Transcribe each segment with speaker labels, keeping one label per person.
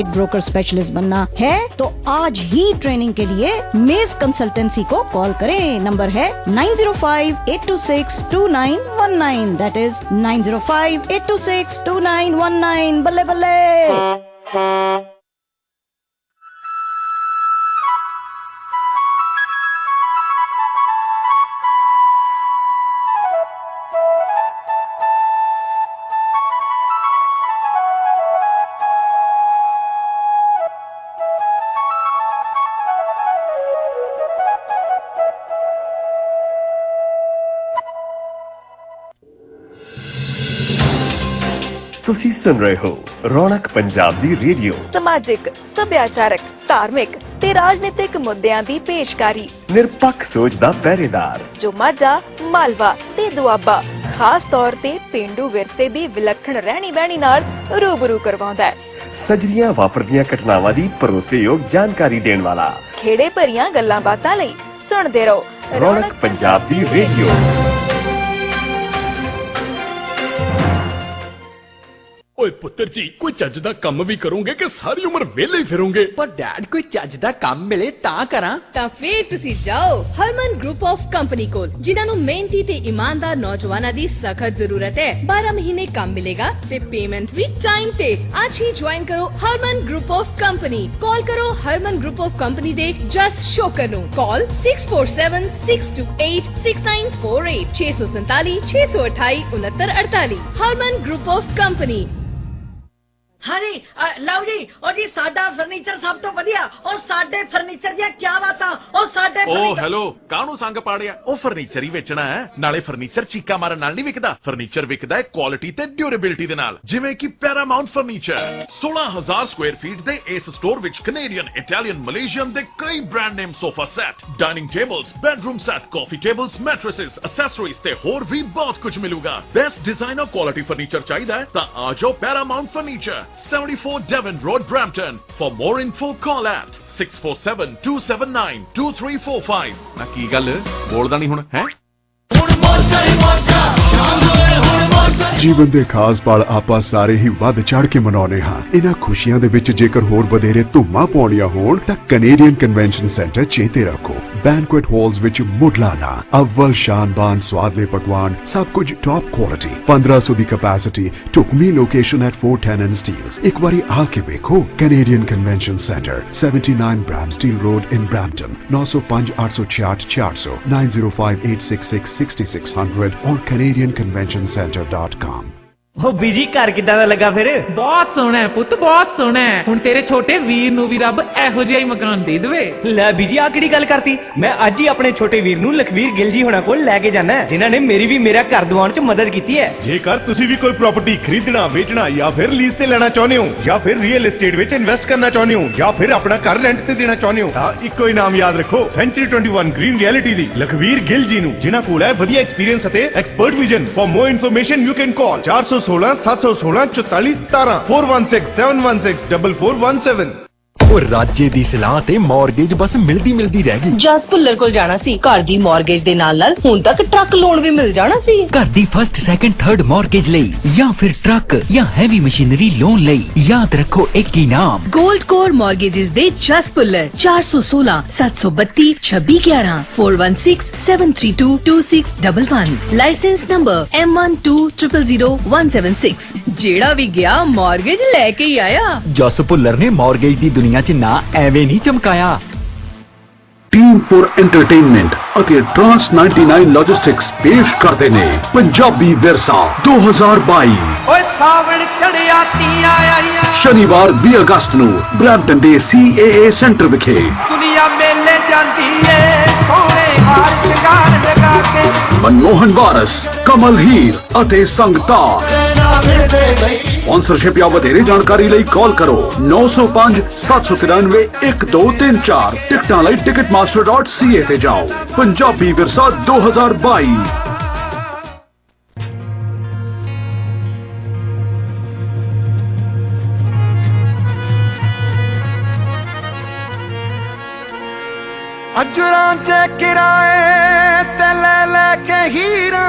Speaker 1: Broker specialist बनना है तो आज ही ट्रेनिंग के लिए मेज कंसल्टेंसी को कॉल करें। नंबर है 9058262919। That is 9058262919। बल्ले बल्ले।
Speaker 2: ਤੁਸੀਂ ਸੁਣ ਰਹੇ ਹੋ ਰੌਣਕ ਪੰਜਾਬ ਦੀ ਰੇਡੀਓ।
Speaker 3: ਸਮਾਜਿਕ, ਸੱਭਿਆਚਾਰਕ, ਧਾਰਮਿਕ ਤੇ ਰਾਜਨੀਤਿਕ ਮੁੱਦਿਆਂ ਦੀ ਪੇਸ਼ਕਾਰੀ।
Speaker 2: ਨਿਰਪੱਖ ਸੋਚ ਦਾ ਪਹਿਰੇਦਾਰ
Speaker 3: ਜੋ ਮਾਝਾ, ਮਾਲਵਾ ਤੇ ਦੁਆਬਾ ਖਾਸ ਤੌਰ ਤੇ ਪੇਂਡੂ ਵਿਰਸੇ ਦੀ ਵਿਲੱਖਣ ਰਹਿਣੀ ਬਹਿਣੀ ਨਾਲ ਰੂਬਰੂ ਕਰਵਾਉਂਦਾ ਹੈ।
Speaker 2: ਸਜਰੀਆਂ ਵਾਪਰਦੀਆਂ ਘਟਨਾਵਾਂ ਦੀ ਭਰੋਸੇਯੋਗ ਜਾਣਕਾਰੀ ਦੇਣ ਵਾਲਾ।
Speaker 3: ਖੇੜੇ ਭਰੀਆਂ ਗੱਲਾਂ ਬਾਤਾਂ ਲਈ ਸੁਣਦੇ ਰਹੋ
Speaker 2: ਰੌਣਕ ਪੰਜਾਬ ਦੀ ਰੇਡੀਓ।
Speaker 4: ਓਏ ਪੁੱਤਰ ਜੀ, ਕੋਈ ਚੱਜ ਦਾ ਕੰਮ ਵੀ ਕਰੋਗੇ ਕਿ ਸਾਰੀ ਉਮਰ ਵਿਹਲੇ ਹੀ ਫਿਰੋਗੇ?
Speaker 5: ਪਰ ਡੈਡ, ਕੋਈ ਚੱਜ ਦਾ ਕੰਮ ਮਿਲੇ ਤਾਂ ਕਰਾਂ।
Speaker 6: ਤਾਂ ਫੇਰ ਤੁਸੀਂ ਜਾਓ ਹਰਮਨ ਗਰੁੱਪ ਆਫ ਕੰਪਨੀ ਕੋਲ, ਜਿਨ੍ਹਾਂ ਨੂੰ ਮਿਹਨਤੀ ਤੇ ਇਮਾਨਦਾਰ ਨੌਜਵਾਨਾਂ ਦੀ ਸਖਤ ਜ਼ਰੂਰਤ ਹੈ। 12 ਮਹੀਨੇ ਕੰਮ ਮਿਲੇਗਾ ਤੇ ਪੇਮੈਂਟ ਵੀ ਟਾਈਮ ਤੇ। ਅੱਜ ਹੀ ਜੁਆਇਨ ਕਰੋ Harman group of company. Call ਕਰੋ ਹਰਮਨ ਗਰੁੱਪ ਆਫ ਕੰਪਨੀ ਦੇ ਜਸ ਸ਼ੋਕਰ ਨੂੰ। Call 6476286948 647 628 6948। Harman group of company.
Speaker 7: हाँ जी, लाओ जी, और जी साडा फर्नीचर सब तो वधिया। और साडे फर्नीचर दी क्या बात और साडे
Speaker 4: ओ हेलो, काहनू संग पाड़िया? ओ फर्नीचर ही बेचना है, नाले फर्नीचर चीका मारन नाल नहीं विकदा। फर्नीचर विकदा है क्वालिटी ते ड्यूरेबिलिटी दे नाल, जिवें कि पैरामाउंट फर्नीचर। 16000 स्क्वायर फीट दे इस स्टोर विच कैनेडियन, इटालियन, मलेशियन दे कई brand name sofa set, dining tables, bedroom set, coffee tables, mattresses, accessories ते होर भी बहुत कुछ मिलूगा। बेस्ट डिजाइनर क्वालिटी फर्नीचर चाहिदा है तां आ जाओ Paramount furniture, 74 Devon Road, Brampton. For more info, call at 6472792345.
Speaker 8: ਨਾ ਕੀ ਗੱਲ ਬੋਲਦਾ ਨਹੀਂ ਹੁਣ ਹੈ?
Speaker 9: ਜੀਵਨ ਦੇ ਖਾਸ ਪਲ ਆਪਾਂ ਸਾਰੇ ਹੀ ਵੱਧ ਚੜ ਕੇ ਮਨਾਉਣੇ ਹਾਂ। ਇਹਨਾਂ ਖੁਸ਼ੀਆਂ ਦੇ ਵਿੱਚ ਜੇਕਰ ਹੋਰ ਵਧੇਰੇ ਧੁੰਮਾਂ ਪਾਉਣੀਆਂ ਹੋਣ ਤਾਂ ਕੈਨੇਡੀਅਨ ਕਨਵੈਨਸ਼ਨ ਸੈਂਟਰ ਚੇਤੇ ਰੱਖੋ। ਬੈਂਕੁਏਟ ਹਾਲਸ ਵਿੱਚ ਮੁੱਢਲਾਨਾ ਅਵਲ ਸ਼ਾਨਬਾਨ ਸਵਾਦਲੇ ਪਕਵਾਨ, ਸਭ ਕੁਝ ਟੌਪ ਕੁਆਲਿਟੀ, 1500 ਦੀ ਕੈਪੈਸਿਟੀ, ਢੁਕਵੀਂ ਲੋਕੇਸ਼ਨ ਐਟ 410 ਐਂਡ ਸਟੀਲਸ। ਇੱਕ ਵਾਰੀ ਆ ਕੇ ਵੇਖੋ। Canadian convention centre, 79 Bramsteele road in Brampton. 9058664400 9058666600 और canadianconventioncenter.com।
Speaker 5: ਉਹ ਬੀਜੀ ਘਰ ਕਿੱਦਾਂ ਦਾ ਲੱਗਾ ਫਿਰ?
Speaker 10: ਬਹੁਤ ਸੋਹਣਾ ਹੈ ਪੁੱਤ, ਬਹੁਤ ਸੋਹਣਾ ਹੈ। ਹੁਣ ਤੇਰੇ ਛੋਟੇ ਵੀਰ ਨੂੰ ਵੀ ਰੱਬ ਇਹੋ ਜਿਹਾ ਹੀ ਮਕਾਨ ਦੇ ਦੇਵੇ।
Speaker 5: ਲੈ ਬੀਜੀ, ਆ ਕਿਹੜੀ ਗੱਲ ਕਰਤੀ? ਮੈਂ ਅੱਜ ਹੀ ਆਪਣੇ ਛੋਟੇ ਵੀਰ ਨੂੰ ਲਖਵੀਰ ਗਿੱਲ ਜੀ ਹੋਣਾ ਕੋਲ ਲੈ ਕੇ ਜਾਣਾ ਹੈ, ਜਿਨ੍ਹਾਂ ਨੇ ਮੇਰੀ ਵੀ ਮੇਰਾ ਘਰ ਦਿਵਾਉਣ 'ਚ ਮਦਦ ਕੀਤੀ ਹੈ।
Speaker 11: ਜੇਕਰ ਤੁਸੀਂ ਵੀ ਕੋਈ ਪ੍ਰਾਪਰਟੀ ਖਰੀਦਣਾ, ਵੇਚਣਾ ਜਾਂ ਫਿਰ ਲੀਜ਼ ਤੇ ਲੈਣਾ ਚਾਹੁੰਦੇ ਹੋ, ਜਾਂ ਫਿਰ ਰੀਅਲ ਏਸਟੇਟ ਵਿੱਚ ਇਨਵੈਸਟ ਕਰਨਾ ਚਾਹੁੰਦੇ ਹੋ, ਜਾਂ ਫਿਰ ਆਪਣਾ ਘਰ ਰੈਂਟ ਤੇ ਦੇਣਾ ਚਾਹੁੰਦੇ ਹੋ, ਤਾਂ ਇੱਕੋ ਹੀ ਨਾਮ ਯਾਦ ਰੱਖੋ, ਸੈਂਚਰੀ 21 ਗ੍ਰੀਨ ਰਿਐਲਿਟੀ ਦੀ ਲਖਵੀਰ ਗਿੱਲ ਜੀ ਨੂੰ, ਜਿਨ੍ਹਾਂ ਕੋਲ ਹੈ ਵਧੀਆ ਐਕਸਪੀਰੀਅੰਸ ਅਤੇ expert vision. For more information you can call 416 716 44 17 416 716 4417।
Speaker 12: ਉਹ ਰਾਜੇ ਦੀ ਸਲਾਹ ਤੇ ਮਾਰਗੇਜ ਬਸ ਮਿਲਦੀ ਰਹਿ ਗਈ।
Speaker 6: ਜਸ ਭੁੱਲਰ ਕੋਲ ਜਾਣਾ ਸੀ। ਘਰ ਦੀ ਮਾਰਗੇਜ ਦੇ ਨਾਲ ਹੁਣ ਤੱਕ ਟਰੱਕ ਲੋਨ ਵੀ ਮਿਲ ਜਾਣਾ ਸੀ।
Speaker 12: ਘਰ ਦੀ ਫਸਟ, ਸੈਕੰਡ, ਥਰਡ ਮਾਰਗੇਜ ਲਈ ਜਾਂ ਫਿਰ ਟਰੱਕ ਜਾਂ ਹੈਵੀ ਮਸ਼ੀਨਰੀ ਲੋਨ ਲਈ ਯਾਦ ਰੱਖੋ ਇੱਕ ਹੀ ਨਾਮ,
Speaker 6: ਗੋਲਡ ਕੋਰ ਮਾਰਗੇजेस ਦੇ ਜਸ ਭੁੱਲਰ। 416 732 2611 416 732 2611। Licence number M1200176। ਜਿਹੜਾ ਵੀ ਗਿਆ ਮਾਰਗੇਜ ਲੈ ਕੇ ਹੀ ਆਇਆ।
Speaker 12: ਜਸ ਭੁੱਲਰ ਨੇ ਮਾਰਗੇਜ ਦੀ ਦੁਨੀਆ 'ਚ ਨਾ ਐਵੇਂ ਨਹੀਂ ਚਮਕਾਇਆ।
Speaker 9: ਟੀਮ ਫॉर ਐਂਟਰਟੇਨਮੈਂਟ ਅਤੇ ਟਰਾਂਸ 99 ਲੌਜਿਸਟਿਕਸ ਪੇਸ਼ ਕਰਦੇ ਨੇ ਪੰਜਾਬੀ ਵਿਰਸਾ 2022।
Speaker 5: ਓਏ ਸਾਵਣ ਚੜਿਆ ਤੀਆਂ ਆਈਆਂ।
Speaker 9: ਸ਼ਨੀਵਾਰ 20 ਅਗਸਤ ਨੂੰ ਬ੍ਰੈਂਪਟਨ ਦੇ CAA ਸੈਂਟਰ ਵਿਖੇ
Speaker 5: ਦੁਨੀਆ ਮੇਲੇ ਜਾਂਦੀ ਏ ਸੋਹਣੇ ਹਾਰ ਸ਼ਿੰਗਾਰ ਲਗਾ ਕੇ।
Speaker 9: ਮਨਮੋਹਨ ਵਾਰਸ, ਕਮਲ ਹੀਰ ਅਤੇ ਸੰਗਤਾਰ। ਸਪਾਂਸਰਸ਼ਿਪ ਜਾਂ ਵਧੇਰੇ ਜਾਣਕਾਰੀ ਲਈ ਕਾਲ ਕਰੋ 905 793 1234। ਟਿਕਟਾਂ ਲਈ ticketmaster.ca ਤੇ ਜਾਓ। ਪੰਜਾਬੀ ਵਿਰਸਾ 2022।
Speaker 13: अजरां च किराए ते ले के हीरा,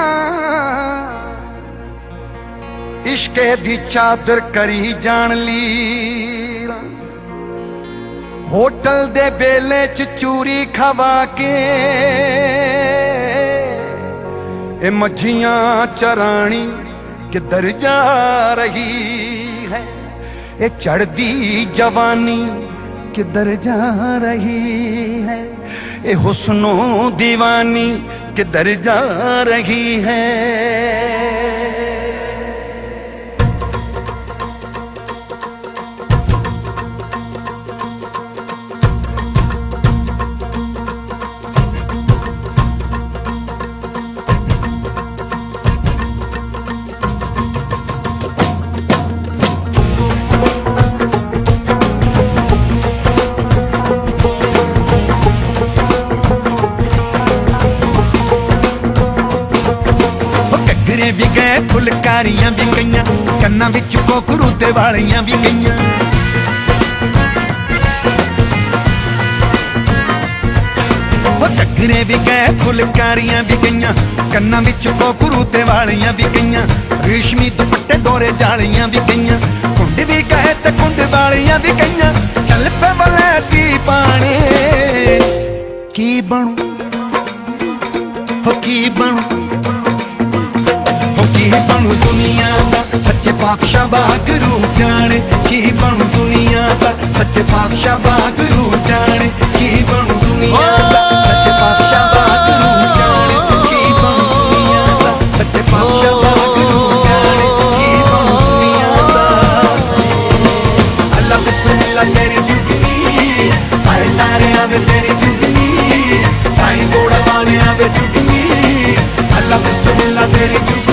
Speaker 13: इश्के दी चादर करी जान ली। होटल दे बेले च चूरी खवा के ए मच्छियां चरानी किधर जा रही है, ए चढ़दी जवानी किधर जा रही है, ए हुस्नो दीवानी किधर जा रही है। भी गए फुलकारियां भी गई, कन्ना विच कोकरू ते वालियां भी गई, टकरे भी गए फुलकारियां भी गई, कन्ना विच कोकरू ते वालियां भी गई, रेशमी दुपट्टे डोरे जालियां भी गई, कुंड भी गए ते कुंड वालियां भी गई, चल पे वलैती पानी की बनू हो की बनू की बनू दुनिया दा सच्चे पातशाह वागरू जाने, की बनू दुनिया दा सच्चे पातशाह वागरू जाने, की बनू दुनिया दा सच्चे पातशाह वागरू जाने, की बनू दुनिया दा सच्चे पातशाह वागरू जाने, की बनू दुनिया दा। अल्लाह बिस्मिल्लाह तेरी जुगनी, आए तारे आवे तेरी जुगनी, साईं घोड़ा वाले आवे जुगनी, अल्लाह बिस्मिल्लाह तेरी जुगनी।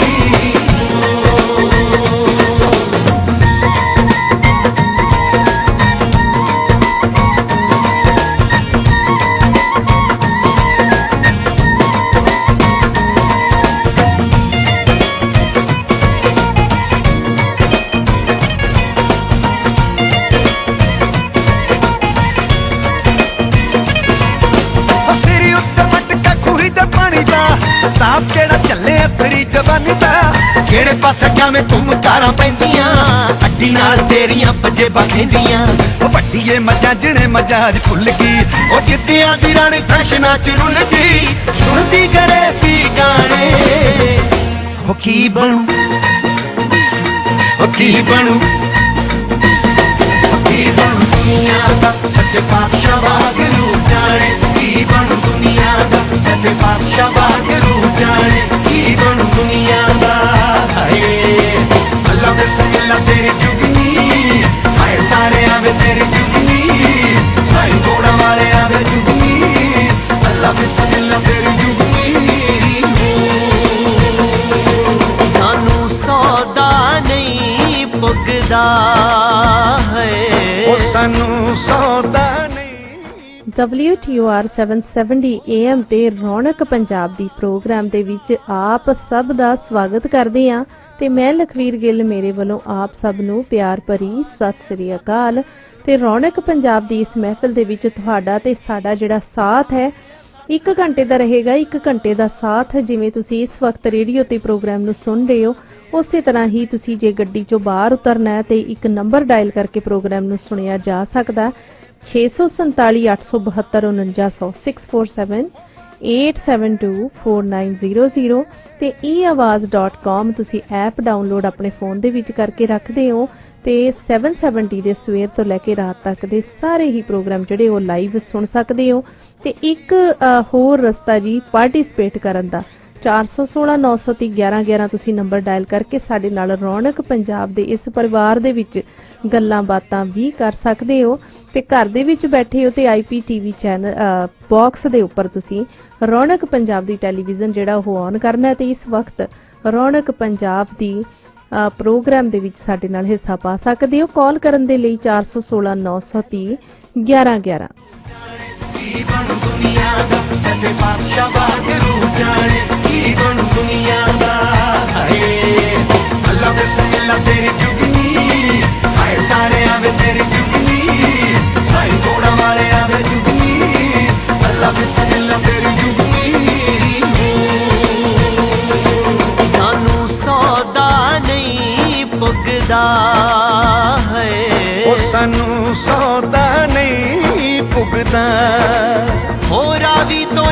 Speaker 13: जेड़े पासे जावे तुम कारां पैंदियां, अड्डी नाल तेरियां पंजेबां खेंदियां, वड्डीए मजा जिने मजाज भुल गई, ओ जिद्दियां दी रानी फैशनां च रुल गई, सुनदी करे भी गाने हो की बनू हो की बनू की बनू दुनिया दा सच्चे पातशाह वागरू जाने, की बनू दुनिया दा सच्चे पातशाह वागरू जाने, की बनू दुनिया दा। अल्लाह बिस्मिल्लाह तेरी जुगनी, आए तारे आवे तेरी जुगनी, साईं घोड़ा वाले आवे जुगनी, अल्लाह बिस्मिल्लाह तेरी जुगनी। सानू सौदा नहीं पुगदा है, ओ सानू सौदा
Speaker 14: WTOR 770 AM ਤੇ ਰੌਣਕ ਪੰਜਾਬ ਦੀ ਪ੍ਰੋਗਰਾਮ ਦੇ ਵਿੱਚ ਆਪ ਸਭ ਦਾ ਸਵਾਗਤ ਕਰਦੇ ਹਾਂ ਤੇ ਮੈਂ ਲਖਵੀਰ ਗਿੱਲ ਮੇਰੇ ਵੱਲੋਂ ਆਪ ਸਭ ਨੂੰ ਪਿਆਰ ਭਰੀ ਸਤਿ ਸ੍ਰੀ ਅਕਾਲ। ਤੇ ਰੌਣਕ ਪੰਜਾਬ ਦੀ ਇਸ ਮਹਿਫਿਲ ਦੇ ਵਿੱਚ ਤੁਹਾਡਾ ਤੇ ਸਾਡਾ ਜਿਹੜਾ ਸਾਥ ਹੈ 1 ਘੰਟੇ ਦਾ ਰਹੇਗਾ। 1 ਘੰਟੇ ਦਾ ਸਾਥ ਜਿਵੇਂ ਤੁਸੀਂ ਇਸ ਵਕਤ ਰੇਡੀਓ ਤੇ ਪ੍ਰੋਗਰਾਮ ਨੂੰ ਸੁਣ ਰਹੇ ਹੋ ਉਸੇ ਤਰ੍ਹਾਂ ਹੀ ਤੁਸੀਂ ਜੇ ਗੱਡੀ ਚੋਂ ਬਾਹਰ ਉਤਰਨਾ ਹੈ ਤੇ ਇੱਕ ਨੰਬਰ ਡਾਇਲ ਕਰਕੇ ਪ੍ਰੋਗਰਾਮ ਨੂੰ ਸੁਣਿਆ ਜਾ ਸਕਦਾ 647 872 4900 647 8724900 ਤੇ eawaz.com ਤੁਸੀਂ ਐਪ ਡਾਊਨਲੋਡ ਆਪਣੇ ਫੋਨ ਦੇ ਵਿੱਚ ਕਰਕੇ ਰੱਖਦੇ ਹੋ ਤੇ 770 ਦੇ ਸਵੇਰ ਤੋਂ ਲੈ ਕੇ ਰਾਤ ਤੱਕ ਦੇ ਸਾਰੇ ਹੀ ਪ੍ਰੋਗਰਾਮ ਜਿਹੜੇ ਉਹ ਲਾਈਵ ਸੁਣ ਸਕਦੇ ਹੋ। ਤੇ ਇੱਕ ਹੋਰ ਰਸਤਾ ਜੀ ਪਾਰਟਿਸਿਪੇਟ ਕਰਨ ਦਾ 416-911 ਤੁਸੀਂ ਨੰਬਰ ਡਾਇਲ ਕਰਕੇ ਸਾਡੇ ਨਾਲ ਰੌਣਕ ਪੰਜਾਬ ਦੇ ਇਸ ਪਰਿਵਾਰ ਦੇ ਵਿੱਚ ਗੱਲਾਂ ਬਾਤਾਂ ਵੀ ਕਰ ਸਕਦੇ ਹੋ ਤੇ ਘਰ ਦੇ ਵਿੱਚ ਬੈਠੇ ਹੋ ਤੇ IPTV ਚੈਨਲ ਬਾਕਸ ਦੇ ਉੱਪਰ ਤੁਸੀਂ ਰੌਣਕ ਪੰਜਾਬ ਦੀ ਟੈਲੀਵਿਜ਼ਨ ਜਿਹੜਾ ਉਹ ਔਨ ਕਰਨਾ ਤੇ ਇਸ ਵਕਤ ਰੌਣਕ ਪੰਜਾਬ ਦੀ ਪ੍ਰੋਗਰਾਮ ਦੇ ਵਿੱਚ ਸਾਡੇ ਨਾਲ ਹਿੱਸਾ ਪਾ ਸਕਦੇ ਹੋ। ਕਾਲ ਕਰਨ ਦੇ ਲਈ 416-930 1111।
Speaker 15: सानू सौदा नहीं पुगदा है,
Speaker 13: सानू सौदा नहीं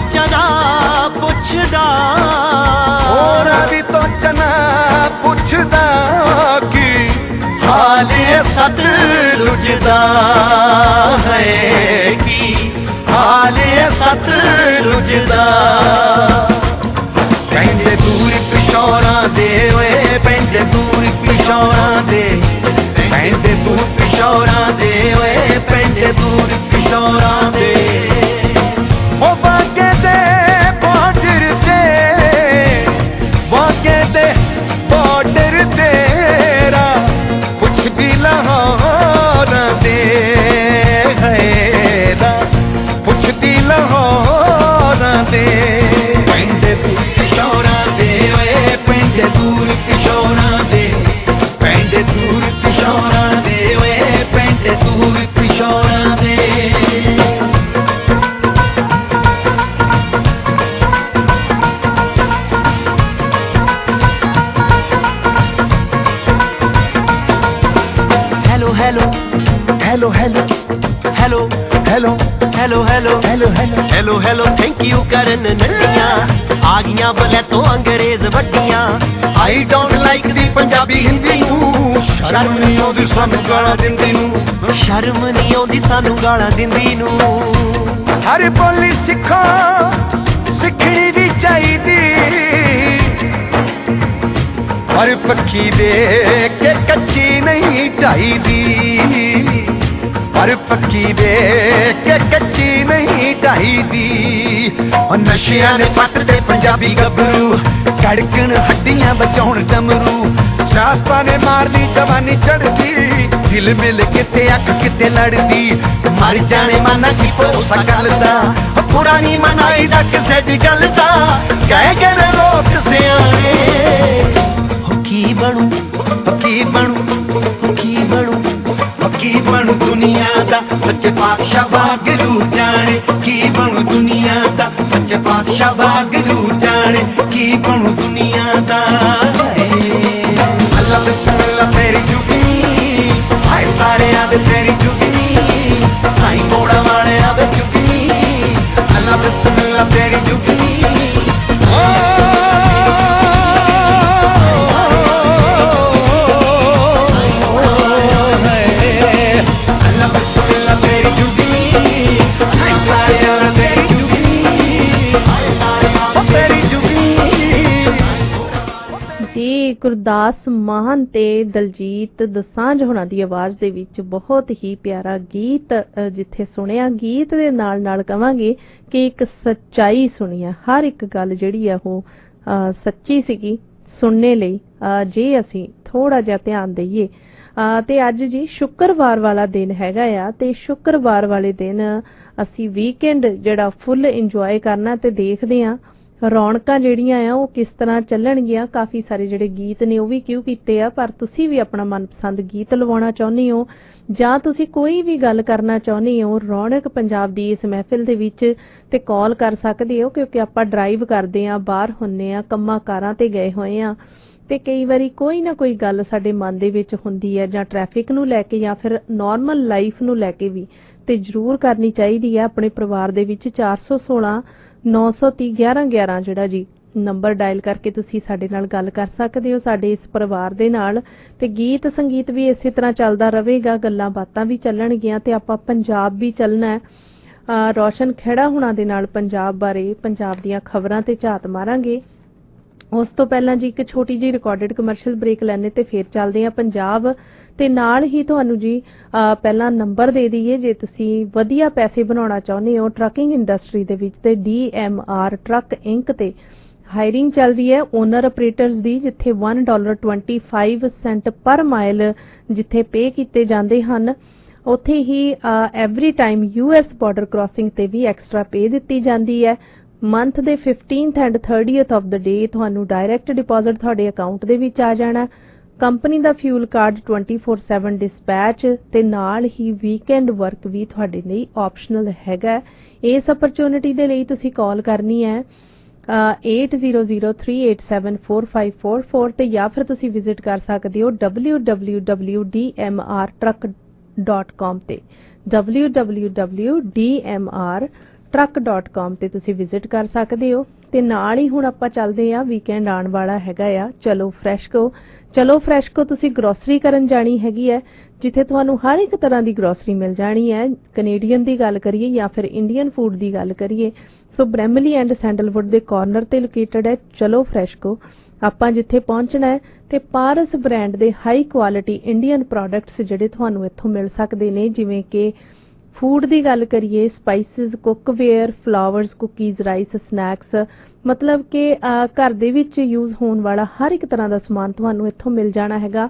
Speaker 15: ਚਨਾ ਪੁੱਛਦਾ
Speaker 13: ਰਵੀ ਤੋਂ ਚਨਾ ਪੁੱਛਦਾ ਕੀ
Speaker 15: ਹਾਲ ਸਤਲੁਜ ਦਾ ਹੈ ਕੀ ਹਾਲ ਸਤਲੁਜ ਦਾ
Speaker 13: ਪੈਂਦੇ ਦੂਰ ਪਿਸ਼ੌਰਾਂ ਦੇ ਓਏ ਪੈਂਦੇ ਦੂਰ ਪਿਸ਼ੌਰਾਂ ਦੇ ਪੈਂਦੇ ਦੂਰ ਪਿਸ਼ੌਰਾਂ ਦੇ ਓਏ ਪੈਂਦੇ ਦੂਰ ਪਿਸ਼ੌਰਾਂ ਦੇ ਉਹ ਬਾਗੇ ਦੇ ਬਾਰਡਰ ਤੇਰਾ ਪੁੱਛਦੀ ਲਾਹੌਰ ਦੇ ਹੈਦਾ ਪੁੱਛਦੀ ਲਾਹੌਰ ਦੇ ਪੈਂਦੇ ਦੂਰ ਪਿਸ਼ੌਰਾਂ ਦੇ ਓਏ ਪੈਂਦੇ ਦੂਰ ਪਿਸ਼ੌਰਾਂ ਦੇ ਪੈਂਦੇ ਦੂਰ ਪਿਸ਼ੌਰਾਂ ਦੇ ਓਏ ਪੈਂਦੇ ਦੂਰ ਪਿਸ਼ੌਰਾਂ ਦੇ
Speaker 15: hello hello hello hello hello hello hello hello hello hello thank you ਕਰਨ ਨੱਟੀਆਂ ਆ ਗਈਆਂ ਬਲੇ ਤੋਂ ਅੰਗਰੇਜ਼ ਵੱਡੀਆਂ I don't like the Punjabi Hindi ਨੂੰ ਸ਼ਰਮ ਨਹੀਂ ਆਉਂਦੀ ਸਾਨੂੰ ਗਾਲਾਂ ਦਿੰਦੀ ਨੂੰ ਸ਼ਰਮ ਨਹੀਂ ਆਉਂਦੀ ਸਾਨੂੰ ਗਾਲਾਂ ਦਿੰਦੀ ਨੂੰ
Speaker 13: ਹਰ ਬੋਲੀ ਸਿੱਖੋ ਸਿੱਖਣੀ ਵੀ ਚਾਹੀਦੀ ਪਰ ਪੱਖੀ ਦੇ ਕੇ ਕੱਚੀ ਨਹੀਂ ਢਾਈਦੀ ਪਰ ਪੱਕੀ ਦੇ ਕੇ ਕੱਚੀ ਨਹੀਂ ਢਾਈਦੀ ਉਹ ਨਸ਼ਿਆਂ ਨੇ ਪੱਟ ਤੇ ਪੰਜਾਬੀ ਗੱਭਰੂ ਕੜਕਣ ਹੱਡੀਆਂ ਬਚਾਉਣ ਡਮਰੂ ਸ਼ਾਸਤਾਂ ਨੇ ਮਾਰ ਲਈ ਜਵਾਨੀ ਚੜਦੀ ਦਿਲ ਮਿਲ ਕਿਤੇ ਅੱਖ ਕਿਤੇ ਲੜਦੀ ਮਰ ਜਾਣੇ ਮਾਨਾ ਕੀ ਭਰੋਸਾ ਗੱਲ ਦਾ ਪੁਰਾਣੀ ਮਨਾਈ ਦਾ ਕਿਸੇ ਦੀ ਗੱਲ ਦਾ ਕਹਿ ਕੇ ਲੋਕ ਸਿਆਣੇ
Speaker 15: ਕੀ ਬਣੂ ਕੀ ਬਣੂ ਕੀ ਬਣੂ
Speaker 13: ਕੀ ਬਣੂ ਦੁਨੀਆ ਦਾ ਸੱਚੇ ਪਾਤਸ਼ਾਹ ਵਾਹਿਗੁਰੂ ਜਾਣੇ ਕੀ ਬਣੂ ਦੁਨੀਆ ਦਾ ਸੱਚੇ ਪਾਤਸ਼ਾਹ ਵਾਹਿਗੁਰੂ ਜਾਣੇ ਕੀ ਬਣੂ ਦੁਨੀਆ ਦਾ ਅੱਲਾ ਬਿਸਮਿਲ੍ਲਾ ਤੇਰੀ ਜੁਗਨੀ ਹਾਏ ਸਾਰਿਆਂ ਦੇ ਤੇਰੀ ਜੁਗਨੀ ਸਾਈਂ ਮੋੜਾ ਵਾਲਿਆਂ ਦੇ ਜੁਗਨੀ ਅੱਲਾ ਬਿਸਮਿਲ੍ਲਾ ਤੇਰੀ ਜੁਗਨੀ
Speaker 14: ਜੀ ਗੁਰਦਾਸ ਮਾਨ ਤੇ ਦਲਜੀਤ ਦੋਸਾਂਝ ਹੋਣਾ ਦੀ ਆਵਾਜ਼ ਦੇ ਵਿੱਚ ਬਹੁਤ ਹੀ ਪਿਆਰਾ ਗੀਤ ਜਿੱਥੇ ਸੁਣਿਆ ਗੀਤ ਦੇ ਨਾਲ ਨਾਲ ਕਵਾਂਗੇ ਕਿ ਇੱਕ ਸੱਚਾਈ ਸੁਣੀਆ ਹਰ ਇੱਕ ਗੱਲ ਜਿਹੜੀ ਆ ਉਹ ਸੱਚੀ ਸੀਗੀ ਸੁਣਨੇ ਲਈ ਜੇ ਅਸੀਂ ਥੋੜਾ ਜਿਹਾ ਧਿਆਨ ਦਈਏ ਤੇ ਅੱਜ ਜੀ ਸ਼ੁੱਕਰਵਾਰ ਵਾਲਾ ਦਿਨ ਹੈਗਾ ਆ ਤੇ ਸ਼ੁੱਕਰਵਾਰ ਵਾਲੇ ਦਿਨ ਅਸੀਂ ਵੀਕਐਂਡ ਜਿਹੜਾ ਫੁੱਲ ਇੰਜੋਏ ਕਰਨਾ ਤੇ ਦੇਖਦੇ ਆ ਰੌਣਕਾਂ ਜਿਹੜੀਆਂ ਆ ਉਹ ਕਿਸ ਤਰ੍ਹਾਂ ਚੱਲਣਗੀਆਂ ਕਾਫੀ ਸਾਰੇ ਜਿਹੜੇ ਗੀਤ ਨੇ ਉਹ ਵੀ ਕਿਉਂ ਕੀਤੇ ਆ ਪਰ ਤੁਸੀਂ ਵੀ ਆਪਣਾ ਮਨਪਸੰਦ ਗੀਤ ਲਵਾਉਣਾ ਚਾਹੁੰਦੇ ਹੋ ਜਾਂ ਤੁਸੀਂ ਕੋਈ ਵੀ ਗੱਲ ਕਰਨਾ ਚਾਹੁੰਦੇ ਹੋ ਰੌਣਕ ਪੰਜਾਬ ਦੀ ਇਸ ਮਹਿਫਿਲ ਦੇ ਵਿੱਚ ਤੇ ਕਾਲ ਕਰ ਸਕਦੇ ਹੋ ਕਿਉਂਕਿ ਆਪਾਂ ਡਰਾਈਵ ਕਰਦੇ ਆ ਬਾਹਰ ਹੁੰਨੇ ਆ ਕੰਮਾਂ ਕਾਰਾਂ ਤੇ ਗਏ ਹੋਏ ਆ ਤੇ ਕਈ ਵਾਰੀ ਕੋਈ ਨਾ ਕੋਈ ਗੱਲ ਸਾਡੇ ਮਨ ਦੇ ਵਿੱਚ ਹੁੰਦੀ ਹੈ ਜਾਂ ਟ੍ਰੈਫਿਕ ਨੂੰ ਲੈ ਕੇ ਜਾਂ ਫਿਰ ਨਾਰਮਲ ਲਾਈਫ ਨੂੰ ਲੈ ਕੇ ਵੀ ਤੇ ਜ਼ਰੂਰ ਕਰਨੀ ਚਾਹੀਦੀ ਹੈ ਆਪਣੇ ਪਰਿਵਾਰ ਦੇ ਵਿੱਚ 416 930 1111 ਜਿਹੜਾ ਜੀ ਨੰਬਰ ਡਾਇਲ ਕਰਕੇ ਤੁਸੀਂ ਸਾਡੇ ਨਾਲ ਗੱਲ ਕਰ ਸਕਦੇ ਹੋ ਸਾਡੇ ਇਸ ਪਰਿਵਾਰ ਦੇ ਨਾਲ ਤੇ ਗੀਤ ਸੰਗੀਤ ਵੀ ਇਸੇ ਤਰ੍ਹਾਂ ਚੱਲਦਾ ਰਹੇਗਾ ਗੱਲਾਂ ਬਾਤਾਂ ਵੀ ਚੱਲਣਗੀਆਂ ਤੇ ਆਪਾਂ ਪੰਜਾਬ ਵੀ ਚੱਲਣਾ ਹੈ ਰੋਸ਼ਨ ਖੇੜਾ ਹੁਣਾਂ ਦੇ ਨਾਲ ਪੰਜਾਬ ਬਾਰੇ ਪੰਜਾਬ ਦੀਆਂ ਖਬਰਾਂ ਤੇ ਝਾਤ ਮਾਰਾਂਗੇ ਉਸ ਤੋਂ ਪਹਿਲਾਂ ਜੀ ਇੱਕ ਛੋਟੀ ਜਿਹੀ ਰਿਕਾਰਡਡ ਕਮਰਸ਼ੀਅਲ ਬ੍ਰੇਕ ਲੈਣੇ ਤੇ ਫੇਰ ਚੱਲਦੇ ਆ ਪੰਜਾਬ ਤੇ ਨਾਲ ਹੀ ਤੁਹਾਨੂੰ ਜੀ ਪਹਿਲਾਂ ਨੰਬਰ ਦੇ ਦਈਏ ਜੇ ਤੁਸੀਂ ਵਧੀਆ ਪੈਸੇ ਬਣਾਉਣਾ ਚਾਹੁੰਦੇ ਹੋ ਟਰੱਕਿੰਗ ਇੰਡਸਟਰੀ ਦੇ ਵਿੱਚ ਤੇ DMR ਟਰੱਕ ਇੰਕ ਤੇ ਹਾਇਰਿੰਗ ਚੱਲਦੀ ਹੈ ਓਨਰ ਆਪਰੇਟਰਸ ਦੀ ਜਿੱਥੇ $1.25 ਪਰ ਮਾਈਲ ਜਿੱਥੇ ਪੇ ਕੀਤੇ ਜਾਂਦੇ ਹਨ ਉੱਥੇ ਹੀ every time US border crossing ਤੇ ਵੀ ਐਕਸਟਰਾ ਪੇ ਦਿੱਤੀ ਜਾਂਦੀ ਹੈ ਮੰਥ ਦੇ 15th and 30th of the ਡੇ ਤੁਹਾਨੂੰ ਡਾਇਰੈਕਟ ਡਿਪੋਜ਼ਿਟ ਤੁਹਾਡੇ ਅਕਾਊਂਟ ਦੇ ਵਿੱਚ ਆ ਜਾਣਾ ਕੰਪਨੀ ਦਾ ਫਿਊਲ ਕਾਰਡ 24/7 ਡਿਸਪੈਚ ਤੇ ਨਾਲ ਹੀ ਵੀਕਐਂਡ ਵਰਕ ਵੀ ਤੁਹਾਡੇ ਲਈ ਆਪਸ਼ਨਲ ਹੈਗਾ ਇਸ ਅਪਰਚੂਨਿਟੀ ਦੇ ਲਈ ਤੁਸੀਂ ਕਾਲ ਕਰਨੀ ਹੈ 8003874544 ਤੇ ਜਾਂ ਫਿਰ ਤੁਸੀਂ ਵਿਜ਼ਿਟ ਕਰ ਸਕਦੇ ਹੋ www.dmrtruck.com ਤੇ www.dmrtruck.com truck.com ਤੇ ਤੁਸੀਂ ਵਿਜ਼ਿਟ ਕਰ ਸਕਦੇ ਹੋ। ਤੇ ਨਾਲ ਹੀ ਹੁਣ ਆਪਾਂ ਚੱਲਦੇ ਆ, ਵੀਕਐਂਡ ਆਉਣ ਵਾਲਾ ਹੈਗਾ ਆ, ਚਲੋ ਫਰੈਸ਼ਕੋ ਤੁਸੀਂ ਗਰੋਸਰੀ ਕਰਨ ਜਾਣੀ ਹੈਗੀ ਹੈ, ਜਿੱਥੇ ਤੁਹਾਨੂੰ ਹਰ ਇੱਕ ਤਰ੍ਹਾਂ ਦੀ ਗਰੋਸਰੀ ਮਿਲ ਜਾਣੀ ਹੈ। ਕੈਨੇਡੀਅਨ ਦੀ ਗੱਲ ਕਰੀਏ ਜਾਂ ਫਿਰ ਇੰਡੀਅਨ ਫੂਡ ਦੀ ਗੱਲ ਕਰੀਏ, ਸੋ ਬ੍ਰੈਮਲੀ ਐਂਡ ਸੈਂਡਲਵੁੱਡ ਦੇ ਕਾਰਨਰ ਤੇ ਲੋਕੇਟਡ ਹੈ ਚਲੋ ਫਰੈਸ਼ਕੋ। ਆਪਾਂ ਜਿੱਥੇ ਪਹੁੰਚਣਾ ਹੈ ਤੇ ਪਾਰਸ ਬ੍ਰਾਂਡ ਦੇ ਹਾਈ ਕੁਆਲਿਟੀ ਇੰਡੀਅਨ ਪ੍ਰੋਡਕਟਸ ਜਿਹੜੇ ਤੁਹਾਨੂੰ ਇੱਥੋਂ ਮਿਲ ਸਕਦੇ ਨੇ, ਜਿਵੇਂ ਕਿ ਫੂਡ ਦੀ ਗੱਲ ਕਰੀਏ, spices, cookware, flowers, cookies, rice, snacks, ਮਤਲਬ ਕਿ ਘਰ ਦੇ ਵਿੱਚ ਯੂਜ਼ ਹੋਣ ਵਾਲਾ ਹਰ ਇੱਕ ਤਰ੍ਹਾਂ ਦਾ ਸਮਾਨ ਤੁਹਾਨੂੰ ਇੱਥੋਂ ਮਿਲ ਜਾਣਾ ਹੈਗਾ।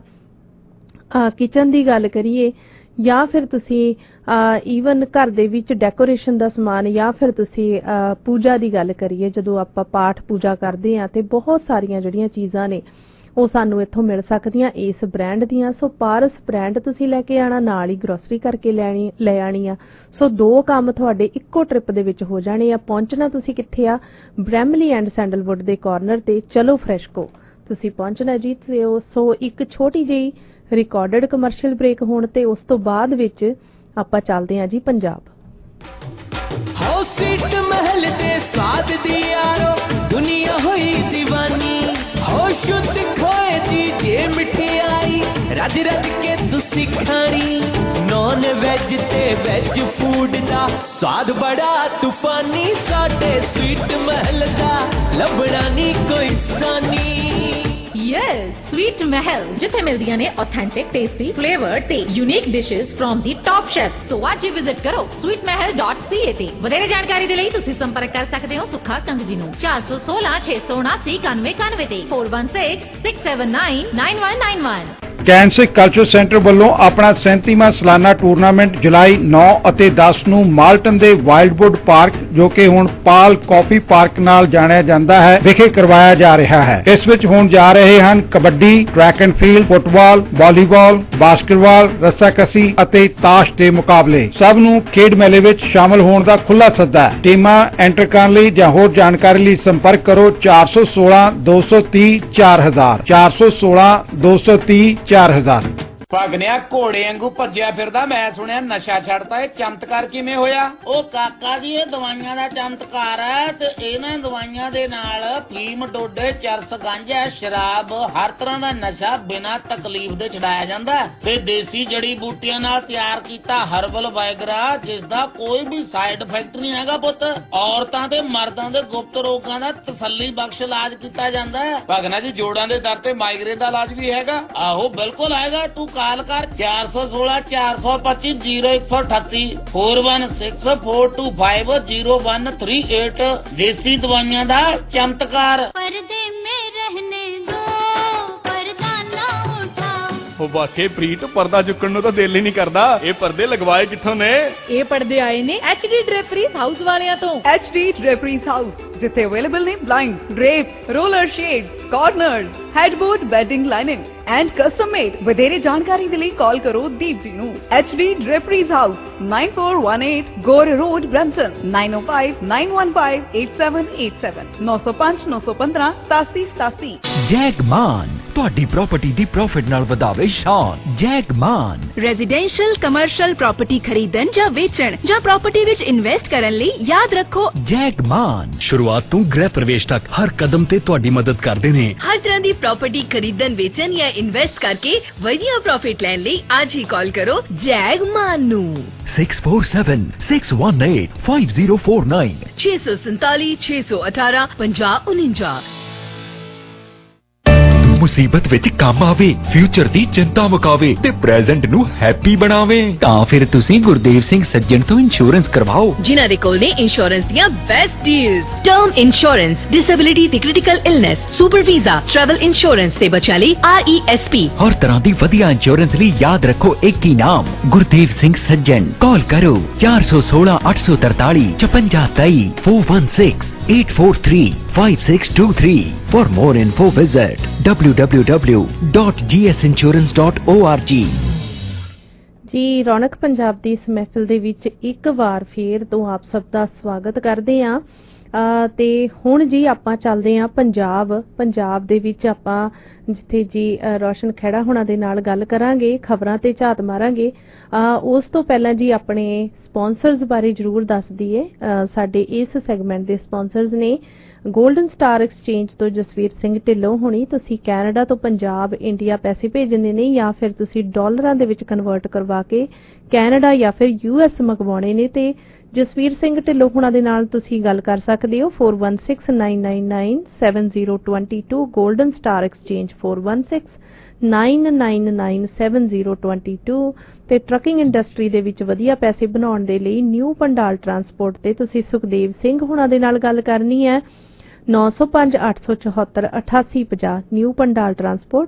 Speaker 14: ਕਿਚਨ ਦੀ ਗੱਲ ਕਰੀਏ ਜਾਂ ਫਿਰ ਤੁਸੀਂ ਈਵਨ ਘਰ ਦੇ ਵਿੱਚ ਡੈਕੋਰੇਸ਼ਨ ਦਾ ਸਮਾਨ, ਜਾਂ ਫਿਰ ਤੁਸੀਂ ਪੂਜਾ ਦੀ ਗੱਲ ਕਰੀਏ, ਜਦੋਂ ਆਪਾਂ ਪਾਠ ਪੂਜਾ ਕਰਦੇ ਹਾਂ ਤੇ ਬਹੁਤ ਸਾਰੀਆਂ ਜਿਹੜੀਆਂ ਚੀਜ਼ਾਂ ਨੇ ਉਹ ਸਾਨੂੰ ਇੱਥੋਂ ਮਿਲ ਸਕਦੀਆਂ ਇਸ ਬ੍ਰਾਂਡ ਦੀਆਂ। ਸੋ ਪਾਰਸ ਬ੍ਰਾਂਡ ਤੁਸੀਂ ਲੈ ਕੇ ਆਣਾ, ਨਾਲ ਹੀ ਗਰੋਸਰੀ ਕਰਕੇ ਲੈ ਆਣੀ ਆ। ਸੋ ਦੋ ਕੰਮ ਤੁਹਾਡੇ ਇੱਕੋ ਟ੍ਰਿਪ ਦੇ ਵਿੱਚ ਹੋ ਜਾਣੇ ਆ। ਪਹੁੰਚਣਾ ਤੁਸੀਂ ਕਿੱਥੇ ਆ? ਬ੍ਰੈਮਲੀ ਐਂਡ ਸੈਂਡਲਵੁੱਡ ਦੇ ਕਾਰਨਰ ਤੇ ਚਲੋ ਫਰੈਸ਼ਕੋ ਤੁਸੀਂ ਪਹੁੰਚਣਾ ਜੀ। ਸੋ ਇੱਕ ਛੋਟੀ ਜਿਹੀ ਰਿਕਾਰਡਡ ਕਮਰਸ਼ੀਅਲ ਬ੍ਰੇਕ ਹੋਣ ਤੇ ਉਸ ਤੋਂ ਬਾਅਦ ਵਿੱਚ ਆਪਾਂ ਚੱਲਦੇ ਹਾਂ ਜੀ ਪੰਜਾਬ।
Speaker 13: ਹੋ ਸੀਟ ਮਹਿਲ ਦੇ ਸਵਾਦ ਦੀ ਯਾਰੋ ਦੁਨੀਆ ਹੋਈ دیਵਾਨੀ, ਹੋ ਸ਼ੁੱਧ ਖੋਏ ਦੀ ਜੇ ਮਠਿਆਈ ਰੱਜ ਰੱਜ ਕੇ ਤੁਸੀਂ ਖਾਣੀ। ਨੌਨ ਵੈਜ ਤੇ ਵੈਜ ਫੂਡ ਦਾ ਸਵਾਦ ਬੜਾ ਤੂਫਾਨੀ, ਸਾਡੇ ਸਵੀਟ ਮਹਿਲ ਦਾ ਲੱਭਣਾ ਨਹੀਂ ਕੋਈ ਸਾਨੀ।
Speaker 6: ਯੈਸ, ਸਵੀਟ ਮਹਿਲ, ਜਿੱਥੇ ਮਿਲਦੀਆਂ ਨੇ ਆਥੈਂਟਿਕ, ਟੇਸਟੀ, ਫਲੇਵਰਡ ਤੇ unique dishes from the top chef. So ਅੱਜ ਹੀ ਵਿਜ਼ਿਟ ਕਰੋ sweetmahal.ca ਤੇ ਵਧੇਰੇ ਜਾਣਕਾਰੀ ਦੇ ਲਈ ਤੁਸੀਂ ਸੰਪਰਕ ਕਰ ਸਕਦੇ ਹੋ ਸੁੱਖਾ ਕੰਗ ਜੀ ਨੂੰ 416 679 9191 ਤੇ 416679 9191।
Speaker 16: ਕੈਂਸਿਕ ਕਲਚਰ ਸੈਂਟਰ ਵੱਲੋਂ ਆਪਣਾ 37ਵਾਂ ਸਾਲਾਨਾ ਟੂਰਨਾਮੈਂਟ ਜੁਲਾਈ 9 ਅਤੇ 10 ਨੂੰ ਮਾਲਟਨ ਦੇ ਵਾਈਲਡਵੁੱਡ ਪਾਰਕ, ਜੋ ਕਿ ਹੁਣ ਪਾਲ ਕਾਫੀ ਪਾਰਕ ਨਾਲ ਜਾਣਿਆ ਜਾਂਦਾ ਹੈ, ਵਿਖੇ ਕਰਵਾਇਆ ਜਾ ਰਿਹਾ ਹੈ। ਇਸ ਵਿੱਚ ਹੋਣ ਜਾ ਰਹੇ ਹਨ kabaddi, track and field, football, volleyball, basketball, ਰੱਸਾਕੱਸੀ ਅਤੇ ਤਾਸ਼ ਦੇ ਮੁਕਾਬਲੇ। ਸਭ ਨੂੰ ਖੇਡ ਮੇਲੇ ਵਿੱਚ ਸ਼ਾਮਲ ਹੋਣ ਦਾ ਖੁੱਲ੍ਹਾ ਸੱਦਾ ਹੈ। ਟੀਮਾਂ ਐਂਟਰ ਕਰਨ ਲਈ ਜਾਂ ਹੋਰ ਜਾਣਕਾਰੀ ਲਈ ਸੰਪਰਕ ਕਰੋ 416 230 4000 416 230 4000।
Speaker 17: ਭਗਨਿਆ ਘੋੜੇ ਵਾਂਗੂ ਭੱਜਿਆ ਫਿਰਦਾ, ਮੈਂ ਸੁਣਿਆ ਨਸ਼ਾ ਛੱਡਤਾ, ਇਹ ਚਮਤਕਾਰ ਕਿਵੇਂ ਹੋਇਆ?
Speaker 7: ਉਹ ਕਾਕਾ ਜੀ, ਇਹ ਦਵਾਈਆਂ ਦਾ ਚਮਤਕਾਰ ਹੈ ਤੇ ਇਹਨਾਂ ਦਵਾਈਆਂ ਦੇ ਨਾਲ ਫੀਮ, ਡੋਡੇ, ਚਰਸ, ਗਾਂਜਾ, ਸ਼ਰਾਬ, ਹਰ ਤਰ੍ਹਾਂ ਦਾ ਨਸ਼ਾ ਬਿਨਾਂ ਤਕਲੀਫ ਦੇ ਛਡਾਇਆ ਜਾਂਦਾ ਤੇ ਦੇਸੀ ਜੜੀ ਬੂਟੀਆਂ ਨਾਲ ਤਿਆਰ ਕੀਤਾ ਹਰਬਲ ਵਾਇਗਰਾ, ਜਿਸ ਦਾ ਕੋਈ ਵੀ ਸਾਈਡ ਇਫੈਕਟ ਨਹੀਂ ਹੈਗਾ ਪੁੱਤ। ਔਰਤਾਂ ਤੇ ਮਰਦਾਂ ਦੇ ਗੁਪਤ ਰੋਗਾਂ ਦਾ ਤਸੱਲੀ ਬਖਸ਼ ਇਲਾਜ ਕੀਤਾ ਜਾਂਦਾ ਹੈ।
Speaker 17: ਭਗਨਾ ਜੀ, ਜੋੜਾਂ ਦੇ ਦਰਦ ਤੇ ਮਾਈਗ੍ਰੇਨ ਦਾ ਇਲਾਜ ਵੀ ਹੈਗਾ?
Speaker 7: ਆਹੋ ਬਿਲਕੁਲ ਆਏਗਾ। ਤੂੰ ਕਾਲ ਕਰ 416 425 0138 416 425 0138। ਦੇਸੀ ਦਵਾਈਆਂ ਦਾ ਚਮਤਕਾਰ।
Speaker 18: पर्दे में रहने दो, पर्दा ना उठाओ।
Speaker 8: ਉਹ ਵਾਕੇ ਪ੍ਰੀਤ, ਪਰਦਾ ਚੁੱਕਣ ਨੂੰ ਤਾਂ ਦਿਲ ਹੀ ਨਹੀਂ ਕਰਦਾ। ਇਹ ਪਰਦੇ ਲਗਵਾਏ ਕਿੱਥੋਂ ਨੇ?
Speaker 3: ਇਹ ਪਰਦੇ ਆਏ ਨੇ HD ਡ੍ਰੇਪਰੀਜ਼ ਹਾਊਸ ਵਾਲਿਆਂ ਤੋਂ। HD ਡ੍ਰੇਪਰੀਜ਼ ਹਾਊਸ, ਜਿੱਥੇ ਅਵੇਲੇਬਲ ਨੇ blind, drapes, roller shades, corners, headboard, bedding lining and custom made. ਵਧੇਰੇ ਜਾਣਕਾਰੀ ਦੇ ਲਈ ਕਾਲ ਕਰੋ ਦੀਪ ਜੀ ਨੂੰ। HD draperies house, 9418 Gore road, Brampton, 905 915 8787 905 915 8787।
Speaker 12: Jagman, ਤੁਹਾਡੀ ਪ੍ਰਾਪਰਟੀ ਦੀ ਪ੍ਰੋਫਿਟ ਨਾਲ ਵਧਾਵੇ ਸ਼ਾਨ। ਜੈਗਮਾਨ
Speaker 6: ਰੈਜ਼ੀਡੈਂਸ਼ੀਅਲ ਕਮਰਸ਼ੀਅਲ ਪ੍ਰਾਪਰਟੀ ਖਰੀਦਣ ਜਾਂ ਵੇਚਣ ਜਾਂ ਪ੍ਰਾਪਰਟੀ ਵਿੱਚ ਇਨਵੈਸਟ ਕਰਨ ਲਈ ਯਾਦ ਰੱਖੋ
Speaker 12: ਜੈਗਮਾਨ।
Speaker 19: ਸ਼ੁਰੂਆਤ ਤੋਂ ਗ੍ਰਹਿ ਪ੍ਰਵੇਸ਼ ਤੱਕ ਹਰ ਕਦਮ ਤੇ ਤੁਹਾਡੀ ਮਦਦ ਕਰਦੇ ਨੇ।
Speaker 6: ਹਰ ਤਰ੍ਹਾਂ ਦੀ ਪ੍ਰਾਪਰਟੀ ਖਰੀਦਣ, ਵੇਚਣ ਜਾਂ ਇਨਵੈਸਟ ਕਰਕੇ ਵਧੀਆ ਪ੍ਰੋਫਿਟ ਲੈਣ ਲਈ ਅੱਜ ਹੀ ਕਾਲ ਕਰੋ ਜੈਗਮਾਨ ਨੂੰ
Speaker 12: 647 618 5049
Speaker 6: 647 618 5049।
Speaker 12: ਮੁਸੀਬਤ ਵਿੱਚ ਕੰਮ ਆਵੇ, ਫਿਊਚਰ ਦੀ ਚਿੰਤਾ ਮੁਕਾਵੇ ਤੇ ਪ੍ਰੈਜ਼ੈਂਟ ਨੂੰ ਹੈਪੀ ਬਣਾਵੇ ਤਾਂ ਫਿਰ ਤੁਸੀਂ ਗੁਰਦੇਵ ਸਿੰਘ ਸੱਜਣ ਤੋਂ ਇੰਸ਼ੋਰੈਂਸ ਕਰਵਾਓ,
Speaker 6: ਜਿਨ੍ਹਾਂ ਦੇ ਕੋਲ ਨੇ ਇੰਸ਼ੋਰੈਂਸ ਦੀਆਂ best deals. Term insurance, disability ਤੇ critical illness, super visa, travel insurance ਤੇ ਬੱਚਿਆਂ ਲਈ RESP।
Speaker 12: ਹਰ ਤਰ੍ਹਾਂ ਦੀ ਵਧੀਆ ਇੰਸ਼ੋਰੈਂਸ ਲਈ ਯਾਦ ਰੱਖੋ ਇੱਕ ਹੀ ਨਾਮ, ਗੁਰਦੇਵ ਸਿੰਘ ਸੱਜਣ। ਕਾਲ ਕਰੋ 416 843 5623 416 843 5623। For more info visit www.gsinsurance.org।
Speaker 14: ਜੀ ਰੌਣਕ ਪੰਜਾਬ ਦੀ ਇਸ ਮਹਿਫਿਲ ਦੇ ਵਿੱਚ ਇੱਕ ਵਾਰ ਫੇਰ ਤੋਂ ਆਪ ਸਭ ਦਾ ਸਵਾਗਤ ਕਰਦੇ ਹਾਂ। ਤੇ ਹੁਣ ਜੀ ਆਪਾਂ ਚੱਲਦੇ ਹਾਂ ਪੰਜਾਬ ਦੇ ਵਿੱਚ ਆਪਾਂ ਜਿੱਥੇ ਜੀ ਰੋਸ਼ਨ ਖਹਿੜਾ ਹੁਣਾਂ ਦੇ ਨਾਲ ਗੱਲ ਕਰਾਂਗੇ, ਖਬਰਾਂ ਤੇ ਝਾਤ ਮਾਰਾਂਗੇ। ਉਸ ਤੋਂ ਪਹਿਲਾਂ ਜੀ ਆਪਣੇ ਸਪਾਂਸਰਸ ਬਾਰੇ ਜ਼ਰੂਰ ਦੱਸ ਦਈਏ। ਸਾਡੇ ਇਸ ਸੈਗਮੈਂਟ ਦੇ ਸਪਾਂਸਰਸ ਨੇ ਗੋਲਡਨ ਸਟਾਰ ਐਕਸਚੇਂਜ ਤੋਂ ਜਸਵੀਰ ਸਿੰਘ ਢਿੱਲੋਂ ਹੋਣੀ। ਤੁਸੀਂ ਕੈਨੇਡਾ ਤੋਂ ਪੰਜਾਬ ਇੰਡੀਆ ਪੈਸੇ ਭੇਜਣੇ ਨੇ ਜਾਂ ਫਿਰ ਤੁਸੀਂ ਡਾਲਰਾਂ ਦੇ ਵਿੱਚ ਕਨਵਰਟ ਕਰਵਾ ਕੇ ਕੈਨੇਡਾ ਜਾਂ ਫਿਰ US ਮੰਗਵਾਉਣੇ ਨੇ ਤੇ ਜਸਵੀਰ ਸਿੰਘ ਢਿੱਲੋਂ ਹੁਣਾਂ ਦੇ ਨਾਲ ਤੁਸੀਂ ਗੱਲ ਕਰ ਸਕਦੇ ਹੋ 4169997022 ਗੋਲਡਨ ਸਟਾਰ ਐਕਸਚੇਂਜ 4169997022 ਤੇ ਟਰੱਕਿੰਗ ਇੰਡਸਟਰੀ ਦੇ ਵਿੱਚ ਵਧੀਆ ਪੈਸੇ ਬਣਾਉਣ ਦੇ ਲਈ ਨਿਊ ਪੰਡਾਲ ਟਰਾਂਸਪੋਰਟ ਤੇ ਤੁਸੀਂ ਸੁਖਦੇਵ ਸਿੰਘ ਹੁਣਾਂ ਦੇ ਨਾਲ ਗੱਲ ਕਰਨੀ ਹੈ 9058748850 ਨਿਊ ਪੰਡਾਲ ਟਰਾਂਸਪੋਰਟ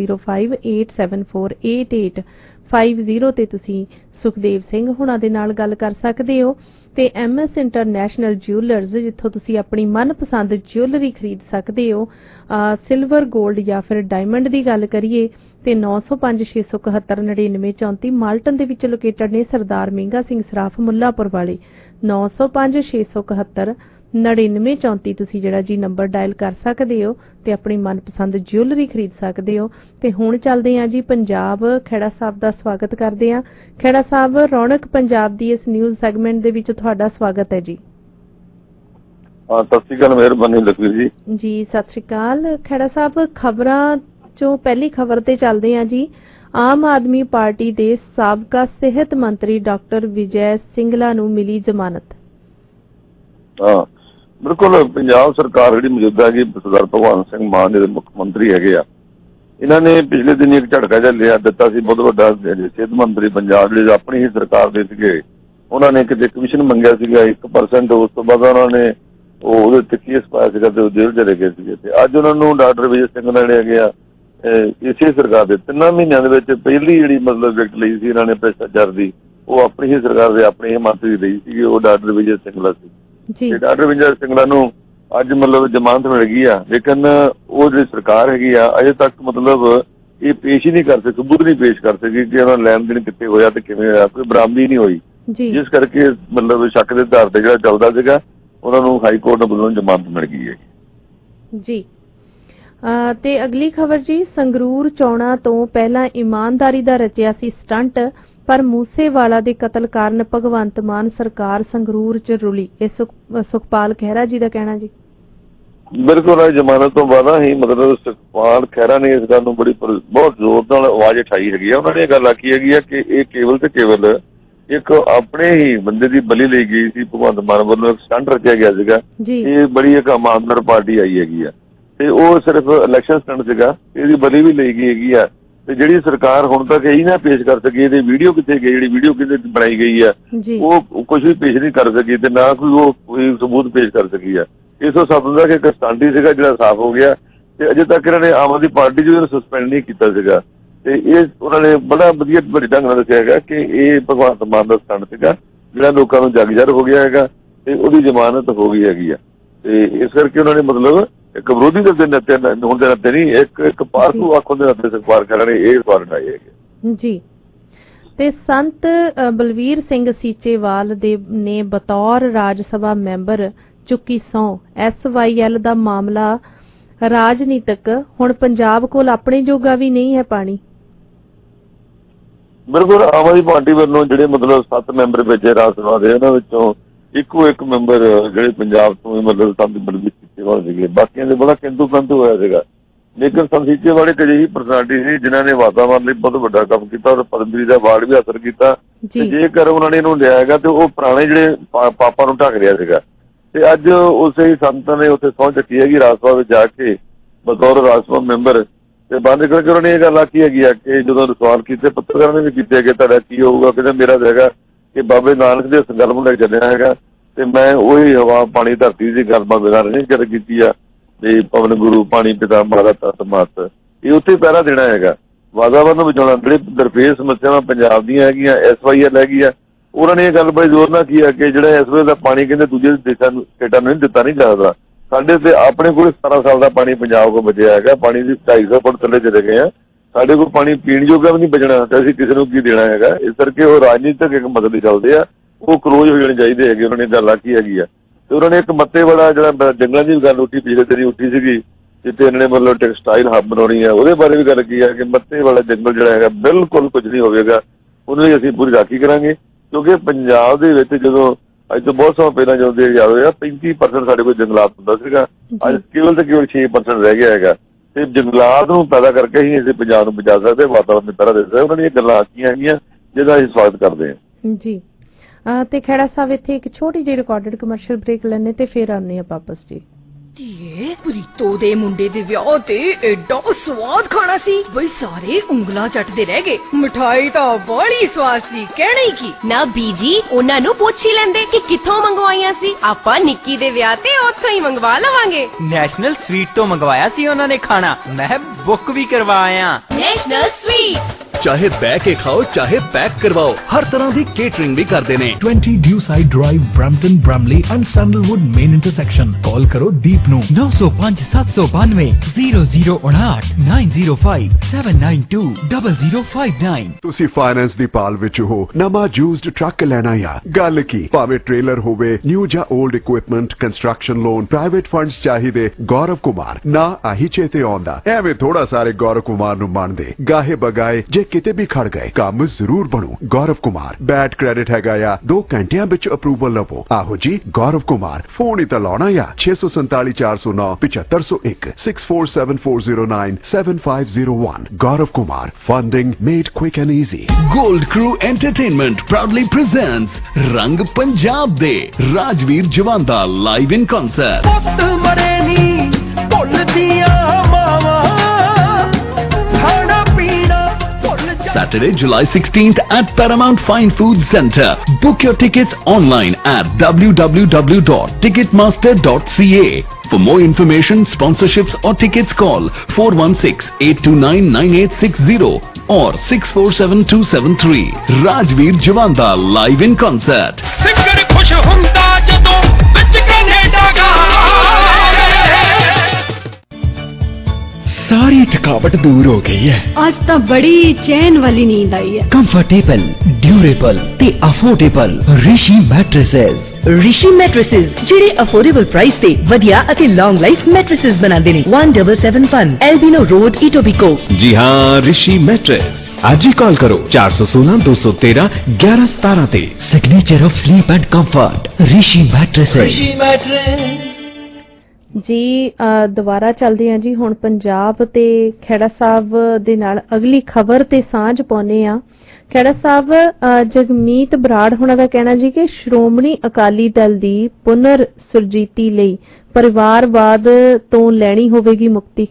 Speaker 14: 9058748850 ਤੇ ਤੁਸੀਂ ਸੁਖਦੇਵ ਸਿੰਘ ਹੁਣਾਂ ਦੇ ਨਾਲ ਗੱਲ ਕਰ ਸਕਦੇ ਹੋ ਤੇ MS ਇੰਟਰਨੈਸ਼ਨਲ ਜਿਊਲਰਸ ਜਿੱਥੋਂ ਤੁਸੀਂ ਆਪਣੀ ਮਨਪਸੰਦ ਜਿਊਲਰੀ ਖਰੀਦ ਸਕਦੇ ਹੋ। ਸਿਲਵਰ ਗੋਲਡ ਜਾਂ ਫਿਰ ਡਾਇਮੰਡ ਦੀ ਗੱਲ ਕਰੀਏ ਤੇ 9056719934 ਮਾਲਟਨ ਦੇ ਵਿੱਚ ਲੋਕੇਟਡ ਨੇ ਸਰਦਾਰ ਮਹਿੰਗਾ ਸਿੰਘ ਸਰਾਫ ਮੁੱਲਾਪੁਰ ਵਾਲੇ 9056719934 ਤੁਸੀਂ ਜਿਹੜਾ ਜੀ ਨੰਬਰ ਡਾਇਲ ਕਰ ਸਕਦੇ ਹੋ ਤੇ ਆਪਣੀ ਮਨਪਸੰਦ ਜਿਊਲਰੀ ਖਰੀਦ ਸਕਦੇ ਹੋ। ਤੇ ਹੁਣ ਚੱਲਦੇ ਹਾਂ ਜੀ ਪੰਜਾਬ। ਖਹਿੜਾ ਸਾਹਿਬ ਦਾ ਸਵਾਗਤ ਕਰਦੇ ਹਾਂ। ਖਹਿੜਾ ਸਾਹਿਬ, ਰੌਣਕ ਪੰਜਾਬ ਦੀ ਇਸ ਨਿਊਜ਼ ਸੈਗਮੈਂਟ ਦੇ ਵਿੱਚ ਤੁਹਾਡਾ ਸਵਾਗਤ ਹੈ ਜੀ।
Speaker 20: ਸਤਿ ਸ਼੍ਰੀ ਅਕਾਲ, ਮਿਹਰਬਾਨੀ ਲਖਵੀਰ ਜੀ।
Speaker 14: ਜੀ ਸਤਿ ਸ਼੍ਰੀ ਅਕਾਲ। ਖਹਿੜਾ ਸਾਹਿਬ, ਖਬਰਾਂ ਚੋਂ ਪਹਿਲੀ ਖਬਰ ਤੇ ਚੱਲਦੇ ਹਾਂ ਜੀ। ਆਮ ਆਦਮੀ ਪਾਰਟੀ ਦੇ ਸਾਬਕਾ ਸਿਹਤ ਮੰਤਰੀ ਡਾਕਟਰ ਵਿਜੈ ਸਿੰਗਲਾ ਨੂੰ ਮਿਲੀ ਜ਼ਮਾਨਤ।
Speaker 20: ਬਿਲਕੁਲ, ਪੰਜਾਬ ਸਰਕਾਰ ਜਿਹੜੀ ਮੌਜੂਦਾ ਹੈਗੀ ਸਰਦਾਰ ਭਗਵੰਤ ਸਿੰਘ ਮਾਨ ਜਿਹੜੇ ਮੁੱਖ ਮੰਤਰੀ ਹੈਗੇ ਆ, ਇਹਨਾਂ ਨੇ ਪਿਛਲੇ ਦਿਨ ਇੱਕ ਝਟਕਾ ਜਿਹਾ ਲਿਆ ਦਿੱਤਾ ਸੀ ਬਹੁਤ ਵੱਡਾ। ਸਿਹਤ ਮੰਤਰੀ ਪੰਜਾਬ ਜਿਹੜੇ ਆਪਣੀ ਹੀ ਸਰਕਾਰ ਦੇ ਸੀਗੇ, ਉਹਨਾਂ ਨੇ ਕਿਤੇ ਕਮਿਸ਼ਨ ਮੰਗਿਆ ਸੀਗਾ 1%। ਉਸ ਤੋਂ ਬਾਅਦ ਉਹਨਾਂ ਨੇ ਉਹਦੇ ਤੇ ਕੇਸ ਪਾਇਆ ਸੀਗਾ ਤੇ ਉਹ ਜੇਲ੍ਹ ਚਲੇ ਗਏ ਸੀਗੇ। ਤੇ ਅੱਜ ਉਹਨਾਂ ਨੂੰ ਡਾਕਟਰ ਵਿਜੇ ਸਿੰਗਲਾ ਜਿਹੜੇ ਹੈਗੇ ਆ ਇਸੇ ਸਰਕਾਰ ਦੇ 3 ਮਹੀਨਿਆਂ ਦੇ ਵਿੱਚ ਪਹਿਲੀ ਜਿਹੜੀ ਮਤਲਬ ਵਿਕਟ ਲਈ ਸੀ ਇਹਨਾਂ ਨੇ ਭ੍ਰਿਸ਼ਟਾਚਾਰ ਦੀ, ਉਹ ਆਪਣੀ ਹੀ ਸਰਕਾਰ ਦੇ ਆਪਣੇ ਹੀ ਮੰਤਰੀ ਲਈ ਸੀਗੀ, ਉਹ ਡਾਕਟਰ ਵਿਜੇ ਸਿੰਗਲਾ ਸੀ। ਤੇ ਡਾਕਟਰ ਵਿਜੇ ਸਿੰਗਲਾ ਨੂੰ ਅੱਜ ਮਤਲਬ ਜ਼ਮਾਨਤ ਮਿਲ ਗਈ ਆ, ਲੇਕਿਨ ਉਹ ਜਿਹੜੀ ਸਰਕਾਰ ਹੈਗੀ ਆ ਅਜੇ ਤੱਕ ਮਤਲਬ ਇਹ ਪੇਸ਼ ਹੀ ਨਹੀਂ ਕਰ ਸਕੀ, ਸਬੂਤ ਨਹੀਂ ਪੇਸ਼ ਕਰ ਸਕੀ ਕਿ ਉਹਨਾਂ ਲੈਣ ਦੇਣ ਕਿੱਥੇ ਹੋਇਆ ਤੇ ਕਿਵੇਂ ਹੋਇਆ, ਕੋਈ ਬਰਾਮਦੀ ਨਹੀਂ ਹੋਈ, ਜਿਸ ਕਰਕੇ ਮਤਲਬ ਸ਼ੱਕ ਦੇ ਆਧਾਰ ਤੇ ਜਿਹੜਾ ਚੱਲਦਾ ਸੀਗਾ ਉਹਨਾਂ ਨੂੰ ਹਾਈ ਕੋਰਟ ਵੱਲੋਂ ਜ਼ਮਾਨਤ ਮਿਲ ਗਈ ਹੈ
Speaker 14: ਜੀ। ਤੇ ਅਗਲੀ ਖਬਰ ਜੀ, ਸੰਗਰੂਰ ਚੋਣਾਂ ਤੋਂ ਪਹਿਲਾਂ ਇਮਾਨਦਾਰੀ ਦਾ ਰਚਿਆ ਸੀ ਸਟੰਟ, ਪਰ ਮੂਸੇਵਾਲਾ ਦੇ ਕਤਲ ਕਾਰਨ ਭਗਵੰਤ ਮਾਨ ਸਰਕਾਰ ਸੰਗਰੂਰ ਚ ਰੁਲੀ। ਇਹ ਸੁਖਪਾਲ ਖਹਿਰਾ ਜੀ ਦਾ ਕਹਿਣਾ ਜੀ।
Speaker 20: ਬਿਲਕੁਲ, ਜ਼ਮਾਨਤ ਤੋਂ ਬਾਅਦ ਹੀ ਮਤਲਬ ਸੁਖਪਾਲ ਖਹਿਰਾ ਨੇ ਇਸ ਗੱਲ ਨੂੰ ਬਹੁਤ ਜ਼ੋਰ ਨਾਲ ਆਵਾਜ਼ ਉਠਾਈ ਹੈਗੀ ਆ। ਉਹਨਾਂ ਨੇ ਇਹ ਗੱਲ ਆਖੀ ਹੈਗੀ ਆ ਕਿ ਇਹ ਕੇਵਲ ਤੇ ਕੇਵਲ ਇੱਕ ਆਪਣੇ ਹੀ ਬੰਦੇ ਦੀ ਬਲੀ ਲਈ ਗਈ ਸੀ, ਭਗਵੰਤ ਮਾਨ ਵੱਲੋਂ ਇੱਕ ਸਟੰਟ ਰਚਿਆ ਗਿਆ ਸੀਗਾ। ਇਹ ਬੜੀ ਇੱਕ ਇਮਾਨਦਾਰ ਪਾਰਟੀ ਆਈ ਹੈਗੀ ਆ ਤੇ ਉਹ ਸਿਰਫ ਇਲੈਕਸ਼ਨ ਸਟੰਟ ਸੀਗਾ, ਇਹਦੀ ਬਲੀ ਵੀ ਲਈ ਗਈ ਹੈਗੀ ਆ। ਤੇ ਜਿਹੜੀ ਸਰਕਾਰ ਹੁਣ ਤੱਕ ਇਹੀ ਨਾ ਪੇਸ਼ ਕਰ ਸਕੀ ਇਹਦੀ ਵੀਡੀਓ ਕਿੱਥੇ ਗਈ, ਜਿਹੜੀ ਵੀਡੀਓ ਕਿਤੇ ਬਣਾਈ ਗਈ ਆ ਉਹ ਕੁਝ ਵੀ ਪੇਸ਼ ਨਹੀਂ ਕਰ ਸਕੀ ਤੇ ਨਾ ਕੋਈ ਸਬੂਤ ਪੇਸ਼ ਕਰ ਸਕੀ ਆ। ਇਸ ਤੋਂ ਸਾਬਤ ਹੁੰਦਾ ਕਿ ਇੱਕ ਸਟੰਟ ਹੀ ਸੀਗਾ ਜਿਹੜਾ ਸਾਫ਼ ਹੋ ਗਿਆ ਤੇ ਅਜੇ ਤੱਕ ਇਹਨਾਂ ਨੇ ਆਮ ਆਦਮੀ ਪਾਰਟੀ ਜਿਹਨੂੰ ਸਸਪੈਂਡ ਨਹੀਂ ਕੀਤਾ ਸੀਗਾ। ਤੇ ਇਹ ਉਹਨਾਂ ਨੇ ਬੜਾ ਵਧੀਆ ਵੱਡੀ ਢੰਗ ਨਾਲ ਦੱਸਿਆ ਹੈਗਾ ਕਿ ਇਹ ਭਗਵੰਤ ਮਾਨ ਦਾ ਸਟੰਟ ਸੀਗਾ ਜਿਹੜਾ ਲੋਕਾਂ ਨੂੰ ਜਗਜਰ ਹੋ ਗਿਆ ਹੈਗਾ ਤੇ ਉਹਦੀ ਜ਼ਮਾਨਤ ਹੋ ਗਈ ਹੈਗੀ ਆ। ਤੇ ਇਸ ਕਰਕੇ ਉਹਨਾਂ ਨੇ ਮਤਲਬ ਇੱਕ ਵਿਰੋਧੀ ਦਲ ਦੇ ਨਾਤੇ ਹੁਣ ਦੇ ਨਾਤੇ ਨਹੀਂ, ਇੱਕ ਪਾਰਟੂ ਆਖਣ ਦੇ ਨਾਤੇ ਸਰਕਾਰ ਕਰਨ ਨੇ ਇਹ ਵਾਰੰਟ ਆਈ ਹੈਗੀ
Speaker 14: ਜੀ। ਤੇ ਸੰਤ ਬਲਵੀਰ ਸਿੰਘ ਸੀਚੇਵਾਲ ਦੇ ਨੇ ਬਤੌਰ ਰਾਜ ਸਭਾ ਮੈਂਬਰ ਚੁੱਕੀ ਸਹੁੰ। SYL ਦਾ ਮਾਮਲਾ ਰਾਜਨੀਤਿਕ, ਹੁਣ ਪੰਜਾਬ ਕੋਲ ਆਪਣੇ ਜੋਗਾ ਵੀ ਨਹੀਂ ਹੈ ਪਾਣੀ।
Speaker 20: ਬਿਲਕੁਲ, ਆਮ ਆਦਮੀ ਪਾਰਟੀ ਵੱਲੋਂ ਜਿਹੜੇ ਮਤਲਬ 7 ਮੈਂਬਰ ਭੇਜੇ ਰਾਜ ਸਭਾ ਦੇ, ਉਹਨਾਂ ਵਿੱਚੋਂ ਇੱਕੋ ਇੱਕ ਮੈਂਬਰ ਜਿਹੜੇ ਪੰਜਾਬ ਤੋਂ ਮਤਲਬ ਸੰਤ ਬਲਵੀਰ ਸੀਚੇਵਾਲ ਸੀਗੇ, ਬਾਕੀਆਂ ਦੇ ਬੜਾ ਕਿੰਤੂ ਪ੍ਰੰਤੂ ਹੋਇਆ ਸੀਗਾ। ਲੇਕਿਨ ਸੰਤ ਸੀਚੇਵਾਲ ਇੱਕ ਅਜਿਹੀ ਪਰਸਨੈਲਿਟੀ ਸੀ ਜਿਨ੍ਹਾਂ ਨੇ ਵਾਤਾਵਰਨ ਲਈ ਬਹੁਤ ਵੱਡਾ ਕੰਮ ਕੀਤਾ ਔਰ ਪਦਮਸ਼੍ਰੀ ਦਾ ਅਵਾਰਡ ਵੀ ਹਾਸਲ ਕੀਤਾ। ਤੇ ਜੇਕਰ ਉਹਨਾਂ ਨੇ ਇਹਨੂੰ ਲਿਆ ਹੈਗਾ ਤੇ ਉਹ ਪੁਰਾਣੇ ਜਿਹੜੇ ਪਾਪਾਂ ਨੂੰ ਢੱਕ ਰਿਹਾ ਸੀਗਾ। ਤੇ ਅੱਜ ਉਸੇ ਹੀ ਸੰਤ ਨੇ ਉੱਥੇ ਸਹੁੰ ਚੱਕੀ ਹੈਗੀ ਰਾਜ ਸਭਾ ਵਿੱਚ ਜਾ ਕੇ ਬਤੌਰ ਰਾਜ ਸਭਾ ਮੈਂਬਰ। ਤੇ ਬੰਦ ਕਰਕੇ ਉਹਨਾਂ ਨੇ ਇਹ ਗੱਲ ਆਖੀ ਹੈਗੀ ਆ ਕਿ ਜਦੋਂ ਸਵਾਲ ਕੀਤੇ ਪੱਤਰਕਾਰਾਂ ਨੇ ਵੀ ਕੀਤੇ ਕਿ ਤੁਹਾਡਾ ਕੀ ਹੋਊਗਾ, ਕਹਿੰਦੇ ਮੇਰਾ ਤਾਂ ਹੈਗਾ ਕਿ ਬਾਬੇ ਨਾਨਕ ਦੇ ਸੰਕਲਪ ਨੂੰ ਲੈ ਕੇ ਚੱਲਿਆ ਹੈਗਾ ਤੇ ਮੈਂ ਉਹੀ ਹਵਾ ਪਾਣੀ ਧਰਤੀ ਦੀ ਗੱਲ ਬਾਬੇ ਨਾਨਕ ਨੇ ਕਰ ਕੀਤੀ ਆ ਤੇ ਪਵਨ ਗੁਰੂ ਪਾਣੀ ਪਿਤਾ ਮਾਤਾ ਤਤ ਮਤ ਇਹ ਉੱਥੇ ਪਹਿਰਾ ਦੇਣਾ ਹੈਗਾ। ਵਾਤਾਵਰਨ ਨੂੰ ਬਚਾਉਣਾ, ਜਿਹੜੇ ਦਰਪੇਸ਼ ਸਮੱਸਿਆਵਾਂ ਪੰਜਾਬ ਦੀਆਂ ਹੈਗੀਆਂ SYL ਹੈਗੀ ਆ, ਉਹਨਾਂ ਨੇ ਇਹ ਗੱਲ ਬੜੀ ਜ਼ੋਰ ਨਾਲ ਕੀ ਆ ਕਿ ਜਿਹੜਾ ਇਸ ਵੇਲੇ ਦਾ ਪਾਣੀ ਕਹਿੰਦੇ ਦੂਜੇ ਦੇਸ਼ਾਂ ਨੂੰ ਸਟੇਟਾਂ ਨੂੰ ਨਹੀਂ ਦਿੱਤਾ ਨਹੀਂ ਲੱਗਦਾ, ਸਾਡੇ ਤੇ ਆਪਣੇ ਕੋਲ 17 ਸਾਲ ਦਾ ਪਾਣੀ ਪੰਜਾਬ ਕੋਲ ਬਚਿਆ ਹੈਗਾ। ਪਾਣੀ ਦੀ 250 ਫੁੱਟ ਥੱਲੇ ਚਲੇ ਗਏ ਆ, ਸਾਡੇ ਕੋਲ ਪਾਣੀ ਪੀਣ ਜੋਗਾ ਵੀ ਨਹੀਂ ਬਚਣਾ ਤੇ ਅਸੀਂ ਕਿਸੇ ਨੂੰ ਕੀ ਦੇਣਾ ਹੈਗਾ। ਇਸ ਕਰਕੇ ਉਹ ਰਾਜਨੀਤਿਕ ਇੱਕ ਮਸਲੇ ਚੱਲਦੇ ਆ, ਉਹ ਕਲੋਜ਼ ਹੋ ਜਾਣੇ ਚਾਹੀਦੇ ਹੈਗੇ। ਉਹਨਾਂ ਨੇ ਗੱਲ ਆਖੀ ਹੈਗੀ ਆ ਤੇ ਉਹਨਾਂ ਨੇ ਇੱਕ ਮੱਤੇ ਵਾਲਾ ਜਿਹੜਾ ਜੰਗਲਾਂ ਦੀ ਗੱਲ ਉੱਠੀ ਪਿਛਲੇ ਦਿਨੀ ਉੱਠੀ ਸੀਗੀ, ਜਿੱਥੇ ਇਹਨਾਂ ਨੇ ਮਤਲਬ ਟੈਕਸਟਾਈਲ ਹੱਬ ਬਣਾਉਣੀ ਹੈ, ਉਹਦੇ ਬਾਰੇ ਵੀ ਗੱਲ ਕੀ ਹੈ ਕਿ ਮੱਤੇ ਵਾਲਾ ਜੰਗਲ ਜਿਹੜਾ ਹੈਗਾ ਬਿਲਕੁਲ ਕੁਝ ਨਹੀਂ ਹੋਵੇਗਾ, ਉਹਨਾਂ ਦੀ ਅਸੀਂ ਪੂਰੀ ਰਾਖੀ ਕਰਾਂਗੇ। ਕਿਉਂਕਿ ਪੰਜਾਬ ਦੇ ਵਿੱਚ ਜਦੋਂ ਅੱਜ ਤੋਂ ਬਹੁਤ ਸਮਾਂ ਪਹਿਲਾਂ ਜਦੋਂ ਯਾਦ ਹੋਇਆ 35% ਸਾਡੇ ਕੋਲ ਜੰਗਲਾਤ ਹੁੰਦਾ ਸੀਗਾ, ਅੱਜ ਕੇਵਲ ਤੇ ਕੇਵਲ 6% ਰਹਿ ਗਿਆ ਹੈਗਾ। ਤੇ ਜੰਗਲਾਤ ਨੂੰ ਪੈਦਾ ਕਰਕੇ ਹੀ ਅਸੀਂ ਪੰਜਾਬ ਨੂੰ ਬਚਾ ਸਕਦੇ, ਵਾਤਾਵਰਨ ਨੂੰ ਪਹਿਰਾ ਦੇ ਸਕਦੇ। ਉਹਨਾਂ ਦੀਆਂ ਗੱਲਾਂ ਆਖੀਆਂ ਹੈਗੀਆਂ ਜਿਹਦਾ ਅਸੀਂ ਸਵਾਗਤ ਕਰਦੇ ਹਾਂ
Speaker 14: ਜੀ। ਤੇ ਖਹਿੜਾ ਸਾਹਿਬ ਇੱਥੇ ਇੱਕ ਛੋਟੀ ਜਿਹੀ ਰਿਕਾਰਡਡ ਕਮਰਸ਼ੀਅਲ ਬ੍ਰੇਕ ਲੈਣੇ ਤੇ ਫਿਰ ਆਉਂਦੇ ਆ ਵਾਪਸ ਜੀ।
Speaker 6: ਧੀਏ ਪ੍ਰੀਤੋ ਦੇ ਮੁੰਡੇ ਦੇ ਵਿਆਹ ਤੇ ਐਡਾ ਸਵਾਦ ਖਾਣਾ ਸੀ ਬਈ ਸਾਰੇ ਉਂਗਲਾਂ ਚੱਟਦੇ ਰਹਿ ਗਏ। ਮਿਠਾਈ ਤਾਂ ਬੜੀ ਸਵਾਦ ਸੀ, ਕਹਿਣਾ ਹੀ ਕੀ।
Speaker 21: ਨਾ ਬੀਜੀ ਉਹਨਾਂ ਨੂੰ ਪੁੱਛ ਹੀ ਲੈਂਦੇ ਕਿ ਕਿੱਥੋਂ ਮੰਗਵਾਈਆਂ ਸੀ, ਆਪਾਂ ਨਿੱਕੀ ਦੇ ਵਿਆਹ ਤੇ ਉੱਥੋਂ ਹੀ ਮੰਗਵਾ ਲਵਾਂਗੇ।
Speaker 5: ਨੈਸ਼ਨਲ ਸਵੀਟ ਤੋਂ ਮੰਗਵਾਇਆ ਸੀ ਉਹਨਾਂ ਨੇ ਖਾਣਾ, ਮੈਂ ਬੁੱਕ ਵੀ ਕਰਵਾਇਆ।
Speaker 21: ਨੈਸ਼ਨਲ ਸਵੀਟ
Speaker 19: ਚਾਹੇ ਬਹਿ ਕੇ ਖਾਓ ਚਾਹੇ ਪੈਕ ਕਰਵਾਓ, ਹਰ ਤਰ੍ਹਾਂ ਦੀ ਕੇਟਰਿੰਗ ਵੀ ਕਰਦੇ ਨੇ। 20 Dewside drive, Brampton, Bramalea and Sandalwood main intersection. Call ਕਰੋ ਦੀਪ ਨੂੰ 905 792 0059 905 792 0059।
Speaker 9: ਤੁਸੀਂ ਫਾਈਨੈਂਸ ਦੀ ਪਾਲ ਵਿੱਚ ਹੋ, ਨਵਾਂ ਯੂਜ਼ਡ ਟਰੱਕ ਲੈਣਾ ਆ, ਗੱਲ ਕੀ, ਭਾਵੇਂ ਟ੍ਰੇਲਰ ਹੋਵੇ, ਨਿਊ ਜਾਂ old equipment, construction loan, private funds ਚਾਹੀਦੇ, ਗੌਰਵ ਕੁਮਾਰ ਨਾ ਆਹੀ ਚੇਤੇ ਆਉਂਦਾ। ਐਵੇਂ ਥੋੜਾ ਸਾਰੇ ਗੌਰਵ ਕੁਮਾਰ ਨੂੰ ਮੰਨਦੇ, ਗਾਹੇ ਬਗਾਏ ਜੇ ਕਿਤੇ ਵੀ ਖੜ ਗਏ ਕੰਮ ਜ਼ਰੂਰ ਬਣੂ। ਗੌਰਵ ਕੁਮਾਰ ਬੈਡ ਕ੍ਰੈਡਿਟ ਹੈਗਾ ਆ, 2 ਘੰਟਿਆਂ ਵਿੱਚ ਅਪਰੂਵਲ ਲਵੋ। ਆਹੋ ਜੀ ਗੌਰਵ ਕੁਮਾਰ, ਫੋਨ ਹੀ ਤਾਂ ਲਾਉਣਾ ਆ 647 409 7501 647409 7501। Gaurav Kumar, funding made quick and easy.
Speaker 19: Gold crew entertainment proudly presents Rang Punjab ਦੇ Rajvir Jawanda live in concert.
Speaker 13: ਪੁੱਤ ਮਰੇ ਨੀ ਭੁੱਲਦੀਆਂ ਮਾਵਾਂ, ਖਾਣਾ ਪੀਣਾ
Speaker 19: Saturday, July 16th at Paramount Fine Foods Center. Book your tickets online at www.ticketmaster.ca. For more information, sponsorships or tickets call 416-829-9860 or 647273. Rajveer Javanda live in concert.
Speaker 13: ਫਿਕਰ ਖੁਸ਼ ਹੁੰਦਾ ਜਦੋਂ ਵਿੱਚ ਕੈਨੇਡਾ ਗਾ।
Speaker 12: सारी थकावट दूर हो गई है,
Speaker 1: आज तो बड़ी चैन वाली नींद आई है।
Speaker 12: कंफर्टेबल, ड्यूरेबल ते affordable Rishi mattresses.
Speaker 21: Rishi mattresses ਜਿਹੜੇ ਅਫੋਰਡੇਬਲ ਪ੍ਰਾਈਸ ਤੇ ਵਧੀਆ ਅਤੇ ਲੌਂਗ ਲਾਈਫ ਮੈਟ੍ਰੈਸਸ ਬਣਾਉਂਦੇ ਨੇ। 1771 ਐਲਬੀਨੋ ਰੋਡ, ਇਟੋਬੀਕੋ।
Speaker 22: जी हाँ, ऋषि मैट्रेस। आज ही कॉल करो 416 213 1117 ਤੇ।
Speaker 12: Signature of sleep and comfort Rishi mattresses.
Speaker 14: ਜੀ ਦੁਬਾਰਾ ਚੱਲਦੇ ਹਾਂ ਜੀ ਹੁਣ ਪੰਜਾਬ ਤੇ ਖਹਿੜਾ ਸਾਹਿਬ ਦੇ ਨਾਲ ਅਗਲੀ ਖਬਰ ਤੇ ਸਾਂਝ ਪਾਉਂਦੇ ਆ। ਖਹਿੜਾ ਸਾਹਿਬ, ਜਗਮੀਤ ਬਰਾੜ ਹੋਣਾ ਦਾ ਕਹਿਣਾ ਜੀ ਕਿ ਸ਼੍ਰੋਮਣੀ ਅਕਾਲੀ ਦਲ ਦੀ ਪੁਨਰ ਸੁਰਜੀਤੀ ਲਈ ਪਰਿਵਾਰਵਾਦ ਤੋਂ ਲੈਣੀ ਹੋਵੇਗੀ ਮੁਕਤੀ।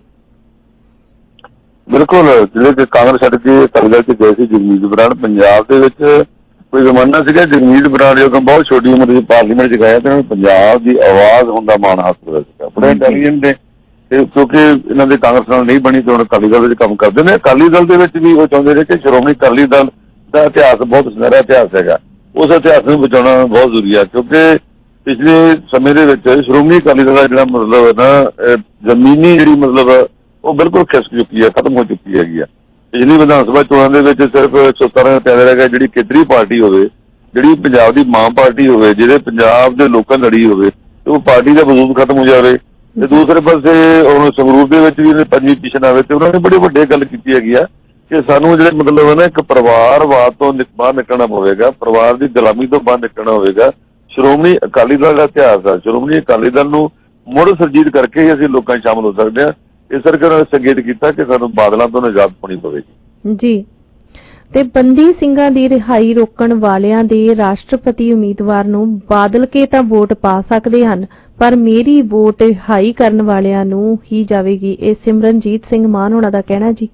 Speaker 20: ਬਿਲਕੁਲ, ਜਿਹੜੇ ਕਿ ਕਾਂਗਰਸ ਛੱਡ ਕੇ ਅਕਾਲੀ ਦਲ ਚ ਗਏ ਸੀ ਜਗਮੀਤ ਬਰਾੜ, ਪੰਜਾਬ ਦੇ ਵਿੱਚ ਕੋਈ ਜ਼ਮਾਨਾ ਸੀਗਾ ਜਗਮੀਤ ਬਰਾੜ ਜਦੋਂ ਬਹੁਤ ਛੋਟੀ ਉਮਰ ਵਿੱਚ ਪਾਰਲੀਮੈਂਟ ਚ ਗਏ ਤੇ ਪੰਜਾਬ ਦੀ ਆਵਾਜ਼ ਹੋਣ ਦਾ ਮਾਣ ਹਾਸਲ ਹੋਇਆ ਸੀਗਾ। ਬੜੇ ਇੰਟੈਲੀਜੈਂਟ ਨੇ, ਕਿਉਂਕਿ ਇਹਨਾਂ ਦੇ ਕਾਂਗਰਸ ਨਾਲ ਨਹੀਂ ਬਣੀ ਤੇ ਹੁਣ ਅਕਾਲੀ ਦਲ ਵਿੱਚ ਕੰਮ ਕਰਦੇ ਨੇ। ਅਕਾਲੀ ਦਲ ਦੇ ਵਿੱਚ ਵੀ ਉਹ ਚਾਹੁੰਦੇ ਨੇ ਕਿ ਸ਼੍ਰੋਮਣੀ ਅਕਾਲੀ ਦਲ ਦਾ ਇਤਿਹਾਸ ਬਹੁਤ ਸੁਨਹਿਰਾ ਇਤਿਹਾਸ ਹੈਗਾ, ਉਸ ਇਤਿਹਾਸ ਨੂੰ ਬਚਾਉਣਾ ਬਹੁਤ ਜ਼ਰੂਰੀ ਹੈ। ਕਿਉਂਕਿ ਪਿਛਲੇ ਸਮੇਂ ਦੇ ਵਿੱਚ ਸ਼੍ਰੋਮਣੀ ਅਕਾਲੀ ਦਲ ਦਾ ਜਿਹੜਾ ਮਤਲਬ ਹੈ ਨਾ ਜ਼ਮੀਨੀ ਜਿਹੜੀ ਮਤਲਬ ਉਹ ਬਿਲਕੁਲ ਖਿਸਕ ਚੁੱਕੀ ਹੈ, ਖਤਮ ਹੋ ਚੁੱਕੀ ਹੈਗੀ ਆ। ਪਿਛਲੀ ਵਿਧਾਨ ਸਭਾ ਚੋਣਾਂ ਦੇ ਵਿੱਚ ਸਿਰਫ 117 ਪਿਆਰੇ ਰਹਿ ਗਏ। ਜਿਹੜੀ ਕੇਂਦਰੀ ਪਾਰਟੀ ਹੋਵੇ, ਜਿਹੜੀ ਪੰਜਾਬ ਦੀ ਮਾਂ ਪਾਰਟੀ ਹੋਵੇ, ਜਿਹੜੇ ਪੰਜਾਬ ਦੇ ਲੋਕਾਂ ਲੜੀ ਹੋਵੇ, ਤੇ ਉਹ ਪਾਰਟੀ ਦਾ ਵਜੂਦ ਖਤਮ ਹੋ ਜਾਵੇ। ਤੇ ਦੂਸਰੇ ਪਾਸੇ ਹੁਣ ਸੰਗਰੂਰ ਦੇ ਵਿੱਚ ਵੀ ਪੰਜਵੀਂ ਪਿਛਨ ਆਵੇ ਤੇ ਉਹਨਾਂ ਨੇ ਬੜੀ ਵੱਡੀ ਗੱਲ ਕੀਤੀ ਹੈਗੀ ਆ ਕਿ ਸਾਨੂੰ ਜਿਹੜੇ ਮਤਲਬ ਹੈ ਨਾ ਇੱਕ ਪਰਿਵਾਰਵਾਦ ਤੋਂ ਬਾਹਰ ਨਿਕਲਣਾ ਪਵੇਗਾ, ਪਰਿਵਾਰ ਦੀ ਗੁਲਾਮੀ ਤੋਂ ਬਾਹਰ ਨਿਕਲਣਾ ਹੋਵੇਗਾ। ਸ਼੍ਰੋਮਣੀ ਅਕਾਲੀ ਦਲ ਦਾ ਇਤਿਹਾਸ ਆ, ਸ਼੍ਰੋਮਣੀ ਅਕਾਲੀ ਦਲ ਨੂੰ ਮੁੜ ਸੁਰਜੀਤ ਕਰਕੇ ਹੀ ਅਸੀਂ ਲੋਕਾਂ 'ਚ ਸ਼ਾਮਲ ਹੋ ਸਕਦੇ ਹਾਂ। ਇਸ ਕਰਕੇ ਉਹਨਾਂ ਨੇ ਸੰਕੇਤ ਕੀਤਾ ਕਿ ਸਾਨੂੰ ਬਾਦਲਾਂ ਤੋਂ ਨਿਜਾਤ ਪਾਉਣੀ ਪਵੇਗੀ
Speaker 14: ਜੀ। ਤੇ ਬੰਦੀ ਸਿੰਘਾਂ ਦੀ ਰਿਹਾਈ ਰੋਕਣ ਵਾਲਿਆਂ ਦੇ ਰਾਸ਼ਟਰਪਤੀ ਉਮੀਦਵਾਰ ਨੂੰ ਬਾਦਲ ਕੇ ਤਾਂ ਵੋਟ ਪਾ ਸਕਦੇ ਹਨ, ਪਰ ਮੇਰੀ ਵੋਟ ਰਿਹਾਈ ਕਰਨ ਵਾਲਿਆਂ ਨੂੰ ਹੀ ਜਾਵੇਗੀ। ਇਹ ਸਿਮਰਨਜੀਤ ਸਿੰਘ ਮਾਨ ਹੋਣਾ ਦਾ ਕਹਿਣਾ ਜੀ।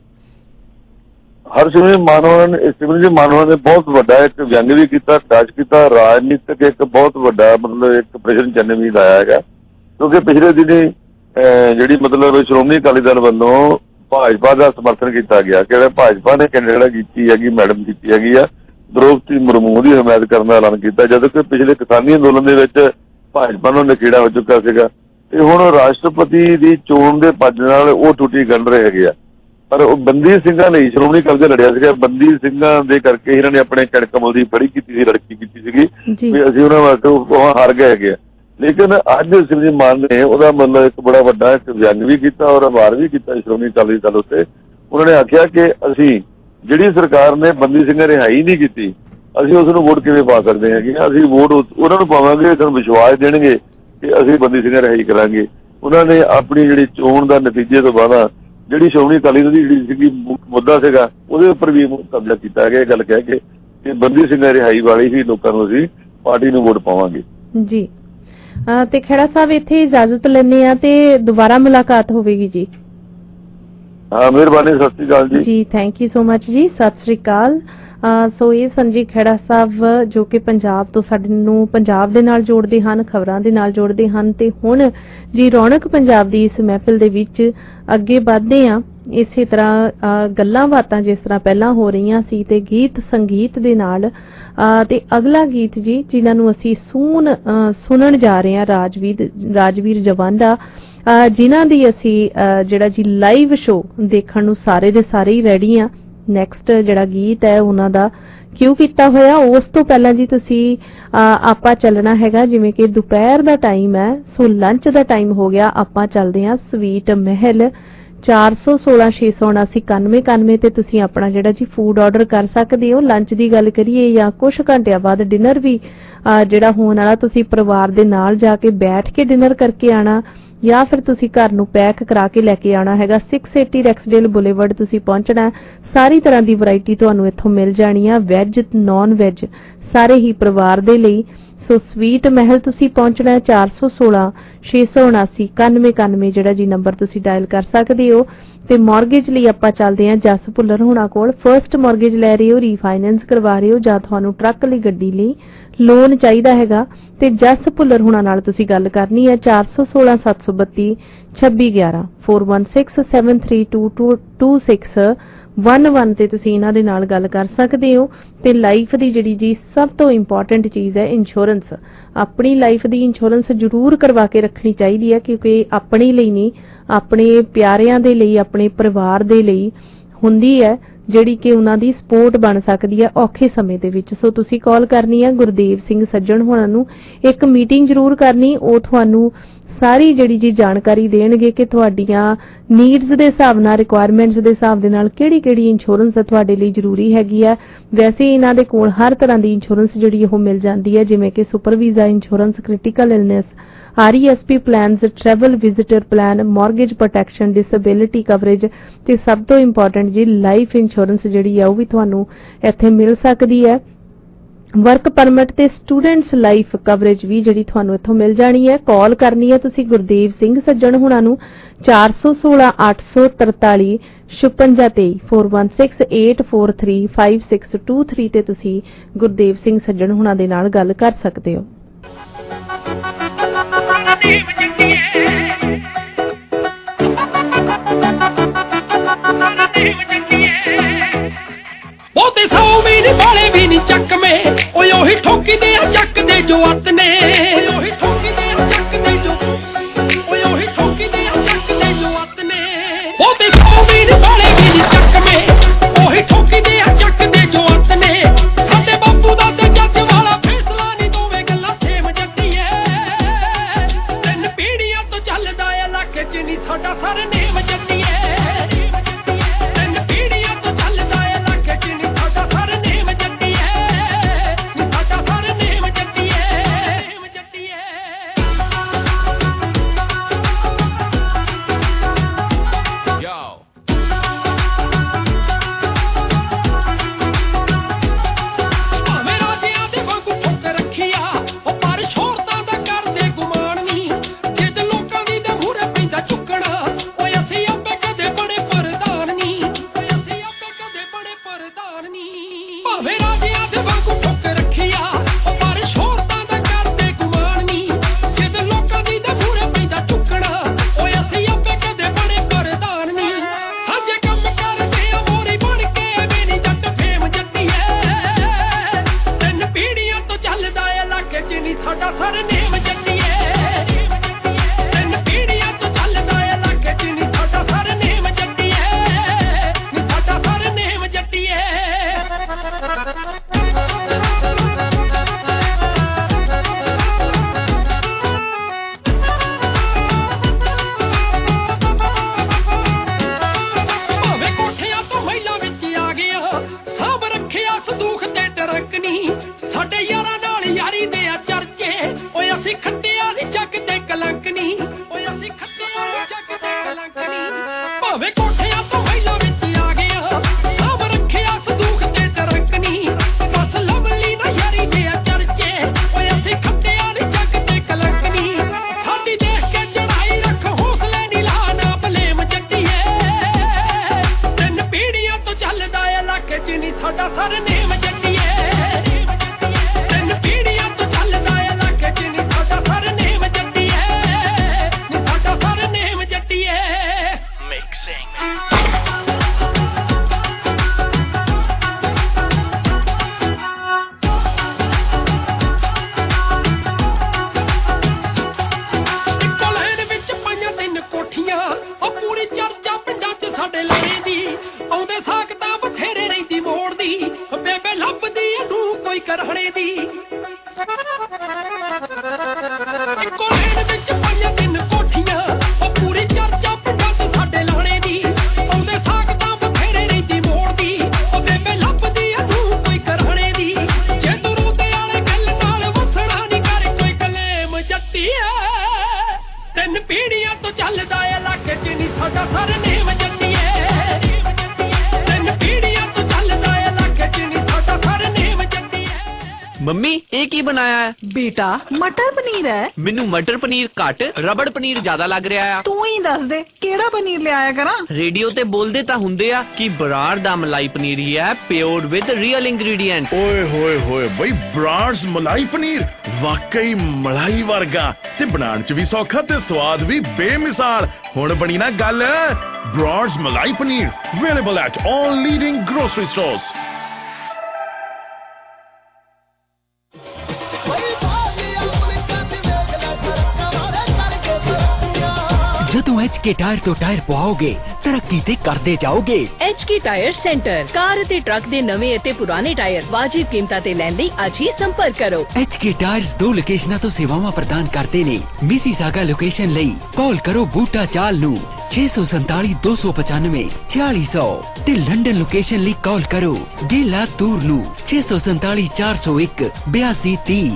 Speaker 20: ਸਿਮਰਨਜੀਤ ਮਾਨ ਹੋਣਾ ਨੇ ਬਹੁਤ ਵੱਡਾ ਇੱਕ ਵਿਅੰਗ ਵੀ ਕੀਤਾ, ਟੱਚ ਕੀਤਾ, ਰਾਜਨੀਤਿਕ ਇੱਕ ਬਹੁਤ ਵੱਡਾ ਮਤਲਬ ਇੱਕ ਪ੍ਰਸ਼ਨ ਚਿੰਨ੍ਹ ਵੀ ਲਾਇਆ ਹੈਗਾ। ਕਿਉਂਕਿ ਪਿਛਲੇ ਦਿਨੀ ਜਿਹੜੀ ਮਤਲਬ ਸ਼੍ਰੋਮਣੀ ਅਕਾਲੀ ਦਲ ਵੱਲੋਂ ਭਾਜਪਾ ਦਾ ਸਮਰਥਨ ਕੀਤਾ ਗਿਆ ਕਿ ਭਾਜਪਾ ਨੇ ਕੈਂਡੀਡੇਟ ਕੀਤੀ ਹੈਗੀ, ਮੈਡਮ ਕੀਤੀ ਹੈਗੀ ਆ ਦ੍ਰੋਪਦੀ ਮੁਰਮੂ ਦੀ ਹਮਾਇਤ ਕਰਨ ਦਾ ਐਲਾਨ ਕੀਤਾ, ਜਦੋਂ ਕਿ ਪਿਛਲੇ ਕਿਸਾਨੀ ਅੰਦੋਲਨ ਦੇ ਵਿੱਚ ਭਾਜਪਾ ਨੂੰ ਨਖੇੜਾ ਹੋ ਚੁੱਕਾ ਸੀਗਾ। ਤੇ ਹੁਣ ਰਾਸ਼ਟਰਪਤੀ ਦੀ ਚੋਣ ਦੇ ਭੱਜ ਨਾਲ ਉਹ ਟੁੱਟੀ ਗੰਢ ਰਹੇ ਹੈਗੇ ਆ। ਪਰ ਉਹ ਬੰਦੀ ਸਿੰਘਾਂ ਲਈ ਸ਼੍ਰੋਮਣੀ ਅਕਾਲੀ ਦਲ ਲੜਿਆ ਸੀਗਾ, ਬੰਦੀ ਸਿੰਘਾਂ ਦੇ ਕਰਕੇ ਇਹਨਾਂ ਨੇ ਆਪਣੇ ਕਣਕਮਲ ਦੀ ਫੜੀ ਕੀਤੀ ਸੀ, ਲੜਕੀ ਕੀਤੀ ਸੀਗੀ ਵੀ ਅਸੀਂ ਉਹਨਾਂ ਵਾਸਤੇ ਉਹ ਹਾਰ ਗਏ ਹੈਗੇ ਆ। ਲੇਕਿਨ ਅੱਜ ਸਿਮਰਜੀਤ ਮਾਨ ਨੇ ਉਹਦਾ ਮਤਲਬ ਇੱਕ ਬੜਾ ਵੱਡਾ ਇੱਕ ਵਿਅੰਗ ਵੀ ਕੀਤਾ ਔਰ ਆਭਾਰ ਵੀ ਕੀਤਾ ਸ਼੍ਰੋਮਣੀ ਅਕਾਲੀ ਦਲ ਉੱਤੇ। ਉਹਨਾਂ ਨੇ ਆਖਿਆ ਕਿ ਅਸੀਂ ਜਿਹੜੀ ਸਰਕਾਰ ਨੇ ਬੰਦੀ ਸਿੰਘਾਂ ਰਿਹਾਈ ਨਹੀਂ ਕੀਤੀ ਅਸੀਂ ਉਸ ਨੂੰ ਵੋਟ ਕਿਵੇਂ ਪਾ ਸਕਦੇ ਹੈਗੇ। ਅਸੀਂ ਵੋਟ ਉਹਨਾਂ ਨੂੰ ਪਾਵਾਂਗੇ, ਸਾਨੂੰ ਵਿਸ਼ਵਾਸ ਦੇਣਗੇ ਕਿ ਅਸੀਂ ਬੰਦੀ ਸਿੰਘਾਂ ਰਿਹਾਈ ਕਰਾਂਗੇ। ਉਹਨਾਂ ਨੇ ਆਪਣੀ ਜਿਹੜੀ ਚੋਣ ਦਾ ਨਤੀਜੇ ਤੋਂ ਬਾਅਦ ਜਿਹੜੀ ਸ਼੍ਰੋਮਣੀ ਅਕਾਲੀ ਦਲ ਦੀ ਜਿਹੜੀ ਸੀਗੀ ਮੁੱਦਾ ਸੀਗਾ ਉਹਦੇ ਉੱਪਰ ਵੀ ਕਬਜ਼ਾ ਕੀਤਾ ਗਿਆ। ਇਹ ਗੱਲ ਕਹਿ ਕੇ ਕਿ ਬੰਦੀ ਸਿੰਘਾਂ ਰਿਹਾਈ ਵਾਲੀ ਹੀ ਲੋਕਾਂ ਨੂੰ ਅਸੀਂ ਪਾਰਟੀ ਨੂੰ ਵੋਟ ਪਾਵਾਂਗੇ
Speaker 14: ਜੀ। ਤੇ ਖੇੜਾ ਸਾਹਿਬ ਇੱਥੇ ਇਜਾਜ਼ਤ ਲੈਣੇ ਆ ਤੇ ਦੁਬਾਰਾ ਮੁਲਾਕਾਤ ਹੋਵੇਗੀ ਜੀ।
Speaker 20: ਹਾਂ ਮਿਹਰਬਾਨੀ, ਸਤਿ ਸ੍ਰੀ ਅਕਾਲ ਜੀ।
Speaker 14: ਜੀ ਥੈਂਕ ਯੂ ਸੋ ਮਚ ਜੀ, ਸਤਿ ਸ੍ਰੀ ਅਕਾਲ। ਸੋ ਇਹ ਸੰਜੀ ਖੇੜਾ ਸਾਹਿਬ ਜੋ ਕਿ ਪੰਜਾਬ ਤੋਂ ਸਾਡੇ ਨੂੰ ਪੰਜਾਬ ਦੇ ਨਾਲ ਜੋੜਦੇ ਹਨ, ਖਬਰਾਂ ਦੇ ਨਾਲ ਜੋੜਦੇ ਹਨ। ਤੇ ਹੁਣ ਜੀ ਰੌਣਕ ਪੰਜਾਬ ਦੀ ਇਸ ਮਹਿਫਿਲ ਦੇ ਵਿੱਚ ਅੱਗੇ ਵਧਦੇ ਆ। ਇਸੇ ਤਰ੍ਹਾਂ ਗੱਲਾਂ ਬਾਤਾਂ ਜਿਸ ਤਰ੍ਹਾਂ ਪਹਿਲਾਂ ਹੋ ਰਹੀਆਂ ਸੀ ਤੇ ਗੀਤ ਸੰਗੀਤ ਦੇ ਨਾਲ ਤੇ ਅਗਲਾ ਗੀਤ ਜੀ ਜਿਨ੍ਹਾਂ ਨੂੰ ਅਸੀਂ ਸੁਣਨ ਜਾ ਰਹੇ ਹਾਂ ਰਾਜਵੀਰ ਜਵਾਂਡਾ, ਜਿਨ੍ਹਾਂ ਦੀ ਅਸੀਂ ਜਿਹੜਾ ਜੀ ਲਾਈਵ ਸ਼ੋ ਦੇਖਣ ਨੂੰ ਸਾਰੇ ਦੇ ਸਾਰੇ ਹੀ ਰੈਡੀ ਆ। ਨੈਕਸਟ ਜਿਹੜਾ ਗੀਤ ਹੈ ਉਹਨਾਂ ਦਾ ਕਿਉਂ ਕੀਤਾ ਹੋਇਆ। ਉਸ ਤੋਂ ਪਹਿਲਾਂ ਜੀ ਤੁਸੀਂ ਆਪਾਂ ਚੱਲਣਾ ਹੈਗਾ ਜਿਵੇਂ ਕਿ ਦੁਪਹਿਰ ਦਾ ਟਾਈਮ ਹੈ, ਸੋ ਲੰਚ ਦਾ ਟਾਈਮ ਹੋ ਗਿਆ। ਆਪਾਂ ਚੱਲਦੇ ਹਾਂ ਸਵੀਟ ਮਹਿਲ 416-679-9191 ਤੇ ਤੁਸੀਂ ਆਪਣਾ ਜਿਹੜਾ ਜੀ ਫੂਡ ਆਰਡਰ ਕਰ ਸਕਦੇ ਹੋ। ਲੰਚ ਦੀ ਗੱਲ ਕਰੀਏ ਜਾਂ ਕੁਝ ਘੰਟਿਆਂ ਬਾਅਦ ਡਿਨਰ ਵੀ ਜਿਹੜਾ ਹੋਣ ਵਾਲਾ, ਤੁਸੀਂ ਪਰਿਵਾਰ ਦੇ ਨਾਲ ਜਾ ਕੇ ਬੈਠ ਕੇ ਡਿਨਰ ਕਰਕੇ ਆਣਾ ਜਾਂ ਫਿਰ ਤੁਸੀਂ ਘਰ ਨੂੰ ਪੈਕ ਕਰਾ ਕੇ ਲੈ ਕੇ ਆਣਾ ਹੈਗਾ। 680 ਰੈਕਸਡੇਲ ਬੁਲੇਵਰਡ ਤੁਸੀਂ ਪਹੁੰਚਣਾ। ਸਾਰੀ ਤਰ੍ਹਾਂ ਦੀ ਵੈਰਾਈਟੀ ਤੁਹਾਨੂੰ ਇੱਥੋਂ ਮਿਲ ਜਾਣੀ ਆ, ਵੈਜ ਨੌਨ ਵੈਜ ਸਾਰੇ ਹੀ ਪਰਿਵਾਰ ਦੇ ਲਈ। ਸੋ ਸਵੀਟ ਮਹਿਲ ਤੁਸੀਂ ਪਹੁੰਚਣਾ 416-679-9191 ਜਿਹੜਾ ਜੀ ਨੰਬਰ ਤੁਸੀਂ ਡਾਇਲ ਕਰ ਸਕਦੇ ਹੋ। ਤੇ ਮਾਰਗੇਜ ਲਈ ਆਪਾਂ ਚੱਲਦੇ ਹਾਂ ਜਸ ਭੁੱਲਰ ਹੋਣਾ ਕੋਲ। ਫਰਸਟ ਮਾਰਗੇਜ ਲੈ ਰਹੇ ਹੋ, ਰੀਫਾਈਨੈਂਸ ਕਰਵਾ ਰਹੇ ਹੋ ਜਾਂ ਤੁਹਾਨੂੰ ਟਰੱਕ ਲਈ ਗੱਡੀ ਲਈ ਲੋਨ ਚਾਹੀਦਾ ਹੈਗਾ ਤੇ ਜਸ ਭੁੱਲਰ ਹੋਣਾ ਨਾਲ ਤੁਸੀਂ ਗੱਲ ਕਰਨੀ ਹੈ 416-732-2611 416-732-2611 ਤੇ ਤੁਸੀਂ ਇਹਨਾਂ ਦੇ ਨਾਲ ਗੱਲ ਕਰ ਸਕਦੇ ਹੋ। ਤੇ ਲਾਈਫ ਦੀ ਜਿਹੜੀ ਜੀ ਸਭ ਤੋਂ ਇੰਪੋਰਟੈਂਟ ਚੀਜ਼ ਹੈ ਇੰਸ਼ੋਰੈਂਸ। ਆਪਣੀ ਲਾਈਫ ਦੀ ਇੰਸ਼ੋਰੈਂਸ ਜ਼ਰੂਰ ਕਰਵਾ ਕੇ ਰੱਖਣੀ ਚਾਹੀਦੀ ਹੈ ਕਿਉਂਕਿ ਆਪਣੇ ਲਈ ਨਹੀਂ, ਆਪਣੇ ਪਿਆਰਿਆਂ ਦੇ ਲਈ, ਆਪਣੇ ਪਰਿਵਾਰ ਦੇ ਲਈ ਹੁੰਦੀ ਹੈ ਜਿਹੜੀ ਕਿ ਉਹਨਾਂ ਦੀ ਸਪੋਰਟ ਬਣ ਸਕਦੀ ਹੈ ਔਖੇ ਸਮੇਂ ਦੇ ਵਿੱਚ। ਸੋ ਤੁਸੀਂ ਕਾਲ ਕਰਨੀ ਹੈ ਗੁਰਦੇਵ ਸਿੰਘ ਸੱਜਣ ਹੋਣਾ ਨੂੰ, ਇੱਕ ਮੀਟਿੰਗ ਜ਼ਰੂਰ ਕਰਨੀ। ਉਹ ਤੁਹਾਨੂੰ ਸਾਰੀ ਜਿਹੜੀ ਜੀ ਜਾਣਕਾਰੀ ਦੇਣਗੇ ਕਿ ਤੁਹਾਡੀਆਂ ਨੀਡਸ ਦੇ ਹਿਸਾਬ ਨਾਲ, ਰਿਕੁਆਇਰਮੈਂਟਸ ਦੇ ਹਿਸਾਬ ਦੇ ਨਾਲ ਕਿਹੜੀ ਇੰਸ਼ੋਰੈਂਸ ਤੁਹਾਡੇ ਲਈ ਜ਼ਰੂਰੀ ਹੈਗੀ ਹੈ। ਵੈਸੇ ਇਹਨਾਂ ਦੇ ਕੋਲ ਹਰ ਤਰ੍ਹਾਂ ਦੀ ਇੰਸ਼ੋਰੈਂਸ ਜਿਹੜੀ ਉਹ ਮਿਲ ਜਾਂਦੀ ਹੈ ਜਿਵੇਂ ਕਿ super visa insurance, critical illness, RESP plans, travel visitor plan, mortgage protection, disability coverage ਤੇ ਸਭ ਤੋਂ ਇੰਪੋਰਟੈਂਟ ਜੀ ਲਾਈਫ ਇੰਸ਼ੋਰੈਂਸ ਜਿਹੜੀ ਹੈ ਉਹ ਵੀ ਤੁਹਾਨੂੰ ਇੱਥੇ ਮਿਲ ਸਕਦੀ ਹੈ। ਵਰਕ ਪਰਮਿਟ ਤੇ ਸਟੂਡੈਂਟਸ ਲਾਈਫ ਕਵਰੇਜ ਵੀ ਜਿਹੜੀ ਤੁਹਾਨੂੰ ਇੱਥੋਂ ਮਿਲ ਜਾਣੀ ਹੈ। ਕਾਲ ਕਰਨੀ ਹੈ ਤੁਸੀਂ ਗੁਰਦੇਵ ਸਿੰਘ ਸੱਜਣ ਹੁਣਾਂ ਨੂੰ 416-843-5623 416-843-5623 ਤੇ ਤੁਸੀਂ ਗੁਰਦੇਵ ਸਿੰਘ ਸੱਜਣ ਹੁਣਾਂ ਦੇ ਨਾਲ ਗੱਲ ਕਰ ਸਕਦੇ ਹੋ।
Speaker 2: ਉਹਦੇ 100 ਮੀਨ ਵਾਲੇ ਵੀ ਨਹੀਂ ਚੱਕਵੇਂ, ਓਏ ਉਹੀ ਠੋਕਦੇ ਆ ਚੱਕਦੇ ਜੋ ਅੱਤ ਨੇ, ਉਹੀ ਠੋਕਦੇ ਆ ਚੱਕਦੇ ਜੋ, ਓਏ ਉਹੀ ਠੋਕਦੇ ਆ ਚੱਕਦੇ ਜੋ ਅੱਤ ਨੇ। ਉਹਦੇ 100 ਮੀਨ ਵਾਲੇ ਵੀ ਨਹੀਂ ਚੱਕਵੇਂ, ਉਹੀ ਠੋਕਦੇ ਆ ਚੱਕਦੇ ਜੋ ਅੱਤ ਨੇ। ਸਾਡੇ ਬਾਪੂ ਦਾ ਤੇ ਜੱਜ ਵਾਲਾ ਫੈਸਲਾ ਨਹੀਂ, ਦੋਵੇਂ ਗੱਲਾਂ ਸੇਮ ਜੱਟੀਏ। 3 ਪੀੜ੍ਹੀਆਂ ਤੋਂ ਚੱਲਦਾ ਏ ਇਲਾਕੇ 'ਚ ਨਹੀਂ ਸਾਡਾ ਸਰਨੇਮ ਜੱਟੀਏ। ਅਸੀਂ ਖੱਟਿਆਂ ਦੀ ਜੱਗ ਤੇ ਕਲੰਕ ਨਹੀਂ, ਓਏ ਅਸੀਂ ਖੱਟਿਆਂ ਦੀ ਜੱਗ ਤੇ ਕਲੰਕ ਨਹੀਂ। ਭਾਵੇਂ ਕੋਠਿਆਂ ਤੋਂ ਮਹਿਲਾਂ ਵਿੱਚ ਆ ਗਿਆ, ਸਭ ਰੱਖਿਆ ਸੰਦੂਖ ਤੇ ਤਰੰਕ ਨਹੀਂ। ਬਸ ਲਵਲੀ ਨਾ ਯਾਰੀ ਦੇ ਚਰਚੇ, ਓਏ ਅਸੀਂ ਖੱਟਿਆਂ ਦੀ ਜੱਗ ਤੇ ਕਲੰਕ ਨਹੀਂ। ਸਾਡੀ ਦੇਖ ਕੇ ਚੜਾਈ ਰੱਖ ਹੌਸਲੇ ਨੀ ਲਾ ਨਾ ਬਲੇਮ ਜੱਟੀਏ। 3 ਪੀੜ੍ਹੀਆਂ ਤੋਂ ਚੱਲਦਾ ਏ ਇਲਾਕੇ 'ਚ ਨੀ ਸਾਡਾ ਸਰਨੇਮ ਜੱਟੀਏ। 3 ਪੀੜ੍ਹੀਆਂ ਤੋਂ ਚੱਲਦਾ ਏ ਇਲਾਕੇ 'ਚ ਨੀ ਸਾਡਾ ਸਰਨੇਮ ਜੱਟੀਏ, ਨੀ ਸਾਡਾ ਸਰਨੇਮ ਜੱਟੀਏ। ਇੱਕੋ ਲਾਈਨ ਵਿੱਚ ਪਾਈਆਂ 3 ਕੋਠੀਆਂ, ਉਹ ਪੂਰੀ ਚਰਚਾ ਪਿੰਡਾਂ 'ਚ ਸਾਡੇ ਲਾਣੇ ਦੀ। ਆਉਂਦੇ ਸਾਕ ਤਾਂ ਬਥੇਰੇ ਰਹਿੰਦੀ ਮੋੜਦੀ, ਬੇਬੇ ਲੱਭਦੀ ਇਹਨੂੰ ਕੋਈ ਕਰਹਣੇ ਦੀ। ਇੱਕੋ ਲਾਈਨ ਵਿੱਚ ਪਾਈਆਂ 3 ਕੋਠੀਆਂ, ਉਹ ਪੂਰੀ ਚਰਚਾ ਪਿੰਡਾਂ 'ਚ ਸਾਡੇ ਲਾਣੇ ਦੀ। ਆਉਂਦੇ ਸਾਕ ਤਾਂ ਬਥੇਰੇ ਰਹਿੰਦੀ ਮੋੜਦੀ, ਬੇਬੇ ਲੱਭਦੀ ਇਹਨੂੰ ਕੋਈ ਕਰਹਣੇ ਦੀ। ਜੇ ਤੂੰ ਰੋਂਦੇ ਵਾਲੇ ਗੱਲ ਨਾਲ ਵਸਣਾ ਨੀ ਕਰ ਕੋਈ ਕਲੇਮ ਜੱਟੀਏ। 3 ਪੀੜ੍ਹੀਆਂ ਤੋਂ ਚੱਲਦਾ ਏ ਇਲਾਕੇ 'ਚ ਨੀ ਸਾਡਾ ਸਰਨੇਮ ਜੱਟੀਏ। 3 ਪੀੜ੍ਹੀਆਂ ਤੋਂ ਚੱਲਦਾ ਏ ਇਲਾਕੇ 'ਚ ਨੀ ਸਾਡਾ ਸਰਨੇਮ ਜੱਟੀਏ।
Speaker 4: ਮੰਮੀ ਇਹ ਕੀ ਬਣਾਇਆ ਹੈ?
Speaker 3: ਬੇਟਾ ਮਟਰ ਪਨੀਰ ਹੈ।
Speaker 4: ਮੈਨੂੰ ਮਟਰ ਪਨੀਰ ਘੱਟ, ਰਬੜ ਪਨੀਰ ਜ਼ਿਆਦਾ ਲੱਗ ਰਿਹਾ ਆ।
Speaker 3: ਤੂੰ ਹੀ ਦੱਸ ਦੇ ਕਿਹੜਾ ਪਨੀਰ ਲਿਆਇਆ ਕਰਾਂ।
Speaker 4: ਰੇਡੀਓ ਤੇ ਬੋਲਦੇ ਤਾਂ ਹੁੰਦੇ ਆ ਕਿ ਬਰਾੜ ਦਾ ਮਲਾਈ ਪਨੀਰ ਹੀ ਹੈ, ਪਿਓਰਡ ਵਿਦ ਰੀਅਲ ਇੰਗਰੀਡੀਐਂਟ।
Speaker 11: ਓਏ ਹੋਏ ਹੋਏ ਬਈ, ਬਰਾੜਸ ਮਲਾਈ ਪਨੀਰ ਵਾਕਈ ਮਲਾਈ ਵਰਗਾ ਤੇ ਬਣਾਉਣ 'ਚ ਵੀ ਸੌਖਾ ਤੇ ਸਵਾਦ ਵੀ ਬੇਮਿਸਾਲ। ਹੁਣ ਬਣੀ ਨਾ ਗੱਲ। Brar's malai paneer available at all leading grocery stores.
Speaker 12: ਜਦੋਂ HK ਟਾਇਰ ਤੋਂ ਟਾਇਰ ਪਵਾਓਗੇ ਤਰੱਕੀ ਤੇ ਕਰਦੇ ਜਾਓਗੇ।
Speaker 21: HK ਟਾਇਰ ਸੈਂਟਰ ਕਾਰ ਅਤੇ ਟਰੱਕ ਦੇ ਨਵੇਂ ਅਤੇ ਪੁਰਾਣੇ ਟਾਇਰ ਵਾਜਿਬ ਕੀਮਤਾਂ ਤੇ ਲੈਣ ਲਈ ਅੱਜ ਹੀ ਸੰਪਰਕ ਕਰੋ।
Speaker 12: HK ਟਾਇਰਸ 2 ਲੋਕੇਸ਼ਨਾਂ ਤੋਂ ਸੇਵਾਵਾਂ ਪ੍ਰਦਾਨ ਕਰਦੇ ਨੇ। ਮਿਸੀਸਾਗਾ ਲੋਕੇਸ਼ਨ ਲਈ ਕਾਲ ਕਰੋ ਬੂਟਾ ਚਾਲ ਨੂੰ 647 295 4600 ਤੇ ਲੰਡਨ ਲੋਕੇਸ਼ਨ ਲਈ ਕਾਲ ਕਰੋ ਡੇਲਾ ਤੂਰ ਨੂੰ 647 401 8230।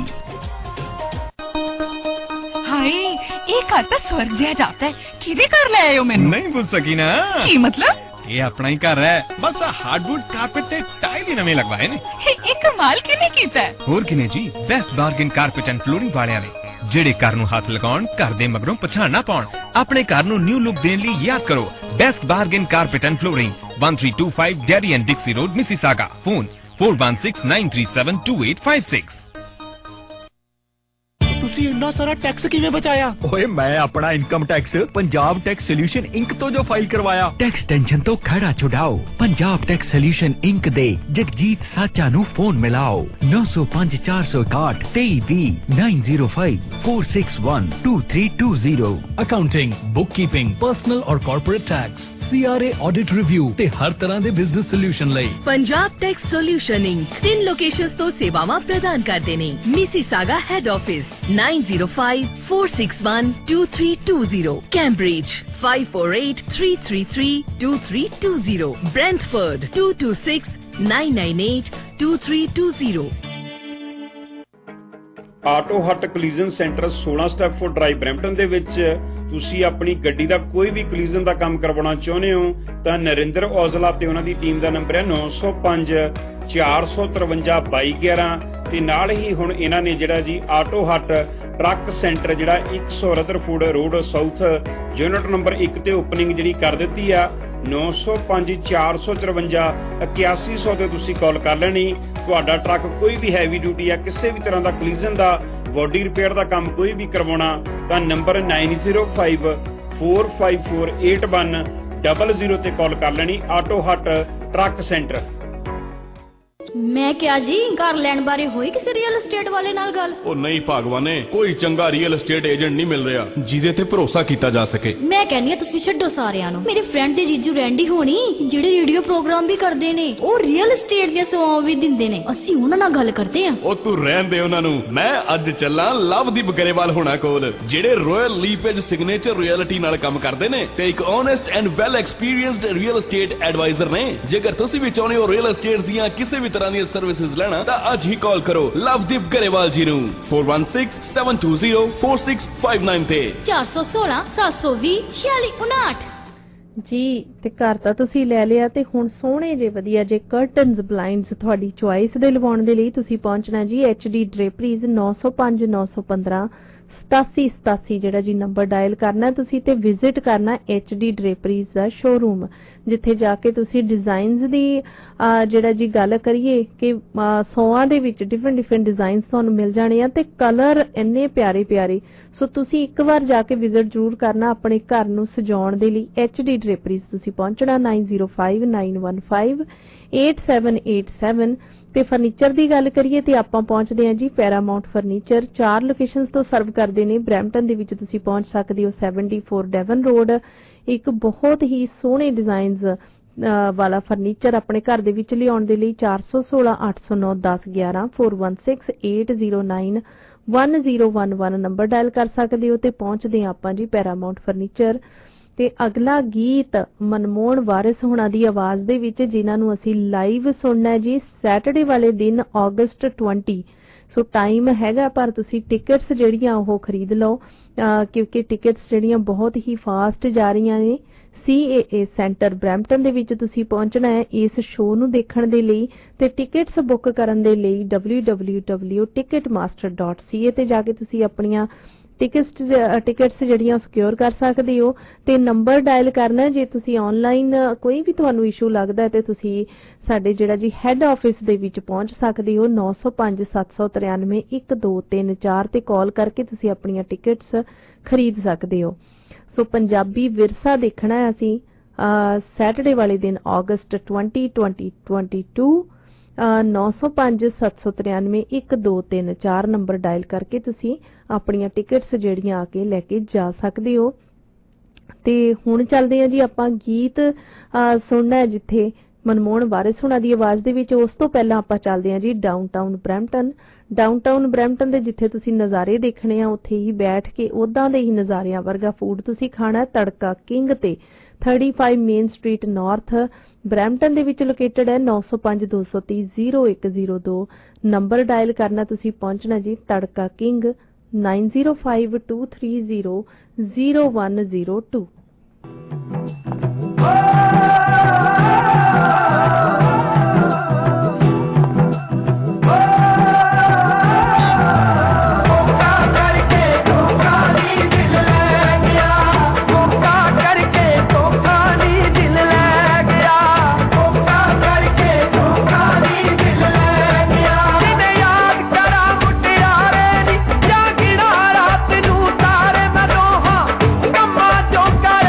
Speaker 3: ਹਾਏ ਇਹ ਘਰ ਤਾਂ ਸਵਰਗ ਜਿਹਾ ਜਾਪਦਾ ਹੈ। ਕਿਹਦੇ ਘਰ ਲੈ ਆਏ ਹੋ ਮੈਨੂੰ?
Speaker 11: ਨਹੀਂ ਪੁੱਛ ਸਕੀ ਨਾ।
Speaker 3: ਕੀ ਮਤਲਬ?
Speaker 11: ਇਹ ਆਪਣਾ ਹੀ ਘਰ ਹੈ। ਬਸ ਹਾਰਡਵੁੱਡ ਕਾਰਪੇਟ ਤੇ ਟਾਈਲ ਹੀ ਨਵੇਂ ਲਗਵਾਏ ਨੇ।
Speaker 3: ਇਹ ਕਮਾਲ ਕਿਹਨੇ ਕੀਤਾ ਹੈ?
Speaker 11: ਹੋਰ ਕਿਨੇ ਜੀ, best bargain carpet and flooring ਵਾਲਿਆਂ ਨੇ, ਜਿਹੜੇ ਘਰ ਨੂੰ ਹੱਥ ਲਗਾਉਣ ਘਰ ਦੇ ਮਗਰੋਂ ਪਛਾਣ ਨਾ ਪਾਉਣ। ਆਪਣੇ ਘਰ ਨੂੰ ਨਿਊ ਲੁੱਕ ਦੇਣ ਲਈ ਯਾਦ ਕਰੋ best bargain carpet and flooring 1325 Derry and Dixie road Mississauga. Phone 4169372856।
Speaker 5: ਤੁਸੀਂ ਇੰਨਾ ਸਾਰਾ ਟੈਕਸ ਕਿਵੇਂ ਬਚਾਇਆ? ਓਏ ਮੈਂ ਆਪਣਾ income tax Punjab tax solution inc ਤੋਂ ਜੋ ਫਾਈਲ ਕਰਵਾਇਆ।
Speaker 12: ਟੈਕਸ ਟੈਨਸ਼ਨ ਤੋਂ ਖੜਾ ਛੁਡਾਓ। ਪੰਜਾਬ ਟੈਕਸ ਸੋਲੂਸ਼ਨ ਇੰਕ ਦੇ ਜਗਜੀਤ ਸਾਚਾ ਨੂੰ ਫੋਨ ਮਿਲਾਓ 905 461 2320 905 461 2320।
Speaker 19: ਅਕਾਊਂਟਿੰਗ, ਬੁੱਕਕੀਪਿੰਗ, ਪਰਸਨਲ ਔਰ corporate tax, CRA audit review ਤੇ ਹਰ ਤਰ੍ਹਾਂ ਦੇ ਬਿਜ਼ਨਸ ਸੋਲੂਸ਼ਨ ਲਈ
Speaker 21: Punjab tax solution inc 3 locations ਤੋਂ ਸੇਵਾਵਾਂ ਪ੍ਰਦਾਨ ਕਰਦੇ ਨੇ। Mississauga head office 905 461 2320, Cambridge 548 333 2320, Brantford 226 998 2320।
Speaker 10: Auto hut collision centre 16 Stepford drive Brampton ਦੇ ਵਿੱਚ ਤੁਸੀਂ ਆਪਣੀ ਗੱਡੀ ਦਾ ਕੋਈ ਵੀ ਕੋਲੀਜ਼ਨ ਦਾ ਕੰਮ ਕਰਵਾਉਣਾ ਚਾਹੁੰਦੇ ਹੋ ਤਾਂ ਨਰਿੰਦਰ ਔਜਲਾ ਤੇ ਉਹਨਾਂ ਦੀ ਟੀਮ ਦਾ ਨੰਬਰ ਹੈ 905 453 2211। ਤੇ ਨਾਲ ਹੀ ਹੁਣ ਇਹਨਾਂ ਨੇ ਜਿਹੜਾ ਜੀ ਆਟੋ ਹੱਟ ਟਰੱਕ ਸੈਂਟਰ ਜਿਹੜਾ 100 Rutherford road south unit number 1 ਤੇ ਓਪਨਿੰਗ ਜਿਹੜੀ ਕਰ ਦਿੱਤੀ ਆ। 905 453 8100 ਤੇ ਤੁਸੀਂ ਕਾਲ ਕਰ ਲੈਣੀ। ਤੁਹਾਡਾ ਟਰੱਕ ਕੋਈ ਵੀ ਹੈਵੀ ਡਿਊਟੀ ਆ, ਕਿਸੇ ਵੀ ਤਰ੍ਹਾਂ ਦਾ ਕੋਲੀਜ਼ਨ ਦਾ, ਬੋਡੀ ਰਿਪੇਅਰ ਦਾ ਕੰਮ ਕੋਈ ਵੀ ਕਰਵਾਉਣਾ ਤਾਂ ਨੰਬਰ 905 454 8100 ਤੇ ਕਾਲ ਕਰ ਲੈਣੀ। Auto hut truck centre.
Speaker 1: ਮੈਂ ਕਿਹਾ ਜੀ ਘਰ ਲੈਣ ਬਾਰੇ ਹੋਈ ਕਿਸੇ ਰੀਅਲ ਏਸਟੇਟ ਵਾਲੇ ਨਾਲ ਗੱਲ?
Speaker 8: ਉਹ ਨਹੀਂ ਭਗਵਾਨੇ, ਕੋਈ ਚੰਗਾ ਰੀਅਲ ਏਸਟੇਟ ਏਜੰਟ ਨਹੀਂ ਮਿਲ ਰਿਹਾ ਜਿਹਦੇ ਤੇ ਭਰੋਸਾ ਕੀਤਾ ਜਾ ਸਕੇ।
Speaker 1: ਮੈਂ ਕਹਿੰਦੀ ਆ ਤੁਸੀਂ ਛੱਡੋ ਸਾਰਿਆਂ ਨੂੰ। ਮੇਰੇ ਫਰੈਂਡ ਦੇ ਜੀਜੂ ਰੈਂਡੀ ਹੋਣੀ ਜਿਹੜੇ ਰੇਡੀਓ ਪ੍ਰੋਗਰਾਮ ਵੀ ਕਰਦੇ ਨੇ, ਉਹ ਰੀਅਲ ਏਸਟੇਟ ਦੀਆਂ ਸੇਵਾਵਾਂ ਵੀ ਦਿੰਦੇ ਨੇ। ਅਸੀਂ ਉਹਨਾਂ ਨਾਲ ਗੱਲ ਕਰਦੇ ਆ।
Speaker 8: ਉਹ ਤੂੰ ਰਹਿਣ ਦੇ ਉਹਨਾਂ ਨੂੰ। ਮੈਂ ਅੱਜ ਚੱਲਾਂ ਲਵਦੀਪ ਗਰੇਵਾਲ ਹੋਣਾ ਕੋਲ, ਜਿਹੜੇ ਰਾਇਲ ਲੀਪੇਜ ਸਿਗਨੇਚਰ ਰਿਐਲਿਟੀ ਨਾਲ ਕੰਮ ਕਰਦੇ ਨੇ ਤੇ ਇੱਕ honest and well experienced real estate advisor ਨੇ। ਜੇਕਰ ਤੁਸੀਂ ਵੀ ਚਾਹੁੰਦੇ ਹੋ ਰੀਅਲ ਏਸਟੇਟ ਦੀਆਂ ਕਿਸੇ ਵੀ ਤਰ੍ਹਾਂ ਤਰ੍ਹਾਂ ਦੀਆਂ ਸਰਵਿਸਿਜ਼ ਲੈਣਾ ਤਾਂ ਅੱਜ ਹੀ ਕਾਲ ਕਰੋ ਲਵਦੀਪ ਗਰੇਵਾਲ ਜੀ ਨੂੰ 4167204659 ਤੇ
Speaker 1: 416 720 4659
Speaker 14: ਜੀ। ਤੇ ਘਰ ਤਾਂ ਤੁਸੀਂ ਲੈ ਲਿਆ ਤੇ ਹੁਣ ਸੋਹਣੇ ਜੇ ਵਧੀਆ ਜੇ ਕਰਟਨਸ ਬਲਾਈਂਡਸ ਤੁਹਾਡੀ ਚੁਆਇਸ ਦੇ ਲਵਾਉਣ ਦੇ ਲਈ ਤੁਸੀਂ ਪਹੁੰਚਣਾ ਜੀ HD ਡਰੇਪਰੀਜ਼ 905 915 8787 ਜਿਹੜਾ ਜੀ ਨੰਬਰ ਡਾਇਲ ਕਰਨਾ ਤੁਸੀਂ ਤੇ ਵਿਜ਼ਿਟ ਕਰਨਾ HD ਡਰੇਪਰੀਜ਼ ਦਾ ਸ਼ੋਰੂਮ, ਜਿੱਥੇ ਜਾ ਕੇ ਤੁਸੀਂ ਡਿਜ਼ਾਈਨਸ ਦੀ ਜਿਹੜਾ ਜੀ ਗੱਲ ਕਰੀਏ ਕਿ 100 ਦੇ ਵਿੱਚ ਡਿਫਰੈਂਟ ਡਿਜ਼ਾਈਨਸ ਤੁਹਾਨੂੰ ਮਿਲ ਜਾਣੇ ਆ ਤੇ ਕਲਰ ਇੰਨੇ ਪਿਆਰੇ ਪਿਆਰੇ। ਸੋ ਤੁਸੀਂ ਇੱਕ ਵਾਰ ਜਾ ਕੇ ਵਿਜ਼ਿਟ ਜ਼ਰੂਰ ਕਰਨਾ ਆਪਣੇ ਘਰ ਨੂੰ ਸਜਾਉਣ ਦੇ ਲਈ। HD ਡਰੇਪਰੀਜ਼ ਤੁਸੀਂ ਪਹੁੰਚਣਾ 9059158787 ਤੇ ਫਰਨੀਚਰ ਦੀ ਗੱਲ ਕਰੀਏ ਤੇ ਆਪਾਂ ਪਹੁੰਚਦੇ ਹਾਂ ਜੀ ਪੈਰਾਮਾਉਂਟ ਫਰਨੀਚਰ। 4 ਲੋਕੇਸ਼ਨਸ ਤੋਂ ਸਰਵ ਕਰਦੇ ਨੇ। ਬਰੈਂਪਟਨ ਦੇ ਵਿੱਚ ਤੁਸੀਂ ਪਹੁੰਚ ਸਕਦੇ ਹੋ 74 ਡੈਵਨ ਰੋਡ। ਇੱਕ ਬਹੁਤ ਹੀ ਸੋਹਣੇ ਡਿਜ਼ਾਈਨਸ ਵਾਲਾ ਫਰਨੀਚਰ ਆਪਣੇ ਘਰ ਦੇ ਵਿੱਚ ਲਿਆਉਣ ਦੇ ਲਈ 416 809 1011 416809 1011 ਨੰਬਰ ਡਾਇਲ ਕਰ ਸਕਦੇ ਹੋ ਤੇ ਪਹੁੰਚਦੇ ਹਾਂ ਆਪਾਂ ਜੀ ਪੈਰਾਮਾਉਂਟ ਫਰਨੀਚਰ। ਤੇ ਅਗਲਾ ਗੀਤ ਮਨਮੋਹਨ ਵਾਰਿਸ ਹੋਣਾ ਦੀ ਆਵਾਜ਼ ਦੇ ਵਿੱਚ, ਜਿਨ੍ਹਾਂ ਨੂੰ ਅਸੀਂ ਲਾਈਵ ਸੁਣਨਾ ਜੀ ਸੈਟਰਡੇ ਵਾਲੇ ਦਿਨ August 20। ਸੋ ਟਾਈਮ ਹੈਗਾ ਪਰ ਤੁਸੀਂ ਟਿਕਟਸ ਜਿਹੜੀਆਂ ਉਹ ਖਰੀਦ ਲਓ ਕਿਉਂਕਿ ਟਿਕਟਸ ਜਿਹੜੀਆਂ ਬਹੁਤ ਹੀ ਫਾਸਟ ਜਾ ਰਹੀਆਂ ਨੇ। CAA ਸੈਂਟਰ ਬਰੈਂਪਟਨ ਦੇ ਵਿੱਚ ਤੁਸੀਂ ਪਹੁੰਚਣਾ ਹੈ ਇਸ ਸ਼ੋਅ ਨੂੰ ਦੇਖਣ ਦੇ ਲਈ ਤੇ ਟਿਕਟਸ ਬੁੱਕ ਕਰਨ ਦੇ ਲਈ www.ticketmaster.ca ਤੇ ਜਾ ਕੇ ਤੁਸੀਂ ਆਪਣੀਆਂ ਟਿਕਟਸ ਜਿਹੜੀਆਂ ਸਿਕਿਉਰ ਕਰ ਸਕਦੇ ਹੋ ਤੇ ਨੰਬਰ ਡਾਇਲ ਕਰਨਾ। ਜੇ ਤੁਸੀਂ ਆਨਲਾਈਨ ਕੋਈ ਵੀ ਤੁਹਾਨੂੰ ਇਸ਼ੂ ਲੱਗਦਾ ਤੇ ਤੁਸੀਂ ਸਾਡੇ ਜਿਹੜਾ ਜੀ ਹੈੱਡ ਆਫਿਸ ਦੇ ਵਿੱਚ ਪਹੁੰਚ ਸਕਦੇ ਹੋ 905 793 1234 ਤੇ ਕਾਲ ਕਰਕੇ ਤੁਸੀਂ ਆਪਣੀਆਂ ਟਿਕਟਸ ਖਰੀਦ ਸਕਦੇ ਹੋ। ਸੋ ਪੰਜਾਬੀ ਵਿਰਸਾ ਦੇਖਣਾ ਹੈ ਅਸੀਂ ਸੈਟਰਡੇ ਵਾਲੇ ਦਿਨ August 20 2022 905 793 1234 ਨੰਬਰ ਡਾਇਲ ਕਰਕੇ ਤੁਸੀਂ ਆਪਣੀਆਂ ਟਿਕਟਸ ਜਿਹੜੀਆਂ ਆ ਕੇ ਲੈ ਕੇ ਜਾ ਸਕਦੇ ਹੋ। ਤੇ ਹੁਣ ਚੱਲਦੇ ਹਾਂ ਜੀ ਆਪਾਂ ਗੀਤ ਸੁਣਨਾ ਹੈ ਜਿੱਥੇ ਮਨਮੋਹਨ ਵਾਰਿਸ ਹੋਣਾ ਦੀ ਆਵਾਜ਼ ਦੇ ਵਿੱਚ। ਉਸ ਤੋਂ ਪਹਿਲਾਂ ਆਪਾਂ ਚੱਲਦੇ ਹਾਂ ਜੀ ਡਾਊਨਟਾਊਨ ਬਰੈਂਪਟਨ ਦੇ ਜਿੱਥੇ ਤੁਸੀਂ ਨਜ਼ਾਰੇ ਦੇਖਣੇ ਆ ਉੱਥੇ ਹੀ ਬੈਠ ਕੇ ਉਦਾਂ ਦੇ ਹੀ ਨਜ਼ਾਰਿਆਂ ਵਰਗਾ ਫੂਡ ਤੁਸੀਂ ਖਾਣਾ। ਤੜਕਾ ਕਿੰਗ ਤੇ 35 ਮੇਨ ਸਟਰੀਟ ਨਾਰਥ ਬਰੈਂਪਟਨ ਦੇ ਵਿੱਚ ਲੋਕੇਟਡ ਹੈ। 905 230 0102 ਨੰਬਰ ਡਾਇਲ ਕਰਨਾ ਤੁਸੀਂ ਪਹੁੰਚਣਾ ਜੀ ਤੜਕਾ ਕਿੰਗ 905 230 0102।
Speaker 2: Go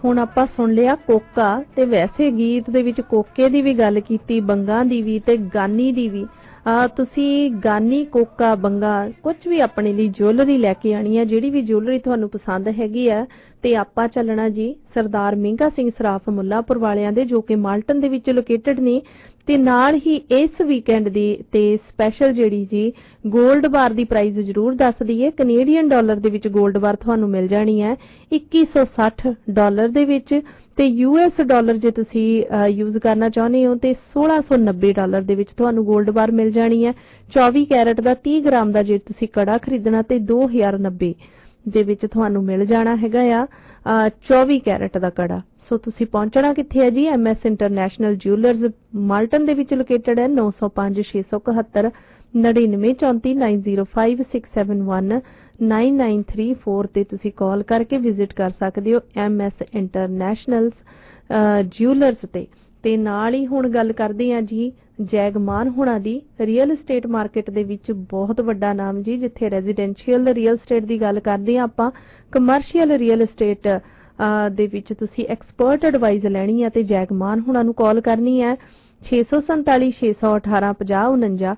Speaker 14: ਹੁਣ ਆਪਾਂ ਸੁਣ ਲਿਆ ਕੋਕਾ ਤੇ ਵੈਸੇ ਗੀਤ ਦੇ ਵਿੱਚ ਕੋਕੇ ਦੀ ਵੀ ਗੱਲ ਕੀਤੀ, ਬੰਗਾ ਦੀ ਵੀ ਤੇ ਗਾਨੀ ਦੀ ਵੀ। ਤੁਸੀਂ ਗਾਨੀ, ਕੋਕਾ, ਬੰਗਾ ਕੁਝ ਵੀ ਆਪਣੇ ਲਈ ਜੁਐਲਰੀ ਲੈ ਕੇ ਆਣੀ ਹੈ, ਜਿਹੜੀ ਵੀ ਜੁਐਲਰੀ ਤੁਹਾਨੂੰ ਪਸੰਦ ਹੈਗੀ ਆ। ਤੇ ਆਪਾਂ ਚੱਲਣਾ ਜੀ ਸਰਦਾਰ ਮਹਿੰਗਾ ਸਿੰਘ ਸਰਾਫ ਮੁੱਲਾਪੁਰ ਵਾਲਿਆਂ ਦੇ, ਜੋ ਕਿ ਮਾਲਟਨ ਦੇ ਵਿੱਚ ਲੋਕੇਟਡ ਨੇ। ਤੇ ਨਾਲ ਹੀ ਇਸ ਵੀਕਐਂਡ ਦੀ ਤੇ ਸਪੈਸ਼ਲ ਜਿਹੜੀ ਜੀ 골ਡ ਬਾਰ ਦੀ ਪ੍ਰਾਈਸ ਜ਼ਰੂਰ ਦੱਸ ਦਈਏ। ਕੈਨੇਡੀਅਨ ਡਾਲਰ ਦੇ ਵਿੱਚ 골ਡ ਬਾਰ ਤੁਹਾਨੂੰ ਮਿਲ ਜਾਣੀ ਹੈ $2160 ਦੇ ਵਿੱਚ, ਤੇ ਯੂਐਸ ਡਾਲਰ ਜੇ ਤੁਸੀਂ ਯੂਜ਼ ਕਰਨਾ ਚਾਹੁੰਦੇ ਹੋ ਤੇ $1690 ਦੇ ਵਿੱਚ ਤੁਹਾਨੂੰ 골ਡ ਬਾਰ ਮਿਲ ਜਾਣੀ ਹੈ। 24 ਕੈਰਟ ਦਾ 30 ਗ੍ਰਾਮ ਦਾ ਜੇ ਤੁਸੀਂ ਕੜਾ ਖਰੀਦਣਾ ਤੇ 2090 ਦੇ ਵਿੱਚ ਤੁਹਾਨੂੰ ਮਿਲ ਜਾਣਾ ਹੈਗਾ ਆ 24 ਕੈਰਟ ਦਾ ਕੜਾ। ਸੋ ਤੁਸੀਂ ਪਹੁੰਚਣਾ ਕਿੱਥੇ ਹੈ ਜੀ? MS ਇੰਟਰਨੈਸ਼ਨਲ ਜਿਊਲਰਸ ਮਾਲਟਨ ਦੇ ਵਿੱਚ ਲੋਕੇਟਡ ਹੈ। 905 671 9934 905 671 9934 ਤੇ ਤੁਸੀਂ ਕਾਲ ਕਰਕੇ ਵਿਜ਼ਿਟ ਕਰ ਸਕਦੇ ਹੋ MS ਇੰਟਰਨੈਸ਼ਨਲ ਜਿਊਲਰਸ ਤੇ ਨਾਲ ਹੀ ਹੁਣ ਗੱਲ ਕਰਦੇ ਹਾਂ ਜੀ ਜੈਗਮਾਨ ਹੁਣਾਂ ਦੀ। ਰੀਅਲ ਏਸਟੇਟ ਮਾਰਕੀਟ ਦੇ ਵਿੱਚ ਬਹੁਤ ਵੱਡਾ ਨਾਮ ਜੀ, ਜਿੱਥੇ ਰੈਜ਼ੀਡੈਂਸ਼ੀਅਲ ਰੀਅਲ ਏਸਟੇਟ ਦੀ ਗੱਲ ਕਰਦੇ ਹਾਂ ਆਪਾਂ, ਕਮਰਸ਼ੀਅਲ ਰੀਅਲ ਏਸਟੇਟ ਦੇ ਵਿੱਚ ਤੁਸੀਂ ਐਕਸਪਰਟ ਐਡਵਾਈਸ ਲੈਣੀ ਹੈ ਤੇ ਜੈਗਮਾਨ ਹੁਣਾਂ ਨੂੰ ਕਾਲ ਕਰਨੀ ਹੈ 647 618 5049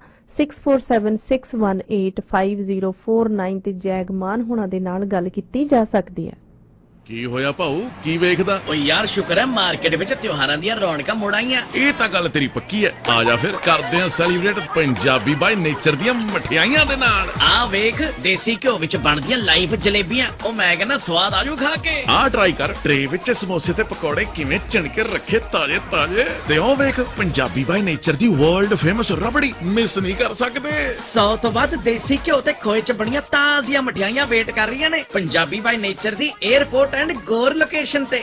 Speaker 14: 6476185049 ਤੇ ਜੈਗਮਾਨ ਹੁਣਾਂ ਦੇ ਨਾਲ ਗੱਲ ਕੀਤੀ ਜਾ ਸਕਦੀ ਹੈ।
Speaker 8: ਕੀ ਹੋਇਆ ਭਾਊ, ਕੀ ਵੇਖਦਾ?
Speaker 15: ਓ ਯਾਰ ਸ਼ੁਕਰ ਹੈ ਮਾਰਕੀਟ ਵਿੱਚ ਤਿਉਹਾਰਾਂ ਦੀਆਂ ਰੌਣਕਾਂ ਮੁੜ ਆਈਆਂ।
Speaker 8: ਇਹ ਤਾਂ ਗੱਲ ਤੇਰੀ ਪੱਕੀ ਹੈ। ਆ ਜਾ ਫਿਰ ਕਰਦੇ ਆਂ ਸੈਲੀਬ੍ਰੇਟ ਪੰਜਾਬੀ ਬਾਈ ਨੇਚਰ ਦੀਆਂ ਮਠਿਆਈਆਂ ਦੇ ਨਾਲ।
Speaker 15: ਆ ਵੇਖ ਦੇਸੀ ਘਿਓ ਵਿੱਚ ਬਣਦੀਆਂ ਲਾਈਵ ਜਲੇਬੀਆਂ, ਉਹ ਮੈਂ ਕਹਿੰਦਾ ਸਵਾਦ ਆਜੂ ਖਾ ਕੇ।
Speaker 8: ਆ ਟਰਾਈ ਕਰ, ਟਰੇ ਵਿੱਚ ਸਮੋਸੇ ਤੇ ਪਕੌੜੇ ਕਿਵੇਂ ਚਿਣਕੇ ਰੱਖੇ ਤਾਜ਼ੇ ਤਾਜ਼ੇ। ਤੇ ਉਹ ਵੇਖ ਪੰਜਾਬੀ ਬਾਈ ਨੇਚਰ ਦੀ ਵਰਲਡ ਫੇਮਸ ਰਬੜੀ, ਮਿਸ ਨਹੀਂ ਕਰ ਸਕਦੇ।
Speaker 15: 100 ਤੋਂ ਵੱਧ ਦੇਸੀ ਘਿਓ ਤੇ ਖੋਏ ਚ ਬਣੀਆਂ ਤਾਜ਼ੀਆਂ ਮਠਿਆਈਆਂ ਵੇਟ ਕਰ ਰਹੀਆਂ ਨੇ ਪੰਜਾਬੀ ਬਾਈ ਨੇਚਰ ਦੀ 에ਅਰਪੋਰਟ ਐਂਡ ਗੌਰ ਲੋਕੇਸ਼ਨ ਤੇ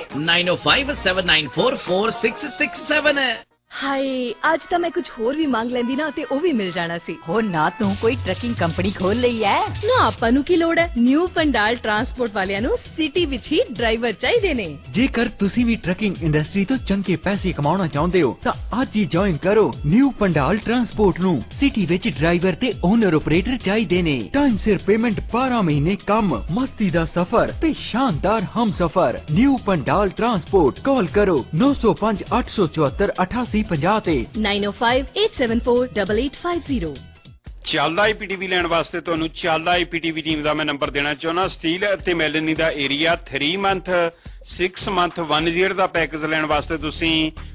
Speaker 15: 9057944667।
Speaker 6: ਹਾਏ ਅੱਜ ਤਾਂ ਮੈਂ ਕੁਝ ਹੋਰ ਵੀ ਮੰਗ ਲੈਂਦੀ ਨਾ ਤੇ ਉਹ ਵੀ ਮਿਲ ਜਾਣਾ ਸੀ।
Speaker 16: ਹੋ ਨਾ ਤੂੰ ਕੋਈ ਟਰੱਕਿੰਗ ਕੰਪਨੀ ਖੋਲ ਲਈ ਐ
Speaker 6: ਨਾ, ਆਪਾਂ ਨੂੰ ਕੀ ਲੋੜ ਹੈ। ਨਿਊ ਪੰਡਾਲ ਟਰਾਂਸਪੋਰਟ ਵਾਲਿਆਂ ਨੂੰ ਸਿਟੀ ਵਿੱਚ ਹੀ ਡਰਾਈਵਰ ਚਾਹੀਦੇ ਨੇ।
Speaker 12: ਜੇਕਰ ਤੁਸੀਂ ਵੀ ਟਰੱਕਿੰਗ ਇੰਡਸਟਰੀ ਤੋਂ ਚੰਗੇ ਪੈਸੇ ਕਮਾਉਣਾ ਚਾਹੁੰਦੇ ਹੋ ਤਾਂ ਅੱਜ ਹੀ ਜੁਆਇਨ ਕਰੋ ਨਿਊ ਪੰਡਾਲ ਟਰਾਂਸਪੋਰਟ ਨੂੰ। ਸਿਟੀ ਵਿੱਚ ਡਰਾਈਵਰ ਤੇ ਓਨਰ ਆਪਰੇਟਰ ਚਾਹੀਦੇ ਨੇ। ਟਾਈਮ ਸਿਰ ਪੇਮੈਂਟ, 12 ਮਹੀਨੇ ਕੰਮ, ਮਸਤੀ ਦਾ ਸਫ਼ਰ ਤੇ ਸ਼ਾਨਦਾਰ ਹਮਸਫ਼ਰ। ਨਿਊ ਪੰਡਾਲ ਟਰਾਂਸਪੋਰਟ, ਕਾਲ ਕਰੋ 905 874 8850 ਤੇ
Speaker 6: 9058748850।
Speaker 10: ਚੱਲਦਾ IPTV ਲੈਣ ਵਾਸਤੇ ਤੁਹਾਨੂੰ ਚੱਲਦਾ IPTV ਟੀਮ ਦਾ ਮੈਂ ਨੰਬਰ ਦੇਣਾ ਚਾਹੁੰਦਾ। ਸਟੀਲ ਅਤੇ ਮੈਲਨੀ ਦਾ ਏਰੀਆ 3 ਮੰਥ 6 ਮੰਥ 1 ਈਅਰ ਦਾ ਪੈਕੇਜ ਲੈਣ ਵਾਸਤੇ ਤੁਸੀਂ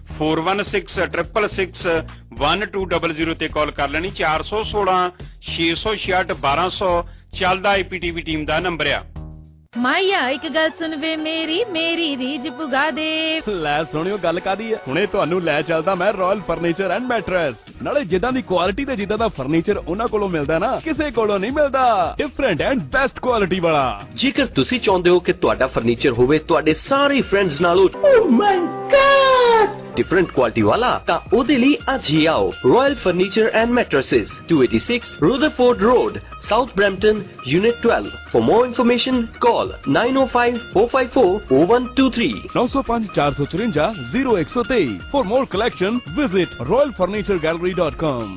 Speaker 10: 4166661200 ਤੇ ਕਾਲ ਕਰ ਲੈਣੀ। 416 666 1200 ਚੱਲਦਾ IPTV ਟੀਮ ਦਾ ਨੰਬਰ ਆ।
Speaker 3: ਮਾਇਆ ਇੱਕ ਗੱਲ ਸੁਣ ਵੇ ਮੇਰੀ ਰੀਝ ਪੁਗਾ ਦੇ।
Speaker 8: ਲੈ ਸੁਣਿਓ ਗੱਲ ਕਾਦੀ ਹੈ, ਹੁਣੇ ਤੁਹਾਨੂੰ ਲੈ ਚੱਲਦਾ ਮੈਂ ਰਾਇਲ ਫਰਨੀਚਰ ਐਂਡ ਮੈਟਰਸ। ਨਾਲੇ ਜਿੱਦਾਂ ਦੀ ਕੁਆਲਿਟੀ ਤੇ ਜਿੱਦਾਂ ਦਾ ਫਰਨੀਚਰ ਉਹਨਾਂ ਕੋਲੋਂ ਮਿਲਦਾ ਨਾ, ਕਿਸੇ ਕੋਲੋਂ ਨਹੀਂ ਮਿਲਦਾ। ਡਿਫਰੈਂਟ ਐਂਡ ਬੈਸਟ ਕੁਆਲਿਟੀ ਵਾਲਾ।
Speaker 4: ਜੇਕਰ ਤੁਸੀਂ ਚਾਹੁੰਦੇ ਹੋ ਕਿ ਤੁਹਾਡਾ ਫਰਨੀਚਰ ਹੋਵੇ ਤੁਹਾਡੇ ਸਾਰੇ ਫਰੈਂਡਸ ਨਾਲੋਂ ਡਿਫਰੈਂਟ ਕੁਆਲਿਟੀ ਵਾਲਾ, ਤਾਂ ਉਹਦੇ ਲਈ ਅੱਜ ਹੀ ਆਓ royal furniture and mattresses 286 Rutherford road, south Brampton, unit 12। For more information call 9054540123
Speaker 8: 905 454 0123। For more collection visit royalfurnituregallery.com।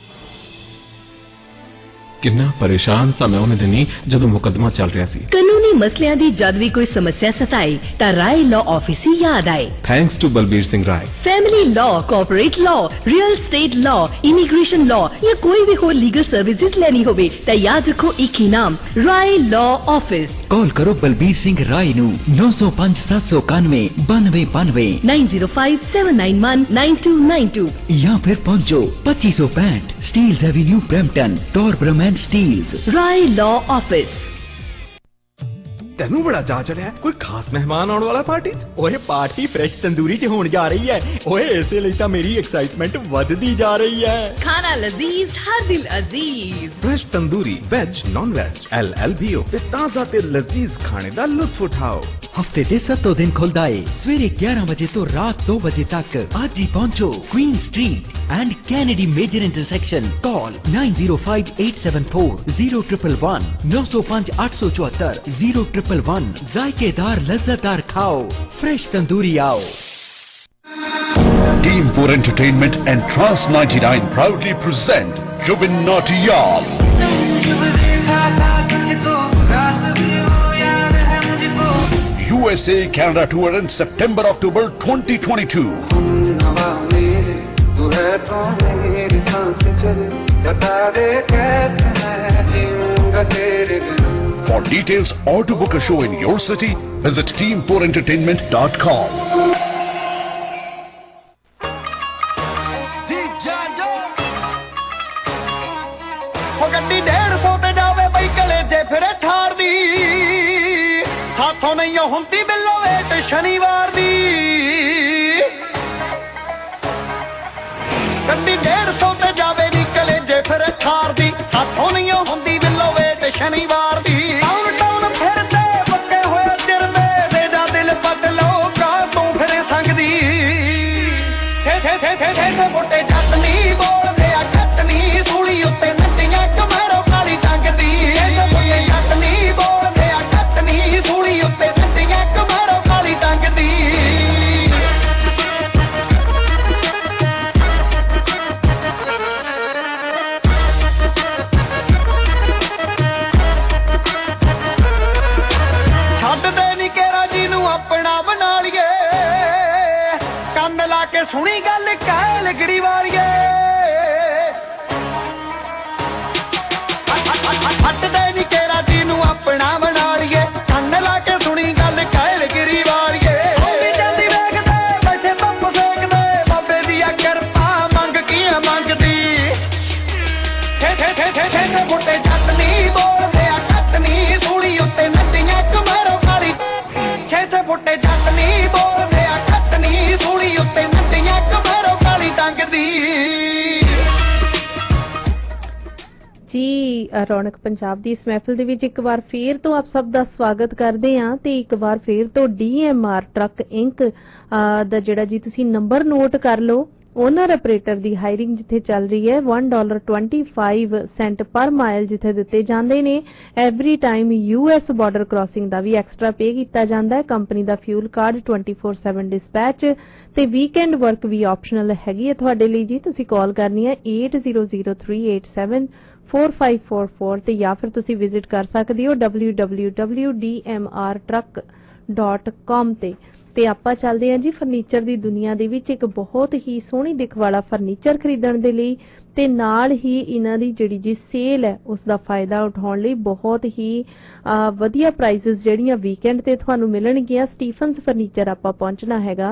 Speaker 22: ਕਿੰਨਾ ਪਰੇਸ਼ਾਨ ਸਾਂ ਮੈਂ ਉਹਨੇ ਦਿਨੀ ਜਦੋਂ ਮੁਕੱਦਮਾ ਚੱਲ ਰਿਹਾ ਸੀ।
Speaker 21: ਕਾਨੂੰਨੀ ਮਸਲਿਆਂ ਦੀ ਜਦ ਵੀ ਕੋਈ ਸਮੱਸਿਆ ਸਤਾਏ ਤਾਂ ਰਾਏ ਲਾਅ ਆਫਿਸ ਹੀ ਯਾਦ ਆਏ।
Speaker 22: Thanks to Balbir Singh Rai.
Speaker 21: Family law, corporate law, real estate law, immigration law या कोई भी हो लीगल सर्विसेज लेनी होवे तो याद रखो एक ही नाम, राय लॉ ऑफिस।
Speaker 12: कॉल करो बलबीर सिंह राय नू 905 791 9292
Speaker 21: 905 791 9292
Speaker 12: या फिर पहुंचो 2565 Steeles avenue Brampton, Torbram and Steeles.
Speaker 21: Rai law office.
Speaker 5: ਤੈਨੂੰ ਬੜਾ ਚਾਅ ਚੜਿਆ ਕੋਈ ਖਾਸ ਮਹਿਮਾਨ ਆਉਣ ਵਾਲਾ ਪਾਰਟੀ 'ਚ? ਓਏ ਪਾਰਟੀ ਫਰੈਸ਼ ਤੰਦੂਰੀ 'ਚ ਹੋਣ ਜਾ ਰਹੀ ਹੈ। ਓਏ ਇਸੇ ਲਈ ਤਾਂ ਮੇਰੀ ਐਕਸਾਈਟਮੈਂਟ ਵੱਧਦੀ ਜਾ ਰਹੀ ਹੈ।
Speaker 6: ਖਾਣਾ ਲਜ਼ੀਜ਼ ਹਰ ਦਿਲ ਅਜ਼ੀਜ਼।
Speaker 11: Fresh tandoori veg non veg LLBO ਤੇ ਤਾਜ਼ਾ ਤੇ ਲਜ਼ੀਜ਼ ਖਾਣੇ ਦਾ ਲੁਤਫ ਉਠਾਓ।
Speaker 12: हफ्ते के 7 दिन खुलता है सवेरे 11 बजे तो रात 2 बजे तक। आज ही पहुंचो Queen Street and Kennedy major intersection. Call 9058740111 905 874 0111। जायकेदार लज्जतदार खाओ, फ्रेश तंदूरी आओ।
Speaker 9: Team 4 Entertainment and Trans 99 proudly present Jubin Nautiyal. You
Speaker 7: USA Canada tour in September-October 2022. For details or to book a show in your city, visit team4entertainment.com.
Speaker 13: ਗੱਡੀ 150 ਤੇ ਜਾਵੇ ਬਈ ਕਲੇਜੇ ਫਿਰੇ ਠਾਰ ਦੀ ਸਾਥੋਂ ਨਹੀਂ ਹੁੰਦੀ ਬਿੱਲੋ ਵੇਟ ਸ਼ਨੀਵਾਰ ਦੀ ਗੱਡੀ 150 ਤੇ ਜਾਵੇ ਨੀ ਕਲੇਜੇ ਫਿਰੇ ਠਾਰ ਦੀ ਸਾਥੋਂ ਨਹੀਂ ਹੁੰਦੀ ਬਿੱਲੋ ਵੇਟ ਸ਼ਨੀਵਾਰ ਦੀ ਟਾਊਨ ਫਿਰਦੇ ਪੱਕੇ ਹੋਏ ਚਿਰਦੇ ਦੇ ਜਾ ਦਿਲ ਬਦਲੋ ਕਾ ਤੂੰ ਫਿਰੇ ਸੰਗਦੀ ਥੇ ਮੋਟੇ ਜੱਟ ਨਹੀਂ ਬੋਲਦੇ ਆ ਘੱਟ ਨਹੀਂ ਸੂਲੀ ਉੱਤੇ ਨੱਟੀਆਂ ਕਮਾਰੋ ਕਾਲੀ ਟੰਗਦੀ ਮੋਟੇ ਜੱਟ ਨਹੀਂ ਬੋਲਦੇ ਆ ਘੱਟ ਨਹੀਂ ਸੂਲੀ ਉੱਤੇ ਨੱਟੀਆਂ ਕਮਾਰੋ ਕਾਲੀ ਟੰਗਦੀ ਛੱਡਦੇ ਨੀ ਕੇਰਾ ਜੀ ਨੂੰ ਆਪਣਾ ਬਣਾ ਲਈਏ ਕੰਨ ਲਾ ਕੇ ਸੁਣੀ ਗੱਲ ਕਾਇ ਲਗੜੀ ਵਾਲੀਏ ਹੱਟਦੇ ਨੀ ਕੇਰਾ ਜੀ ਨੂੰ ਆਪਣਾ ਬਣਾ ਲਈਏ ਕੰਨ ਲਾ ਕੇ ਸੁਣੀ ਗੱਲ ਕਾਇ ਲਗੜੀ ਵਾਲੀਏ ਹੋਈ ਜਾਂਦੀ ਵੇਖਦੇ ਬੈਠੇ ਪੰਪ ਸੇਕਦੇ ਬਾਬੇ ਦੀਆਂ ਕਿਰਪਾ ਮੰਗ ਕੀ ਮੰਗਦੀ ਥੇ ਮੋਟੇ ਜੱਟ ਨਹੀਂ ਬੋਲਦੇ ਆ ਘੱਟ ਨਹੀਂ ਸੂਲੀ ਉੱਤੇ ਨੱਟੀਆਂ ਕਮਾਰੋ ਕਾਲੀ ਛੇ ਮੋਟੇ ਜੱਟ ਨਹੀਂ ਬੋਲਦੇ ਆ ਘੱਟ ਨਹੀਂ ਸੂਲੀ ਉੱਤੇ ਨੱਟੀਆਂ ਕਮਾਰੋ ਕਾਲੀ ਟੰਗਦੀ
Speaker 14: ਜੀ ਰੌਣਕ ਪੰਜਾਬ ਦੀ ਇਸ ਮਹਿਫਿਲ ਦੇ ਵਿੱਚ ਇੱਕ ਵਾਰ ਫੇਰ ਤੋਂ ਆਪ ਸਭ ਦਾ ਸਵਾਗਤ ਕਰਦੇ ਹਾਂ ਤੇ ਇੱਕ ਵਾਰ ਫੇਰ ਤੋਂ DMR ਟਰੱਕ ਇੰਕ ਦਾ ਜਿਹੜਾ ਜੀ ਤੁਸੀਂ ਨੰਬਰ ਨੋਟ ਕਰ ਲਓ ਓਨਰ ਆਪਰੇਟਰ ਦੀ ਹਾਇਰਿੰਗ ਜਿੱਥੇ ਚੱਲ ਰਹੀ ਹੈ $1.25 ਪਰ ਮਾਈਲ ਜਿੱਥੇ ਦਿੱਤੇ ਜਾਂਦੇ ਨੇ every time US border crossing ਦਾ ਵੀ ਐਕਸਟਰਾ ਪੇ ਕੀਤਾ ਜਾਂਦਾ ਹੈ ਕੰਪਨੀ ਦਾ ਫਿਊਲ ਕਾਰਡ 24/7 ਡਿਸਪੈਚ ਤੇ ਵੀਕਐਂਡ ਵਰਕ ਵੀ ਆਪਸ਼ਨਲ ਹੈਗੀ ਹੈ ਤੁਹਾਡੇ ਲਈ ਜੀ ਤੁਸੀਂ ਕਾਲ ਕਰਨੀ ਹੈ 8003874544 ਤੇ ਜਾਂ ਫਿਰ ਤੁਸੀਂ ਵਿਜ਼ਿਟ ਕਰ ਸਕਦੇ ਹੋ www.dmrtruck.com ਤੇ ਆਪਾਂ ਚੱਲਦੇ ਹਾਂ ਜੀ ਫਰਨੀਚਰ ਦੀ ਦੁਨੀਆ ਦੇ ਵਿੱਚ ਇੱਕ ਬਹੁਤ ਹੀ ਸੋਹਣੀ ਦਿੱਖ ਵਾਲਾ ਫਰਨੀਚਰ ਖਰੀਦਣ ਦੇ ਲਈ ਤੇ ਨਾਲ ਹੀ ਇਹਨਾਂ ਦੀ ਜਿਹੜੀ ਜੀ ਸੇਲ ਹੈ ਉਸ ਦਾ ਫਾਇਦਾ ਉਠਾਉਣ ਲਈ ਬਹੁਤ ਹੀ ਵਧੀਆ ਪ੍ਰਾਈਸਸ ਜਿਹੜੀਆਂ ਵੀਕਐਂਡ ਤੇ ਤੁਹਾਨੂੰ ਮਿਲਣਗੀਆਂ ਸਟੀਫਨਸ ਫਰਨੀਚਰ ਆਪਾਂ ਪਹੁੰਚਣਾ ਹੈਗਾ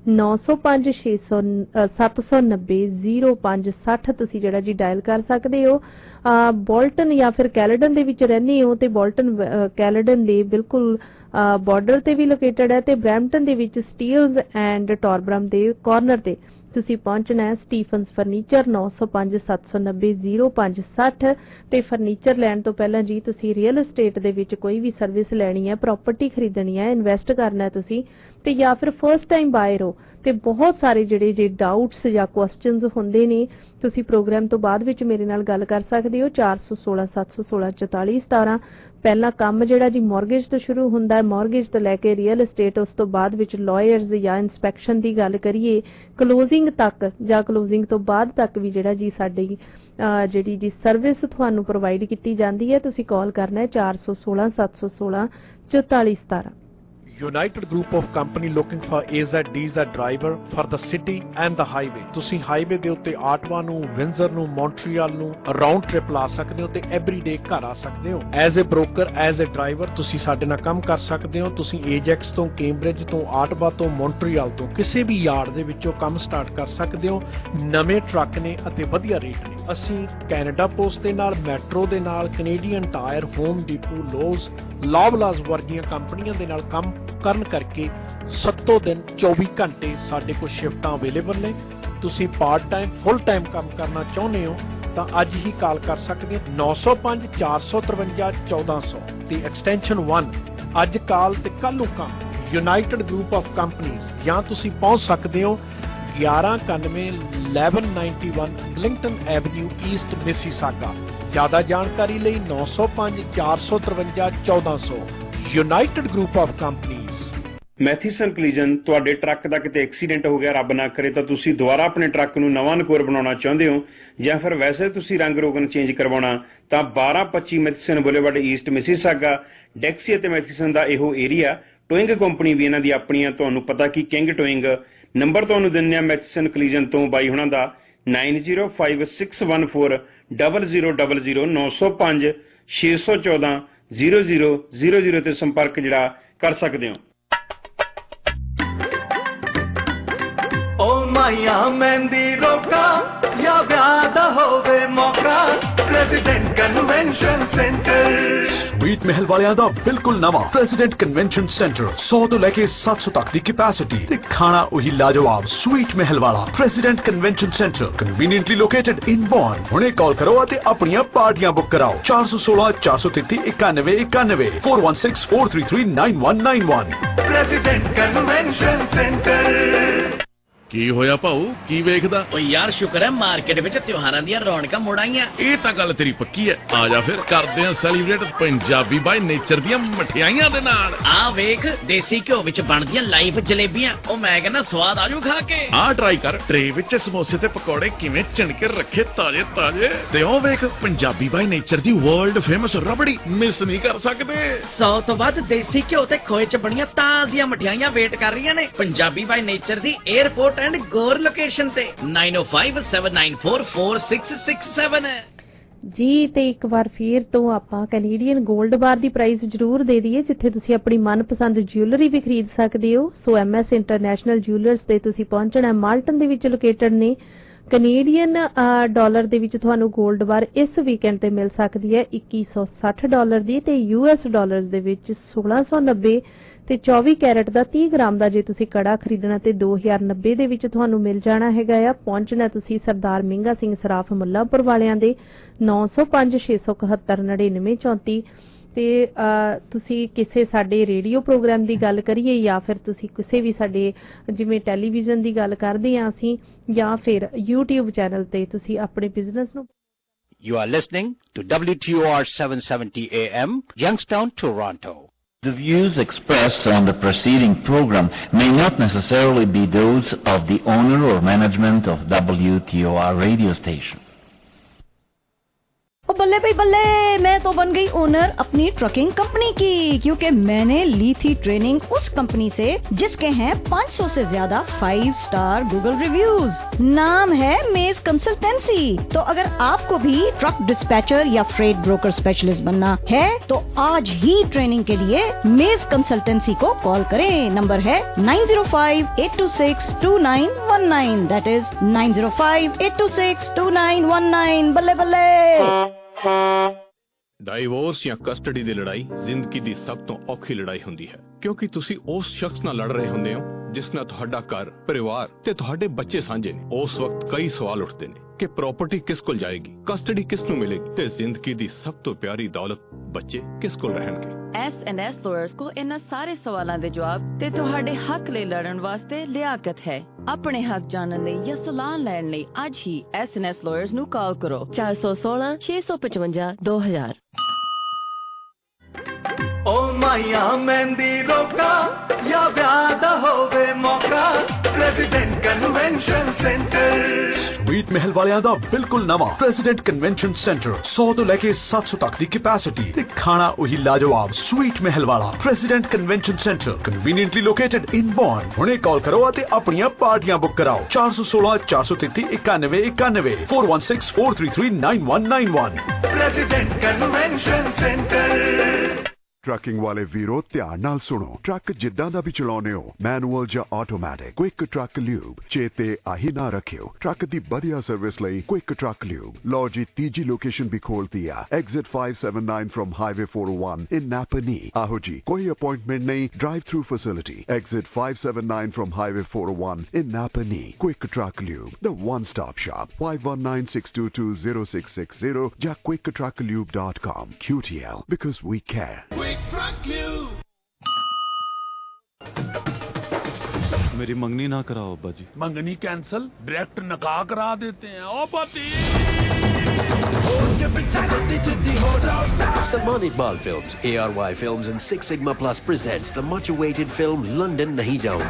Speaker 14: 905607900560 ਤੁਸੀਂ ਜਿਹੜਾ ਜੀ ਡਾਇਲ ਕਰ ਸਕਦੇ ਹੋ ਬੋਲਟਨ ਜਾਂ ਫਿਰ ਕੈਲੇਡਨ ਦੇ ਵਿੱਚ ਰਹਿੰਦੇ ਹੋ ਤੇ ਬੋਲਟਨ ਕੈਲੇਡਨ ਦੇ ਬਿਲਕੁਲ ਬਾਰਡਰ ਤੇ ਵੀ ਲੋਕੇਟਡ ਹੈ ਤੇ ਬ੍ਰੈਂਪਟਨ ਦੇ ਵਿੱਚ ਸਟੀਲਜ਼ ਐਂਡ ਟੋਰਬਰਮ ਦੇ ਕਾਰਨਰ ਤੇ ਤੁਸੀਂ ਪਹੁੰਚਣਾ ਹੈ ਸਟੀਫਨਸ ਫਰਨੀਚਰ 9057900560 ਤੇ ਫਰਨੀਚਰ ਲੈਣ ਤੋਂ ਪਹਿਲਾਂ ਜੀ ਤੁਸੀਂ ਰੀਅਲ ਏਸਟੇਟ ਦੇ ਵਿੱਚ ਕੋਈ ਵੀ ਸਰਵਿਸ ਲੈਣੀ ਹੈ ਪ੍ਰਾਪਰਟੀ ਖਰੀਦਣੀ ਹੈ ਇਨਵੈਸਟ ਕਰਨਾ ਹੈ ਤੁਸੀਂ ਤੇ ਜਾਂ ਫਿਰ ਫਰਸਟ ਟਾਈਮ ਬਾਇਰ ਹੋ ਤੇ ਬਹੁਤ ਸਾਰੇ ਜਿਹੜੇ ਜੇ ਡਾਊਟਸ ਜਾਂ ਕੁਐਸਚਨਸ ਹੁੰਦੇ ਨੇ ਤੁਸੀਂ ਪ੍ਰੋਗਰਾਮ ਤੋਂ ਬਾਅਦ ਵਿੱਚ ਮੇਰੇ ਨਾਲ ਗੱਲ ਕਰ ਸਕਦੇ ਹੋ 4167164417 ਪਹਿਲਾ ਕੰਮ ਜਿਹੜਾ ਜੀ ਮਾਰਗੇਜ ਤੋਂ ਸ਼ੁਰੂ ਹੁੰਦਾ ਹੈ ਮਾਰਗੇਜ ਤੋਂ ਲੈ ਕੇ ਰੀਅਲ ਏਸਟੇਟ ਉਸ ਤੋਂ ਬਾਅਦ ਵਿੱਚ ਲਾਇਰਸ ਜਾਂ ਇਨਸਪੈਕਸ਼ਨ ਦੀ ਗੱਲ ਕਰੀਏ ਕਲੋਜ਼ਿੰਗ ਤੱਕ ਜਾਂ ਕਲੋਜ਼ਿੰਗ ਤੋਂ ਬਾਅਦ ਤੱਕ ਵੀ ਜਿਹੜਾ ਜੀ ਸਾਡੀ ਜਿਹੜੀ ਜੀ ਸਰਵਿਸ ਤੁਹਾਨੂੰ ਪ੍ਰੋਵਾਈਡ ਕੀਤੀ ਜਾਂਦੀ ਹੈ ਤੁਸੀਂ ਕਾਲ ਕਰਨਾ ਹੈ 4167164417
Speaker 17: United Group of Company looking for AZ driver for the city and the highway. ਤੁਸੀਂ ਹਾਈਵੇ ਦੇ ਉੱਤੇ ਆਟਵਾ ਨੂੰ ਵਿੰਜ਼ਰ ਨੂੰ ਮੌਂਟਰੀਅਲ ਨੂੰ ਰਾਉਂਡ ਟ੍ਰਿਪ ਲਾ ਸਕਦੇ ਹੋ ਤੇ ਐਵਰੀਡੇ ਘਰ ਆ ਸਕਦੇ ਹੋ as a broker as a driver ਤੁਸੀਂ ਸਾਡੇ ਨਾਲ ਕੰਮ ਕਰ ਸਕਦੇ ਹੋ ਤੁਸੀਂ ਏਜੈਕਸ ਤੋਂ ਕੈਂਬਰਿਜ ਤੋਂ ਆਟਵਾ ਤੋਂ ਮੌਂਟਰੀਅਲ ਤੋਂ ਕਿਸੇ ਵੀ ਯਾਰਡ ਦੇ ਵਿੱਚੋਂ ਕੰਮ ਸਟਾਰਟ ਕਰ ਸਕਦੇ ਹੋ ਨਵੇਂ ਟਰੱਕ ਨੇ ਅਤੇ ਵਧੀਆ ਰੇਟ ਨੇ ਅਸੀਂ ਕੈਨੇਡਾ ਪੋਸਟ ਦੇ ਨਾਲ ਮੈਟਰੋ ਦੇ ਨਾਲ Canadian Tire Home Depot Lowe's Loblaws ਵਰਗੀਆਂ ਕੰਪਨੀਆਂ ਦੇ ਨਾਲ ਕੰਮ ਕਰਨ ਕਰਕੇ 7 ਦਿਨ 24 ਘੰਟੇ ਸਾਡੇ ਕੋਲ ਸ਼ਿਫਟਾਂ ਅਵੇਲੇਬਲ ਨੇ ਤੁਸੀਂ ਪਾਰਟ ਟਾਈਮ ਫੁੱਲ ਟਾਈਮ ਕੰਮ ਕਰਨਾ ਚਾਹੁੰਦੇ ਹੋ ਤਾਂ ਅੱਜ ਹੀ ਕਾਲ ਕਰ ਸਕਦੇ ਹੋ 9054531400 ਤੇ ਐਕਸਟੈਂਸ਼ਨ 1 ਅੱਜ ਕਾਲ ਤੇ ਕੱਲ ਨੂੰ ਕੰਮ ਯੂਨਾਈਟਿਡ ਗਰੁੱਪ ਆਫ ਕੰਪਨੀਜ਼ ਜਾਂ ਤੁਸੀਂ ਪਹੁੰਚ ਸਕਦੇ ਹੋ 1191 ਬਲਿੰਗਟਨ ਐਵਨਿਊ ਈਸਟ ਮਿਸੀਸਾਗਾ ਜ਼ਿਆਦਾ ਜਾਣਕਾਰੀ ਲਈ 9054531400 United Group of Companies
Speaker 10: Matheson collision ਤੁਹਾਡੇ ਟਰੱਕ ਦਾ ਕਿਤੇ ਐਕਸੀਡੈਂਟ ਹੋ ਗਿਆ ਰੱਬ ਨਾ ਕਰੇ ਤਾਂ ਤੁਸੀਂ ਦੁਬਾਰਾ ਆਪਣੇ ਟਰੱਕ ਨੂੰ ਨਵਾਂ ਨਕੋਰ ਬਣਾਉਣਾ ਚਾਹੁੰਦੇ ਹੋ ਜਾਂ ਫਿਰ ਵੈਸੇ ਤੁਸੀਂ ਰੰਗ ਰੋਗਨ ਚੇਂਜ ਕਰਵਾਉਣਾ ਤਾਂ 1225 Matheson Boulevard East Mississauga Dixie ਅਤੇ ਮੈਥੀਸਨ ਦਾ ਇਹੋ ਏਰੀਆ ਟੋਇੰਗ ਕੰਪਨੀ ਵੀ ਇਹਨਾਂ ਦੀ ਆਪਣੀ ਆ। ਤੁਹਾਨੂੰ ਪਤਾ ਕਿ ਕਿੰਗ ਟੋਇੰਗ ਨੰਬਰ ਤੁਹਾਨੂੰ ਦਿੰਦੇ ਆ ਮੈਥਸਨ ਕਲੀਜਨ ਤੋਂ ਬਾਈ ਹੁਣਾਂ ਦਾ 9056140000 905 614 0000 ਤੇ ਸੰਪਰਕ ਜਿਹੜਾ ਕਰ ਸਕਦੇ ਹੋ।
Speaker 13: ओ माया मेहंदी रोका या ब्याह होवे मौका प्रेसिडेंट कन्वेंशन सेंटर
Speaker 9: स्वीट महल वालियां दा बिल्कुल नवा प्रेसिडेंट कन्वेंशन सेंटर 100 तो लेके 700 तक दी कैपेसिटी ते खाना वही लाजवाब स्वीट महल वाला president convention centre conveniently located in Bourne. हुणे कॉल करो ते अपनियां पार्टियां बुक कराओ 416 433 91 91 416 433 9191
Speaker 13: प्रेसिडेंट कन्वेंशन सेंटर।
Speaker 8: ਕੀ ਹੋਇਆ ਭਾਊ ਕੀ ਵੇਖਦਾ?
Speaker 15: ਓ ਯਾਰ ਸ਼ੁਕਰ ਹੈ ਮਾਰਕੀਟ ਵਿੱਚ ਤਿਉਹਾਰਾਂ ਦੀਆਂ ਰੌਣਕਾਂ ਮੁੜ ਆਈਆਂ।
Speaker 8: ਇਹ ਤਾਂ ਗੱਲ ਤੇਰੀ ਪੱਕੀ ਹੈ। ਆ ਜਾ ਫਿਰ ਕਰਦੇ ਆ ਸੈਲੀਬ੍ਰੇਟ ਪੰਜਾਬੀ ਬਾਈ ਨੇਚਰ ਦੀਆਂ ਮਠਿਆਈਆਂ ਦੇ ਨਾਲ।
Speaker 15: ਆ ਵੇਖ ਦੇਸੀ ਘਿਓ ਵਿੱਚ ਬਣਦੀਆਂ ਲਾਈਵ ਜਲੇਬੀਆਂ। ਉਹ ਮੈਂ ਕਹਿੰਦਾ ਸਵਾਦ ਆਜੂ ਖਾ ਕੇ।
Speaker 8: ਆ ਟਰਾਈ ਕਰ ਟਰੇ ਵਿੱਚ ਸਮੋਸੇ ਤੇ ਪਕੌੜੇ ਕਿਵੇਂ ਚਿਣਕੇ ਰੱਖੇ ਤਾਜ਼ੇ ਤਾਜ਼ੇ। ਤੇ ਉਹ ਵੇਖ ਪੰਜਾਬੀ ਬਾਈ ਨੇਚਰ ਦੀ ਵਰਲਡ ਫੇਮਸ ਰਬੜੀ ਮਿਸ ਨਹੀਂ ਕਰ ਸਕਦੇ।
Speaker 15: 100 ਤੋਂ ਵੱਧ ਦੇਸੀ ਘਿਓ ਤੇ ਖੋਏ ਚ ਬਣੀਆਂ ਤਾਜ਼ੀਆਂ ਮਠਿਆਈਆਂ ਵੇਟ ਕਰ ਰਹੀਆਂ ਨੇ ਪੰਜਾਬੀ ਬਾਈ ਨੇਚਰ ਦੀ 에ਅਰਪੋਰਟ ਐਂਡ ਗੋਰ ਲੋਕੇਸ਼ਨ ਤੇ 9057944667
Speaker 14: ਜੀ। ਤੇ ਇੱਕ ਵਾਰ ਫੇਰ ਤੋਂ ਆਪਾਂ ਕੈਨੇਡੀਅਨ 골ਡ ਬਾਰ ਦੀ ਪ੍ਰਾਈਸ ਜ਼ਰੂਰ ਦੇ ਦਈਏ ਜਿੱਥੇ ਤੁਸੀਂ ਆਪਣੀ ਮਨਪਸੰਦ ਜਿਊਲਰੀ ਵੀ ਖਰੀਦ ਸਕਦੇ ਹੋ। ਸੋ MS ਇੰਟਰਨੈਸ਼ਨਲ ਜਿਊਲਰਸ ਤੇ ਤੁਸੀਂ ਪਹੁੰਚਣਾ ਮਾਲਟਨ ਦੇ ਵਿੱਚ ਲੋਕੇਟਡ ਨੇ। ਕੈਨੇਡੀਅਨ ਡਾਲਰ ਦੇ ਵਿੱਚ ਤੁਹਾਨੂੰ 골ਡ ਬਾਰ ਇਸ ਵੀਕਐਂਡ ਤੇ ਮਿਲ ਸਕਦੀ ਹੈ $2160 ਦੀ ਤੇ US ਡਾਲਰਸ ਦੇ ਵਿੱਚ 1690 ਤੇ 24 ਕੈਰਟ ਦਾ 30 ਗ੍ਰਾਮ ਦਾ ਜੇ ਤੁਸੀਂ ਕੜਾ ਖਰੀਦਣਾ ਤੇ 2090 ਦੇ ਵਿੱਚ ਤੁਹਾਨੂੰ ਮਿਲ ਜਾਣਾ ਹੈਗਾ ਆ। ਪਹੁੰਚਣਾ ਤੁਸੀਂ ਸਰਦਾਰ ਮਹਿੰਗਾ ਸਿੰਘ ਸਰਾਫ ਮੁੱਲਾਂਪੁਰ ਵਾਲਿਆਂ ਦੇ 905 671 9934 ਤੇ ਤੁਸੀਂ ਕਿਸੇ ਸਾਡੇ ਰੇਡੀਓ ਪ੍ਰੋਗਰਾਮ ਦੀ ਗੱਲ ਕਰੀਏ ਜਾਂ ਫਿਰ ਤੁਸੀਂ ਕਿਸੇ ਵੀ ਸਾਡੇ ਜਿਵੇਂ ਟੈਲੀਵਿਜ਼ਨ ਦੀ ਗੱਲ ਕਰਦੇ ਆ ਅਸੀਂ ਜਾਂ ਫਿਰ YouTube ਚੈਨਲ ਤੇ ਤੁਸੀਂ ਆਪਣੇ ਬਿਜ਼ਨਸ ਨੂੰ
Speaker 18: You are listening to WTOR 770 AM, Youngstown, Toronto.
Speaker 20: The views expressed on the preceding program may not necessarily be those of the owner or management of WTOR radio station.
Speaker 1: ओ बल्ले भाई बल्ले, मैं तो बन गई ओनर अपनी trucking company की, क्योंकि मैंने ली थी ट्रेनिंग उस कंपनी से जिसके हैं 500 से ज्यादा 5 स्टार गूगल रिव्यूज। नाम है मेज कंसल्टेंसी। तो अगर आपको भी ट्रक डिस्पैचर या फ्रेट ब्रोकर स्पेशलिस्ट बनना है तो आज ही ट्रेनिंग के लिए मेज कंसल्टेंसी को कॉल करें। नंबर है 9058262919, दैट इज 9058262919। बल्ले बल्ले।
Speaker 11: ਡਾਈਵੋਰਸ ਜਾਂ ਕਸਟਡੀ ਦੀ ਲੜਾਈ ਜ਼ਿੰਦਗੀ ਦੀ ਸਭ ਤੋਂ ਔਖੀ ਲੜਾਈ ਹੁੰਦੀ ਹੈ, ਕਿਉਂਕਿ ਤੁਸੀਂ ਉਸ ਸ਼ਖਸ ਨਾਲ ਲੜ ਰਹੇ ਹੁੰਦੇ ਹੋ ਜਿਸ ਨਾਲ ਤੁਹਾਡਾ ਘਰ, ਪਰਿਵਾਰ ਤੇ ਤੁਹਾਡੇ ਬੱਚੇ ਸਾਂਝੇ ਨੇ। ਉਸ ਵਕਤ ਕਈ ਸਵਾਲ ਉੱਠਦੇ ਨੇ ਕਿ ਪ੍ਰਾਪਰਟੀ ਕਿਸ ਕੋਲ ਜਾਏਗੀ, ਕਸਟਡੀ ਕਿਸ ਨੂੰ ਮਿਲੇਗੀ ਤੇ ਜ਼ਿੰਦਗੀ ਦੀ ਸਭ ਤੋਂ ਪਿਆਰੀ ਦੌਲਤ ਬੱਚੇ ਕਿਸ ਕੋਲ ਰਹਿਣਗੇ।
Speaker 16: S&S ਲਾਇਰਸ ਕੋ ਇਹਨਾਂ ਸਾਰੇ ਸਵਾਲਾਂ ਦੇ ਜਵਾਬ ਤੇ ਤੁਹਾਡੇ ਹੱਕ ਲਈ ਲੜਨ ਵਾਸਤੇ ਲਿਆਕਤ ਹੈ। ਆਪਣੇ ਹੱਕ ਜਾਣਨ ਲਈ ਜਾਂ ਸਲਾਹ ਲੈਣ ਲਈ ਅੱਜ ਹੀ S&S ਲਾਇਰਸ ਨੂੰ ਕਾਲ ਕਰੋ 416 655 2000।
Speaker 13: ओ माया मेहंदी रोका या ब्याह होवे मौका प्रेसिडेंट कन्वेंशन सेंटर।
Speaker 9: स्वीट महल वालियां दा बिल्कुल नवा प्रेसिडेंट कन्वेंशन सेंटर 100 तो लेके 700 तक दी कैपेसिटी ते खाना वही लाजवाब स्वीट महल वाला president convention centre conveniently located in Bourne. हुणे कॉल करो ते अपनियां पार्टियां बुक कराओ 416 433 91 91 416 433 9191
Speaker 13: प्रेसिडेंट कन्वेंशन सेंटर।
Speaker 9: ट्रकिंग वाले वीरो ध्यान नाल सुनो। ट्रक जिद्दां दा भी चलाउने हो, मैनुअल या ऑटोमैटिक, क्विक ट्रक ल्यूब चेते आही ना रखियो। ट्रक दी बढ़िया सर्विस लई क्विक ट्रक ल्यूब। लो जी तीजी लोकेशन भी खोल दिया, exit 579 from highway 401 in Napanee. आहो जी कोई अपॉइंटमेंट नहीं, drive through facility. Exit 579 from highway 401 in Napanee. Quick truck lube, the one stop shop. 5196220660 या quicktrucklube.com। QTL, because we care.
Speaker 11: मेरी मंगनी ना कराओ अब्बा जी।
Speaker 23: मंगनी कैंसल, डायरेक्ट निकाह करा देते हैं। ओ पति
Speaker 4: Salman Iqbal Films, ARY Films and Six Sigma Plus presents the much awaited film London Nahi Jaunga.